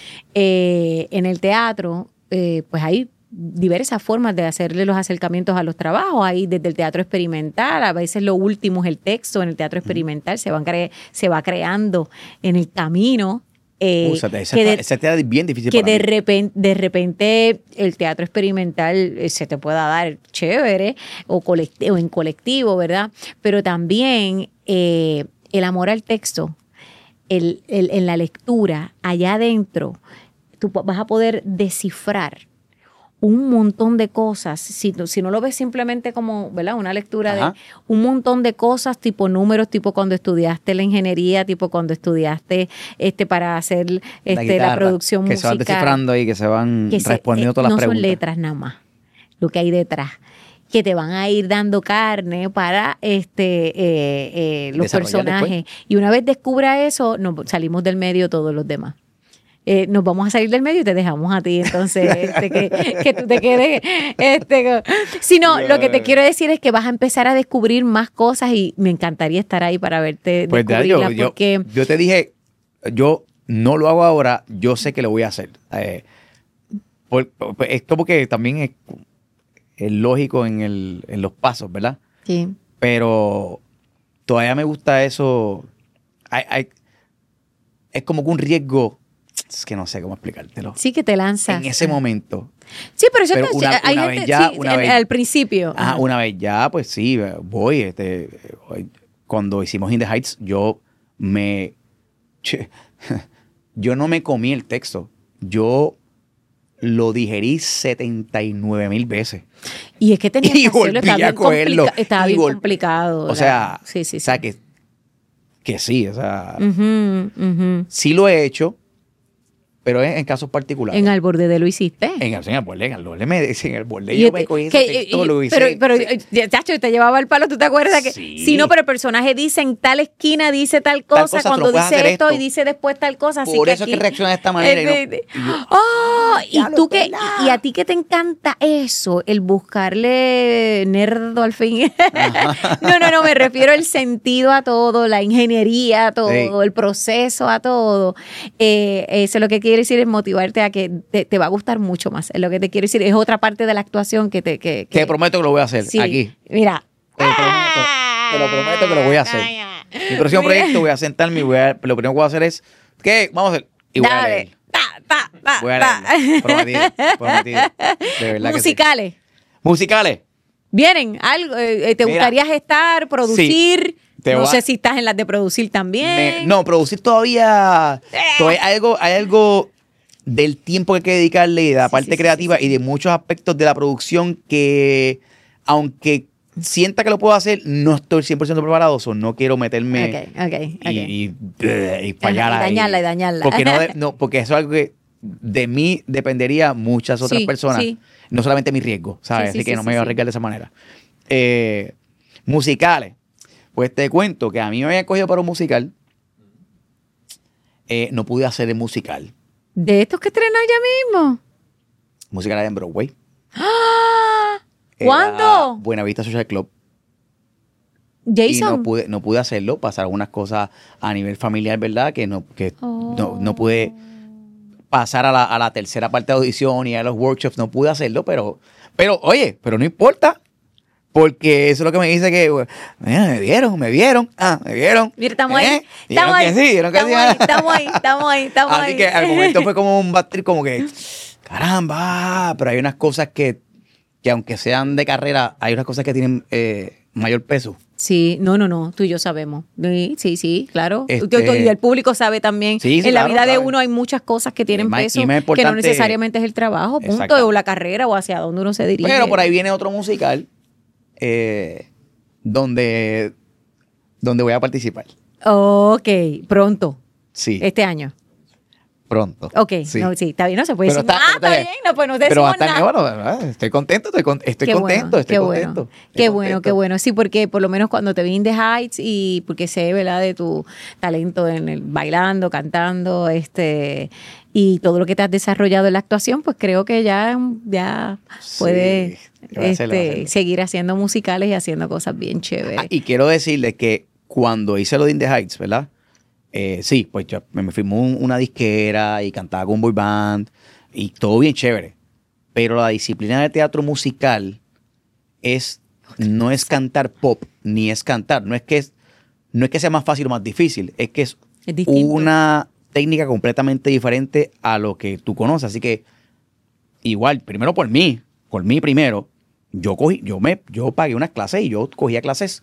A: Eh, en el teatro, eh, pues hay diversas formas de hacerle los acercamientos a los trabajos. Hay desde el teatro experimental, a veces lo último es el texto. En el teatro experimental se, van cre- se va creando en el camino. Eh,
B: Uh, esa, esa,
A: que de-
B: esa tarea es bien difícil
A: que
B: para
A: de
B: mí.
A: repente, de repente el teatro experimental eh, se te pueda dar chévere o, colect- o en colectivo, ¿verdad? Pero también eh, el amor al texto, el, el- en la lectura, allá adentro, tú po- vas a poder descifrar un montón de cosas, si, no- si no lo ves simplemente como, ¿verdad? Una lectura
B: Ajá.
A: de un montón de cosas, tipo números, tipo cuando estudiaste la ingeniería, tipo cuando estudiaste este para hacer este, la,
B: guitarra,
A: producción
B: que
A: musical.
B: se van descifrando y que se van
A: que se-
B: respondiendo
A: eh,
B: todas las
A: no
B: preguntas.
A: son letras nada más, lo que hay detrás, que te van a ir dando carne para este eh, eh, los
B: Desarrollar
A: personajes. Y una vez descubra eso, nos salimos del medio todos los demás. Eh, nos vamos a salir del medio y te dejamos a ti, entonces, este, que, que tú te quedes. Este, co- si no, lo que te quiero decir es que vas a empezar a descubrir más cosas y me encantaría estar ahí para verte
B: Pues ya,
A: descubrirlas,
B: yo, yo,
A: porque
B: yo te dije, yo no lo hago ahora, yo sé que lo voy a hacer. Eh, por- por- es como que también es, es lógico en, el, en los pasos, ¿verdad?
A: Sí.
B: Pero todavía me gusta eso. Hay- hay- es como que un riesgo. Es que no sé cómo explicártelo.
A: Sí, que te lanzas.
B: En ese momento.
A: Sí, pero eso
B: Pero
A: está-
B: una-
A: hay
B: una
A: gente,
B: vez ya,
A: sí,
B: una
A: en-
B: vez-
A: al principio.
B: Ajá,
A: Ajá.
B: una vez ya, pues sí, voy. Este, hoy- cuando hicimos In the Heights, yo me. che, yo no me comí el texto. Yo lo digerí setenta y nueve mil veces.
A: Y es que tenía que
B: Y
A: hacerlo,
B: volví
A: estaba
B: a
A: bien,
B: cogerlo,
A: complica- estaba
B: y
A: bien
B: vol-
A: complicado.
B: O
A: la-
B: sea,
A: sí, sí, sí.
B: o sea que, que sí, o sea,
A: Ujú, ujú.
B: sí lo he hecho, pero en, en casos particulares.
A: En Al Borde de lo hiciste.
B: En el, en el borde, en el borde me dicen, en el borde
A: Y
B: yo
A: este-
B: me cogí ese
A: que-
B: texto,
A: y-
B: lo hice.
A: pero, pero
B: sí.
A: eh, chacho, te llevaba el palo, ¿tú te acuerdas? Que,
B: Sí.
A: sí, no, pero el personaje dice en tal esquina, dice tal cosa,
B: cosa, tú
A: cuando
B: no puedes
A: dice
B: hacer
A: esto,
B: esto.
A: y dice después tal cosa. Así
B: Por
A: que
B: eso es
A: aquí-
B: que reacciona de esta manera. y no-
A: Eh, eh,
B: y yo-
A: Oh, y
B: Ya lo
A: tú que,
B: verdad.
A: y a ti que te encanta eso, el buscarle nerdo al fin. No, no, no, me refiero al sentido a todo, la ingeniería a todo,
B: Sí.
A: el proceso a todo. Eh, eso lo que quiere decir es motivarte a que te, te va a gustar mucho más. Es lo que te quiere decir, es otra parte de la actuación que te que,
B: Te prometo que lo voy a hacer
A: sí,
B: aquí.
A: Mira.
B: Te lo prometo, te lo prometo que lo voy a hacer. Mi próximo
A: Mira.
B: proyecto voy a sentarme y voy a, lo primero que voy a hacer es, ¿qué? Vamos a hacer. Y voy a
A: Dale.
B: leer.
A: Ta, ta, ta,
B: Voy a
A: ta.
B: leer. Prometido, prometido. De verdad que sí.
A: Musicales.
B: Musicales.
A: Vienen, algo, eh, eh, ¿te
B: Mira.
A: gustaría gestar, producir?
B: Te
A: No
B: voy a-
A: sé si estás en las de producir también.
B: Me- no, producir todavía, todavía hay algo, hay algo del tiempo que hay que dedicarle y de la
A: Sí,
B: parte
A: sí, sí,
B: creativa
A: sí, sí.
B: y de muchos aspectos de la producción que, aunque sienta que lo puedo hacer, no estoy cien por ciento preparado, o no quiero meterme
A: Ok, ok, ok.
B: y, y, eh, y fallar
A: Ajá, y
B: ahí.
A: dañarla, y dañarla.
B: Porque, no, de- no, porque eso es algo que de mí dependería muchas otras
A: Sí,
B: personas,
A: sí.
B: no solamente mi riesgo, ¿sabes?
A: Sí, sí,
B: Así que
A: sí,
B: no
A: sí,
B: me voy a
A: sí.
B: arriesgar de esa manera. Eh, musicales. Pues te cuento que a mí me habían cogido para un musical. Eh, no pude hacer el musical.
A: ¿De estos que estrenan ya mismo?
B: Musical en Broadway.
A: ¡Ah!
B: Era
A: ¿Cuándo?
B: Buenavista Social Club. Y
A: Jason.
B: no pude, no pude hacerlo. Pasaron algunas cosas a nivel familiar, ¿verdad? Que no, que
A: Oh.
B: no, no pude pasar a la, a la tercera parte de audición y a los workshops. No pude hacerlo, pero, pero oye, pero no importa. Porque eso es lo que me dice que, bueno, mira, me vieron, me vieron, ah, me vieron.
A: Mira, estamos ahí.
B: ¿Eh?
A: Estamos
B: Dijeron
A: ahí.
B: que sí, dijeron que
A: Estamos
B: sí.
A: ahí, estamos ahí, estamos ahí, estamos
B: Así
A: ahí.
B: que al momento fue como un bad trip, como que, caramba, pero hay unas cosas que, que aunque sean de carrera, hay unas cosas que tienen eh, mayor peso.
A: Sí, no, no, no, tú y yo sabemos. Sí, sí, sí, claro.
B: Este-
A: Y el público sabe también.
B: Sí, sí,
A: en la
B: claro,
A: vida de
B: sabe.
A: uno hay muchas cosas que tienen
B: Y más-
A: peso,
B: y más
A: que
B: importante-
A: no necesariamente es el trabajo, punto,
B: Exactamente.
A: o la carrera, o hacia dónde uno se dirige.
B: Pero por ahí viene otro musical eh, donde, donde voy a participar.
A: Ok, pronto,
B: Sí,
A: este año.
B: pronto.
A: Ok,
B: Sí.
A: no, sí, está bien, no se puede
B: Pero
A: decir.
B: está-
A: Ah,
B: pero
A: está
B: está-
A: bien, no, pues no
B: Pero
A: decimos
B: hasta
A: nada.
B: bueno, ¿verdad? estoy contento, estoy, con- estoy
A: Qué
B: contento,
A: bueno,
B: estoy
A: qué
B: contento.
A: bueno,
B: estoy
A: qué bueno,
B: contento.
A: qué bueno. Sí, porque por lo menos cuando te vi in The Heights y porque sé, ¿verdad?, de tu talento en el bailando, cantando, este y todo lo que te has desarrollado en la actuación, pues creo que ya, ya
B: Sí,
A: puedes
B: voy a hacerlo, voy a
A: este,
B: hacerlo.
A: seguir haciendo musicales y haciendo cosas bien chéveres.
B: Ah, y quiero decirles que cuando hice lo de In the Heights, ¿verdad? Eh, sí, pues yo me, me firmó un- una disquera y cantaba con un boy band y todo bien chévere. Pero la disciplina de teatro musical es no es cantar pop ni es cantar, no es que es, no es que sea más fácil o más difícil, es que es,
A: Es distinto.
B: una técnica completamente diferente a lo que tú conoces. Así que igual, primero por mí, por mí primero, yo cogí, yo me, yo pagué unas clases y yo cogía clases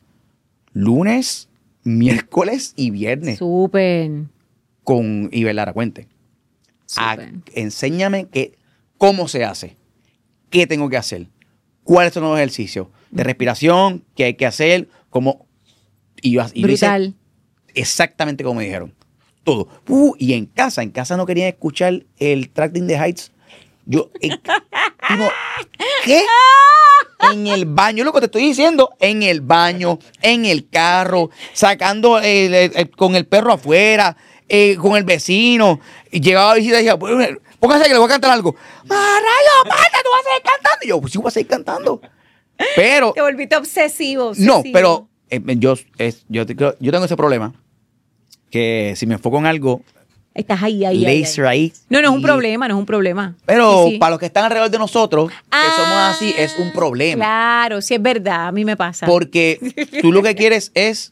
B: lunes, miércoles y viernes
A: Súper.
B: con Ibelara Cuente. A-
A: Súper.
B: enséñame que, cómo se hace, qué tengo que hacer, cuáles son los ejercicios de respiración que hay que hacer, cómo... Y yo, y yo hice
A: Brutal.
B: exactamente como me dijeron. Todo. Uh, y en casa, en casa no querían escuchar el track de In the Heights. Yo, en- digo, ¿qué? En el baño, lo que te estoy diciendo, en el baño, en el carro, sacando el- el- el- con el perro afuera, eh, con el vecino. Y llegaba a visita y decía, "Pues, póngase que le voy a cantar algo. ¡Marayo, pata, tú vas a seguir cantando! Y yo, pues sí, voy a seguir cantando. Pero,
A: Te volviste obsesivo.
B: no,
A: obsesivo.
B: pero eh, yo, es, yo, te creo- yo tengo ese problema, que si me enfoco en algo,
A: Estás ahí, ahí, ahí,
B: laser
A: ahí.
B: ahí.
A: No, no es un
B: Y-
A: problema, no es un problema.
B: Pero
A: Sí, sí.
B: para los que están alrededor de nosotros, que
A: Ah,
B: somos así, es un problema.
A: Claro, sí es verdad, a mí me pasa.
B: Porque tú lo que quieres es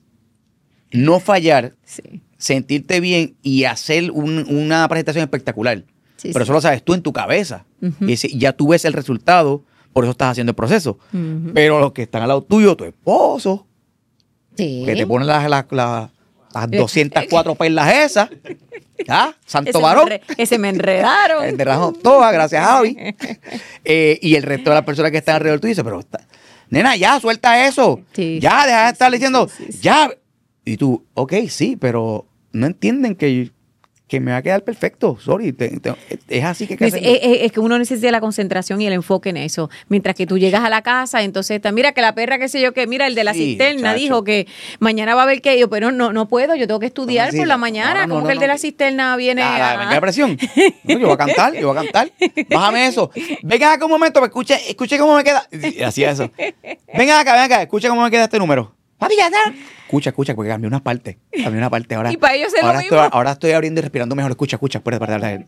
B: no fallar,
A: Sí,
B: sentirte bien y hacer un- una presentación espectacular.
A: sí,
B: Pero
A: sí.
B: eso lo sabes tú en tu cabeza.
A: Ujú.
B: Y ese- ya tú ves el resultado, por eso estás haciendo el proceso.
A: Ujú.
B: Pero los que están al lado tuyo, tu esposo,
A: Sí.
B: que te ponen las, las, las, las doscientas cuatro perlas esas, ¿ah? Santo
A: Ese me
B: varón.
A: enre- Ese me enredaron.
B: Enterramos todas, gracias Javi. Eh, y el resto de las personas que están alrededor tú dices, pero, está- nena, ya, suelta eso.
A: Sí,
B: ya,
A: sí,
B: deja de
A: sí,
B: estar
A: sí,
B: diciendo,
A: sí, sí, sí.
B: ya. Y tú, ok, sí, pero no entienden que, que me va a quedar perfecto. Sorry, te- te- es así que hay que
A: Es,
B: hacerlo.
A: es- es- es que uno necesita la concentración y el enfoque en eso. Mientras que tú llegas a la casa, entonces está, mira que la perra, qué sé yo, que mira el de la
B: Sí,
A: cisterna
B: chacho.
A: dijo que mañana va a haber que yo, pero no, no puedo, yo tengo que estudiar
B: Sí,
A: por la
B: no,
A: mañana,
B: no, no,
A: como
B: no,
A: que el de
B: no.
A: la cisterna viene
B: Ah, la-
A: a-
B: venga la presión. No, yo voy a cantar, yo voy a cantar. Bájame eso. Venga acá un momento, me escuche, escuche cómo me queda. Y hacía eso. Venga acá, venga acá, escuche cómo me queda este número. Papi, ya está. Escucha, escucha, porque cambié una parte. Cambié una parte ahora.
A: Y para ellos es lo
B: ahora
A: mismo.
B: Estoy, ahora estoy abriendo y respirando mejor. Escucha, escucha, puedes parar.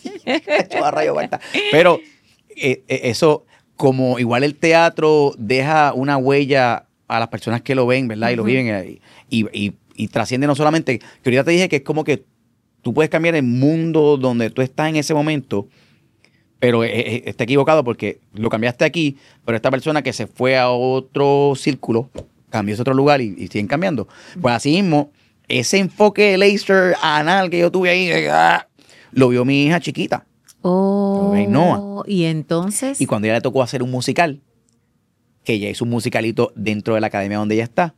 B: rayo vuelta. Pero eh, eh, eso, como igual el teatro deja una huella a las personas que lo ven, ¿verdad? Y lo
A: Ujú.
B: viven eh, y, y, y trasciende no solamente, que ahorita te dije que es como que tú puedes cambiar el mundo donde tú estás en ese momento, pero eh, eh, está equivocado porque lo cambiaste aquí, pero esta persona que se fue a otro círculo, cambió a otro lugar y, y siguen cambiando. Pues así mismo, ese enfoque de laser anal que yo tuve ahí, eh, ah, lo vio mi hija chiquita.
A: Oh,
B: Ainhoa.
A: y entonces.
B: Y cuando ella le tocó hacer un musical, que ella hizo un musicalito dentro de la academia donde ella está,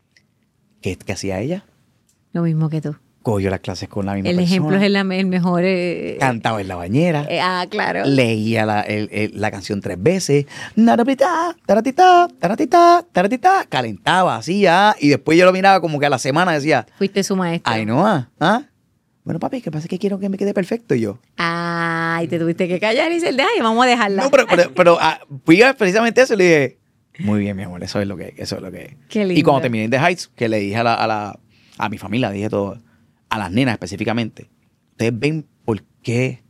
B: ¿qué, qué hacía ella?
A: Lo mismo que tú.
B: Cogió las clases con la misma
A: El
B: persona.
A: ejemplo es el, el mejor. eh,
B: Cantaba en la bañera.
A: eh, ah, claro.
B: Leía la, el- el- la canción tres veces. Naratita, taratita, taratita, taratita. Calentaba, hacía. Y después yo lo miraba como que a la semana decía,
A: Fuiste su maestro.
B: ay, no, ah, ¿ah? Bueno, papi, ¿qué pasa? Es que quiero que me quede perfecto. Y yo,
A: Ay, te tuviste que callar y decir, ay, vamos a dejarla.
B: no, pero, pero, pero ah, fui a precisamente eso y le dije, muy bien, mi amor, eso es lo que es, eso es lo que es.
A: Qué lindo.
B: Y cuando terminé en The Heights, que le dije a la, a la, a mi familia, dije todo, a las nenas específicamente, ustedes ven por qué.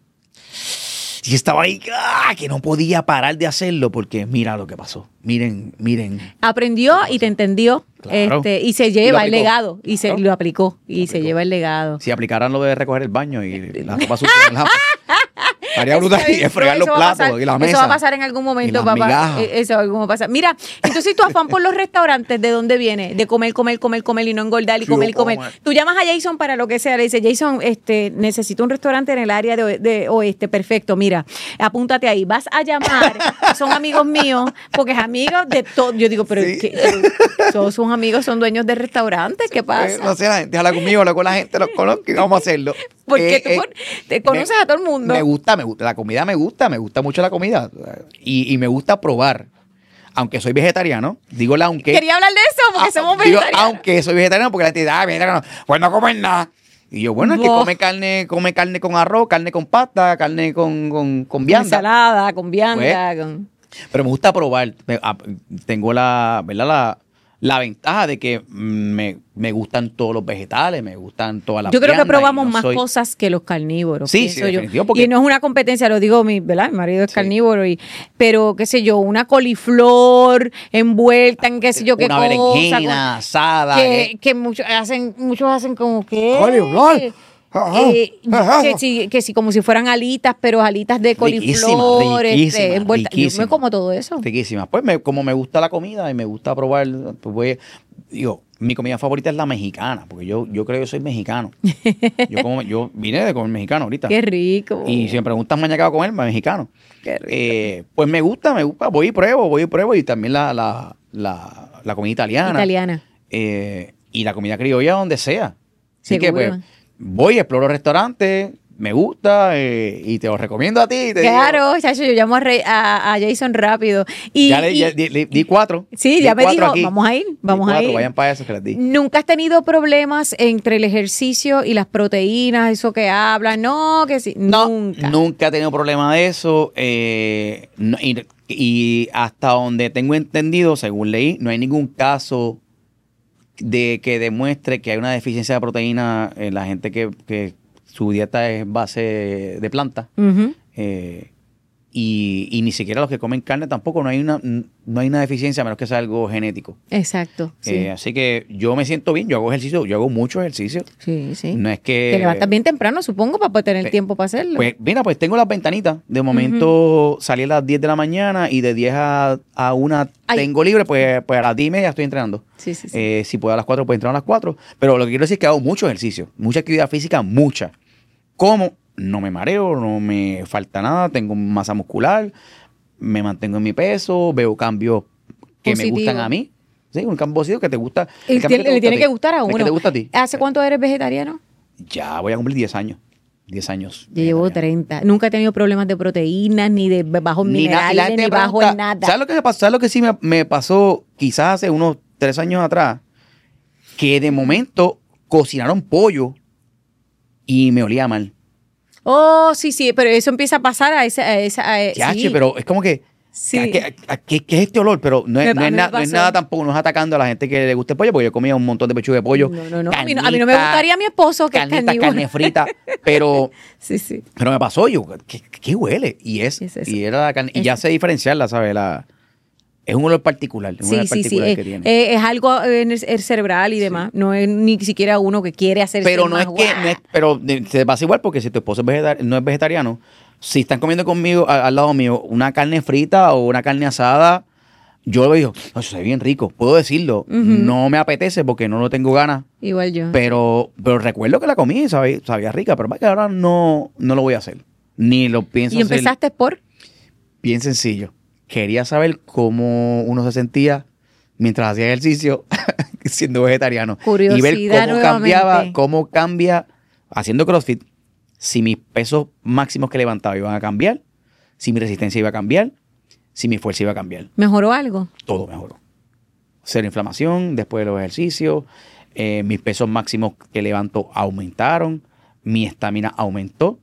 B: Y estaba ahí, ¡ah!, que no podía parar de hacerlo porque mira lo que pasó. Miren, miren.
A: Aprendió y te entendió.
B: Claro.
A: Este, y se
B: Y
A: lleva
B: lo
A: el
B: aplicó.
A: legado. Y se
B: Claro.
A: lo aplicó. Y
B: Lo
A: se
B: aplicó.
A: lleva el legado.
B: Si aplicaran lo de recoger el baño y la ropa sucia en la haría brutal y
A: Eso-
B: fregar los
A: eso va a
B: platos
A: pasar-
B: y la mesa.
A: Eso va a pasar en algún momento,
B: y las
A: papá.
B: migajas.
A: Eh, Eso algún va a pasar. Mira, entonces tu afán por los restaurantes, ¿de dónde viene? De comer, comer, comer, comer y no engordar y
B: Sí,
A: comer y comer.
B: comer.
A: Tú llamas a Jason para lo que sea. Le dices, Jason, este, necesito un restaurante en el área de, de oeste. Perfecto, mira, apúntate ahí. Vas a llamar, son amigos míos, porque es amigos de todo. Yo digo, pero
B: Sí.
A: ¿qué? Todos sus amigos son dueños de restaurantes. ¿Qué pasa?
B: Eh, no sé, la gente habla conmigo, habla con la gente, los conozco y vamos a hacerlo.
A: Porque
B: Eh,
A: tú
B: eh,
A: con- te conoces
B: me-
A: a todo el mundo.
B: Me gusta, me gusta. La comida me gusta, me gusta mucho la comida. Y, y me gusta probar. Aunque soy vegetariano, digo la aunque.
A: Quería hablar de eso porque
B: Ah,
A: somos
B: digo,
A: vegetarianos.
B: aunque soy vegetariano, porque la gente dice, ah, vegetariano, pues no comen nada. Y yo, bueno, es que
A: Boh.
B: come carne, come carne con arroz, carne con pasta, carne con, con, con
A: Con
B: vianda.
A: ensalada, con vianda, con...
B: Pero me gusta probar. Me- ah, tengo la, ¿verdad? La, la ventaja de que me, me gustan todos los vegetales, me gustan todas las
A: Yo creo que
B: viandas y
A: probamos
B: no
A: más
B: soy-
A: cosas que los carnívoros.
B: Sí,
A: pienso
B: sí,
A: yo.
B: definitivo, porque-
A: Y no es una competencia, lo digo, mi, ¿verdad? Mi marido es
B: Sí.
A: carnívoro, y, pero qué sé yo, una coliflor envuelta en qué sé yo qué
B: una
A: cosa.
B: berenjena asada.
A: con-
B: que-
A: que, que muchos hacen, muchos hacen como que...
C: Coliflor.
A: Eh, que si, que si como si fueran alitas, pero alitas de coliflor,
B: riquísima,
A: este, envuelta. Yo
B: riquísima.
A: me como todo eso.
B: Riquísima. Pues me- como me gusta la comida y me gusta probar, pues voy, digo, mi comida favorita es la mexicana, porque yo, yo creo que soy mexicano. Yo, como, yo vine de comer mexicano ahorita.
A: Qué rico.
B: Y si me preguntan mañana qué voy a comer, mexicano.
A: Qué rico.
B: Eh, pues me gusta, me gusta, voy y pruebo, voy y pruebo. Y también la, la, la, la comida italiana.
A: Italiana.
B: Eh, y la comida criolla donde sea. Así que
A: Seguro.
B: pues voy, exploro restaurantes, me gusta eh, y te lo recomiendo a ti. Te digo,
A: Claro, chacho, yo llamo a, Rey- a, a Jason rápido. Y,
B: ya le
A: y-
B: ya di, di- di cuatro.
A: Sí,
B: Di
A: ya me
B: cuatro
A: dijo,
B: aquí.
A: vamos a ir,
B: Di
A: vamos a
B: cuatro,
A: ir.
B: Vayan para eso que les di.
A: ¿Nunca has tenido problemas entre el ejercicio y las proteínas, eso que hablan? No, que sí,
B: No,
A: nunca.
B: nunca he tenido problema de eso. eh, no- y, y hasta donde tengo entendido, según leí, no hay ningún caso de que demuestre que hay una deficiencia de proteína en la gente que, que su dieta es base de planta.
A: Ujú.
B: eh, y, y ni siquiera los que comen carne tampoco, no hay una, no hay una deficiencia a menos que sea algo genético.
A: Exacto. Sí.
B: Eh, así que yo me siento bien, yo hago ejercicio, yo hago mucho ejercicio.
A: sí, sí.
B: No es que...
A: Te levantas bien temprano, supongo, para poder tener
B: Pe-
A: tiempo para hacerlo.
B: Pues mira, pues tengo las ventanitas. De momento salí a las diez de la mañana y de diez a, a una
A: Ay.
B: tengo libre, pues, pues a las diez y media estoy entrenando.
A: sí, sí, sí.
B: Eh, si puedo a las cuatro, pues entreno a las cuatro. Pero lo que quiero decir es que hago mucho ejercicio, mucha actividad física, mucha. Como no me mareo, no me falta nada, tengo masa muscular, me mantengo en mi peso, veo cambios que
A: Positivo.
B: me gustan a mí. Sí, un cambio positivo que te gusta.
A: Y
B: el cambio
A: tiene-
B: te
A: le
B: gusta
A: tiene
B: ti.
A: que gustar a
B: El
A: uno.
B: que te gusta a ti.
A: ¿Hace cuánto eres vegetariano?
B: Ya voy a cumplir diez años. diez años.
A: Yo llevo
B: vegetariano.
A: treinta. Nunca he tenido problemas de proteínas, ni de bajos
B: Ni na- y la
A: minerales,
B: gente
A: ni
B: me
A: bajo
B: pregunta,
A: en nada.
B: ¿Sabes lo que me pasó? ¿Sabes lo que sí me, me pasó quizás hace unos tres años atrás? Que de momento cocinaron pollo y me olía mal.
A: Oh, sí, sí, pero eso empieza a pasar a esa... A esa a-
B: Yache,
A: sí.
B: pero es como que...
A: Sí.
B: ¿Qué, qué- qué- qué es este olor? Pero no es,
A: Me-
B: no,
A: a
B: es
A: mí
B: na-
A: me
B: no es
A: pasó.
B: nada tampoco, no es atacando a la gente que le guste el pollo, porque yo comía un montón de pechuga de pollo.
A: No, no, no. A mí no, a mí no me
B: carnita,
A: gustaría a mi esposo que es
B: carnita,
A: carnívoro.
B: carne frita, pero...
A: Sí, sí.
B: Pero me pasó, yo, ¿qué, qué huele? Y es,
A: ¿Qué es eso?
B: y era la carne, y
A: Es-
B: ya sé diferenciarla, ¿sabes? La, es un olor particular, es un
A: Sí,
B: olor
A: sí, sí.
B: particular
A: eh,
B: que tiene.
A: eh, es algo eh, en el, el cerebral y demás. No es ni siquiera uno que quiere hacer
B: Pero no es que, no es- pero de- se pasa igual porque si tu esposo es vegetar- no es vegetariano, si están comiendo conmigo, a- al lado mío, una carne frita o una carne asada, yo le digo, "No, eso se ve bien rico, puedo decirlo,
A: Ujú.
B: no me apetece porque no lo tengo ganas,
A: Igual yo.
B: pero, pero recuerdo que la comí y sabía, sabía rica, pero más que ahora no, no lo voy a hacer, ni lo pienso
A: ¿Y
B: hacer.
A: empezaste por?
B: Bien sencillo. Quería saber cómo uno se sentía mientras hacía ejercicio siendo vegetariano. Y ver
A: Curiosidad
B: cómo cambiaba,
A: nuevamente.
B: cómo cambia haciendo CrossFit, si mis pesos máximos que levantaba iban a cambiar, si mi resistencia iba a cambiar, si mi fuerza iba a cambiar.
A: ¿Mejoró algo?
B: Todo mejoró. Cero inflamación después de los ejercicios, eh, mis pesos máximos que levanto aumentaron, mi estamina aumentó.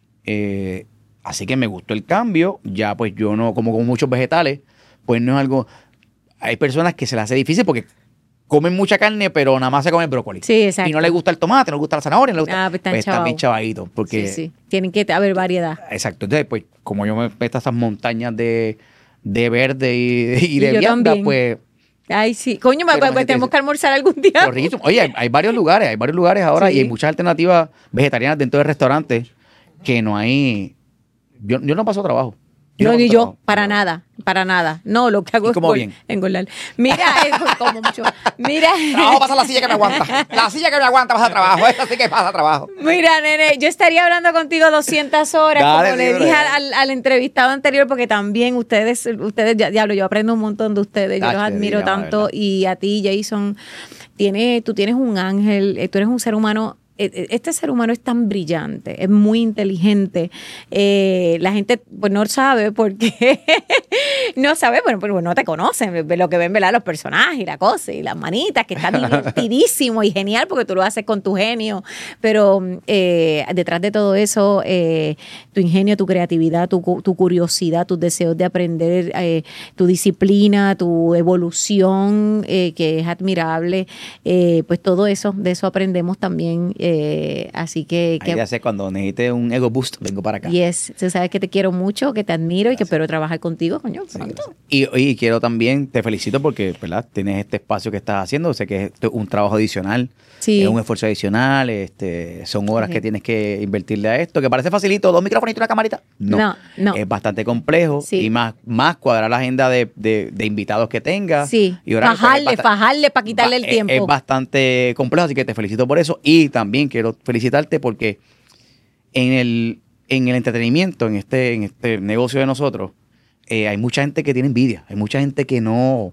B: eh, así que me gustó el cambio. Ya pues yo no, como con muchos vegetales, pues no es algo... Hay personas que se les hace difícil porque comen mucha carne, pero nada más se comen brócoli.
A: Sí, exacto.
B: Y no les gusta el tomate, no les gusta la zanahoria, no les gusta...
A: Ah, pues están
B: pues están
A: chavados.
B: bien chavaditos. Porque,
A: Sí, sí. Tienen que haber variedad.
B: Exacto. Entonces, pues, como yo me meto a esas montañas de, de verde y, y
A: Y
B: de
A: yo
B: vianda,
A: también.
B: pues...
A: Ay, sí. Coño, me-
B: Pero
A: pues,
B: me
A: tenemos
B: dice-
A: que almorzar algún día.
B: Pero riquísimo. Oye, hay, hay varios lugares, hay varios lugares ahora
A: Sí.
B: y hay muchas alternativas vegetarianas dentro de restaurantes que no hay... Yo, yo no paso trabajo.
A: No,
B: paso
A: ni yo,
B: trabajo.
A: para nada, para nada. No, lo que hago
B: ¿Y
A: es
B: cómo
A: engor-
B: bien?
A: engordar. Mira, eh, como mucho. Mira,
B: Trabajo pasa la silla que me aguanta. La silla que me aguanta pasa trabajo. Esa sí que pasa trabajo.
A: mira, nene, yo estaría hablando contigo doscientas horas,
B: Dale,
A: como le
B: libre.
A: dije al, al- al entrevistado anterior, porque también ustedes, ustedes, ya- diablo, yo aprendo un montón de ustedes, yo
B: Tache,
A: los admiro
B: diga,
A: tanto,
B: ¿verdad?
A: y a ti, Jason, tiene, tú tienes un ángel, eh, tú eres un ser humano. eh, Este ser humano es tan brillante, es muy inteligente. Eh, la gente pues no sabe porque no sabe, bueno, pues no te conocen, ve lo que ven, ¿verdad? Los personajes y la cosa y las manitas, que está divertidísimo y genial porque tú lo haces con tu genio. Pero eh, detrás de todo eso, eh, tu ingenio, tu creatividad, tu, cu- tu curiosidad, tus deseos de aprender, eh, tu disciplina, tu evolución, eh, que es admirable, eh, pues todo eso, de eso aprendemos también. eh, así que,
B: Ahí
A: que
B: ya sé, cuando necesite un ego boost, vengo para acá.
A: yes, tú sabes que te quiero mucho, que te admiro y que espero trabajar contigo, coño, pronto.
B: Y, y quiero también, te felicito porque, ¿verdad? Tienes este espacio que estás haciendo. Sé que es un trabajo adicional,
A: Sí.
B: es un esfuerzo adicional, este, son horas
A: Sí.
B: que tienes que invertirle a esto, que parece facilito, dos micrófonos y una camarita. No,
A: No, no.
B: es bastante complejo
A: Sí.
B: y más, más cuadrar la agenda de, de- de invitados que tengas.
A: Sí,
B: y horarios, pues,
A: fajarle,
B: es bast-
A: fajarle para quitarle el
B: ba-
A: tiempo.
B: Es, es bastante complejo, así que te felicito por eso. Y también quiero felicitarte porque en el, en el entretenimiento, en este, en este negocio de nosotros, eh, hay mucha gente que tiene envidia. Hay mucha gente que no,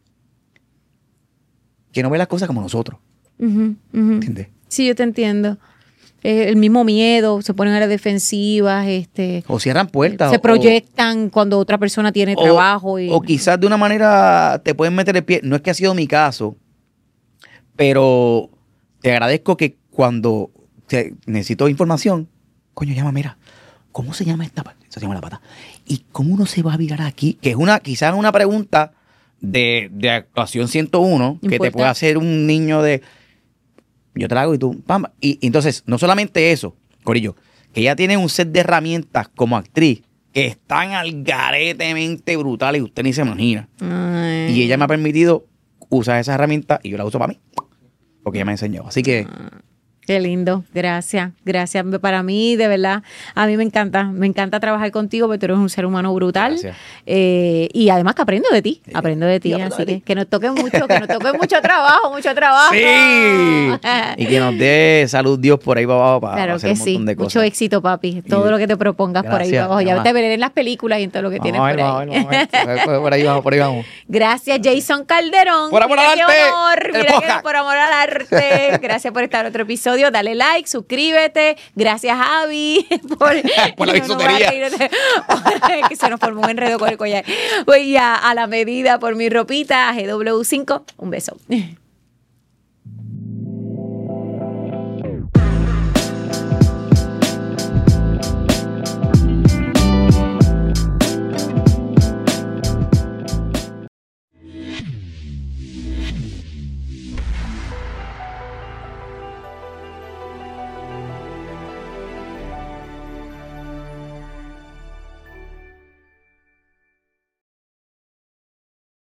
B: que no ve las cosas como nosotros.
A: Ujú, ujú.
B: ¿Entiendes?
A: Sí, yo te entiendo. Eh, el mismo miedo, se ponen a las defensivas, este,
B: O cierran puertas.
A: se
B: o-
A: proyectan cuando otra persona tiene
B: o-
A: trabajo. Y,
B: O quizás de una manera te pueden meter el pie. No es que ha sido mi caso, pero te agradezco que cuando te- necesito información, coño, llama, mira, ¿cómo se llama esta parte? Se llama la pata. ¿Y cómo uno se va a virar aquí? Que es una, quizás una pregunta de, de actuación ciento uno que te
A: Importa.
B: puede hacer un niño de yo trago y tú, pam. Y, y entonces, no solamente eso, Corillo, que ella tiene un set de herramientas como actriz que están al garetemente brutales y usted ni se imagina.
A: Ay.
B: Y ella me ha permitido usar esas herramientas y yo las uso para mí. Porque ella me enseñó. Así que...
A: Qué lindo, gracias, gracias. Para mí, de verdad, a mí me encanta, me encanta trabajar contigo porque tú eres un ser humano brutal.
B: Gracias.
A: Eh, y además que aprendo de ti,
B: Sí.
A: aprendo de ti,
B: Y aprendo
A: así
B: de ti.
A: que que nos toque mucho, que nos toque mucho trabajo, mucho trabajo.
B: ¡Sí! Y que nos dé salud Dios por ahí para abajo para
A: Claro
B: hacer
A: que
B: un montón
A: sí,
B: de cosas.
A: mucho éxito, papi. Todo
B: Y-
A: lo que te propongas por ahí
B: Gracias,
A: abajo. Ya
B: mamá.
A: te veré en las películas y en todo lo que tienes
B: Vamos a
A: por
B: ver,
A: ahí.
B: vamos a ver, vamos a ver. Por ahí vamos, por ahí vamos.
A: Gracias, Jason Calderón.
B: Por amor
A: Mira
B: al
A: qué
B: arte,
A: honor,
B: el
A: mira que
B: podcast.
A: por amor al arte. Gracias por estar en otro episodio. Dale like, suscríbete. Gracias, Javi, por,
B: Por la
A: no, no
B: bisutería.
A: voy a reírte. Que se nos formó un enredo con el collar. Voy a, a la medida por mi ropita, a G W cinco. Un beso.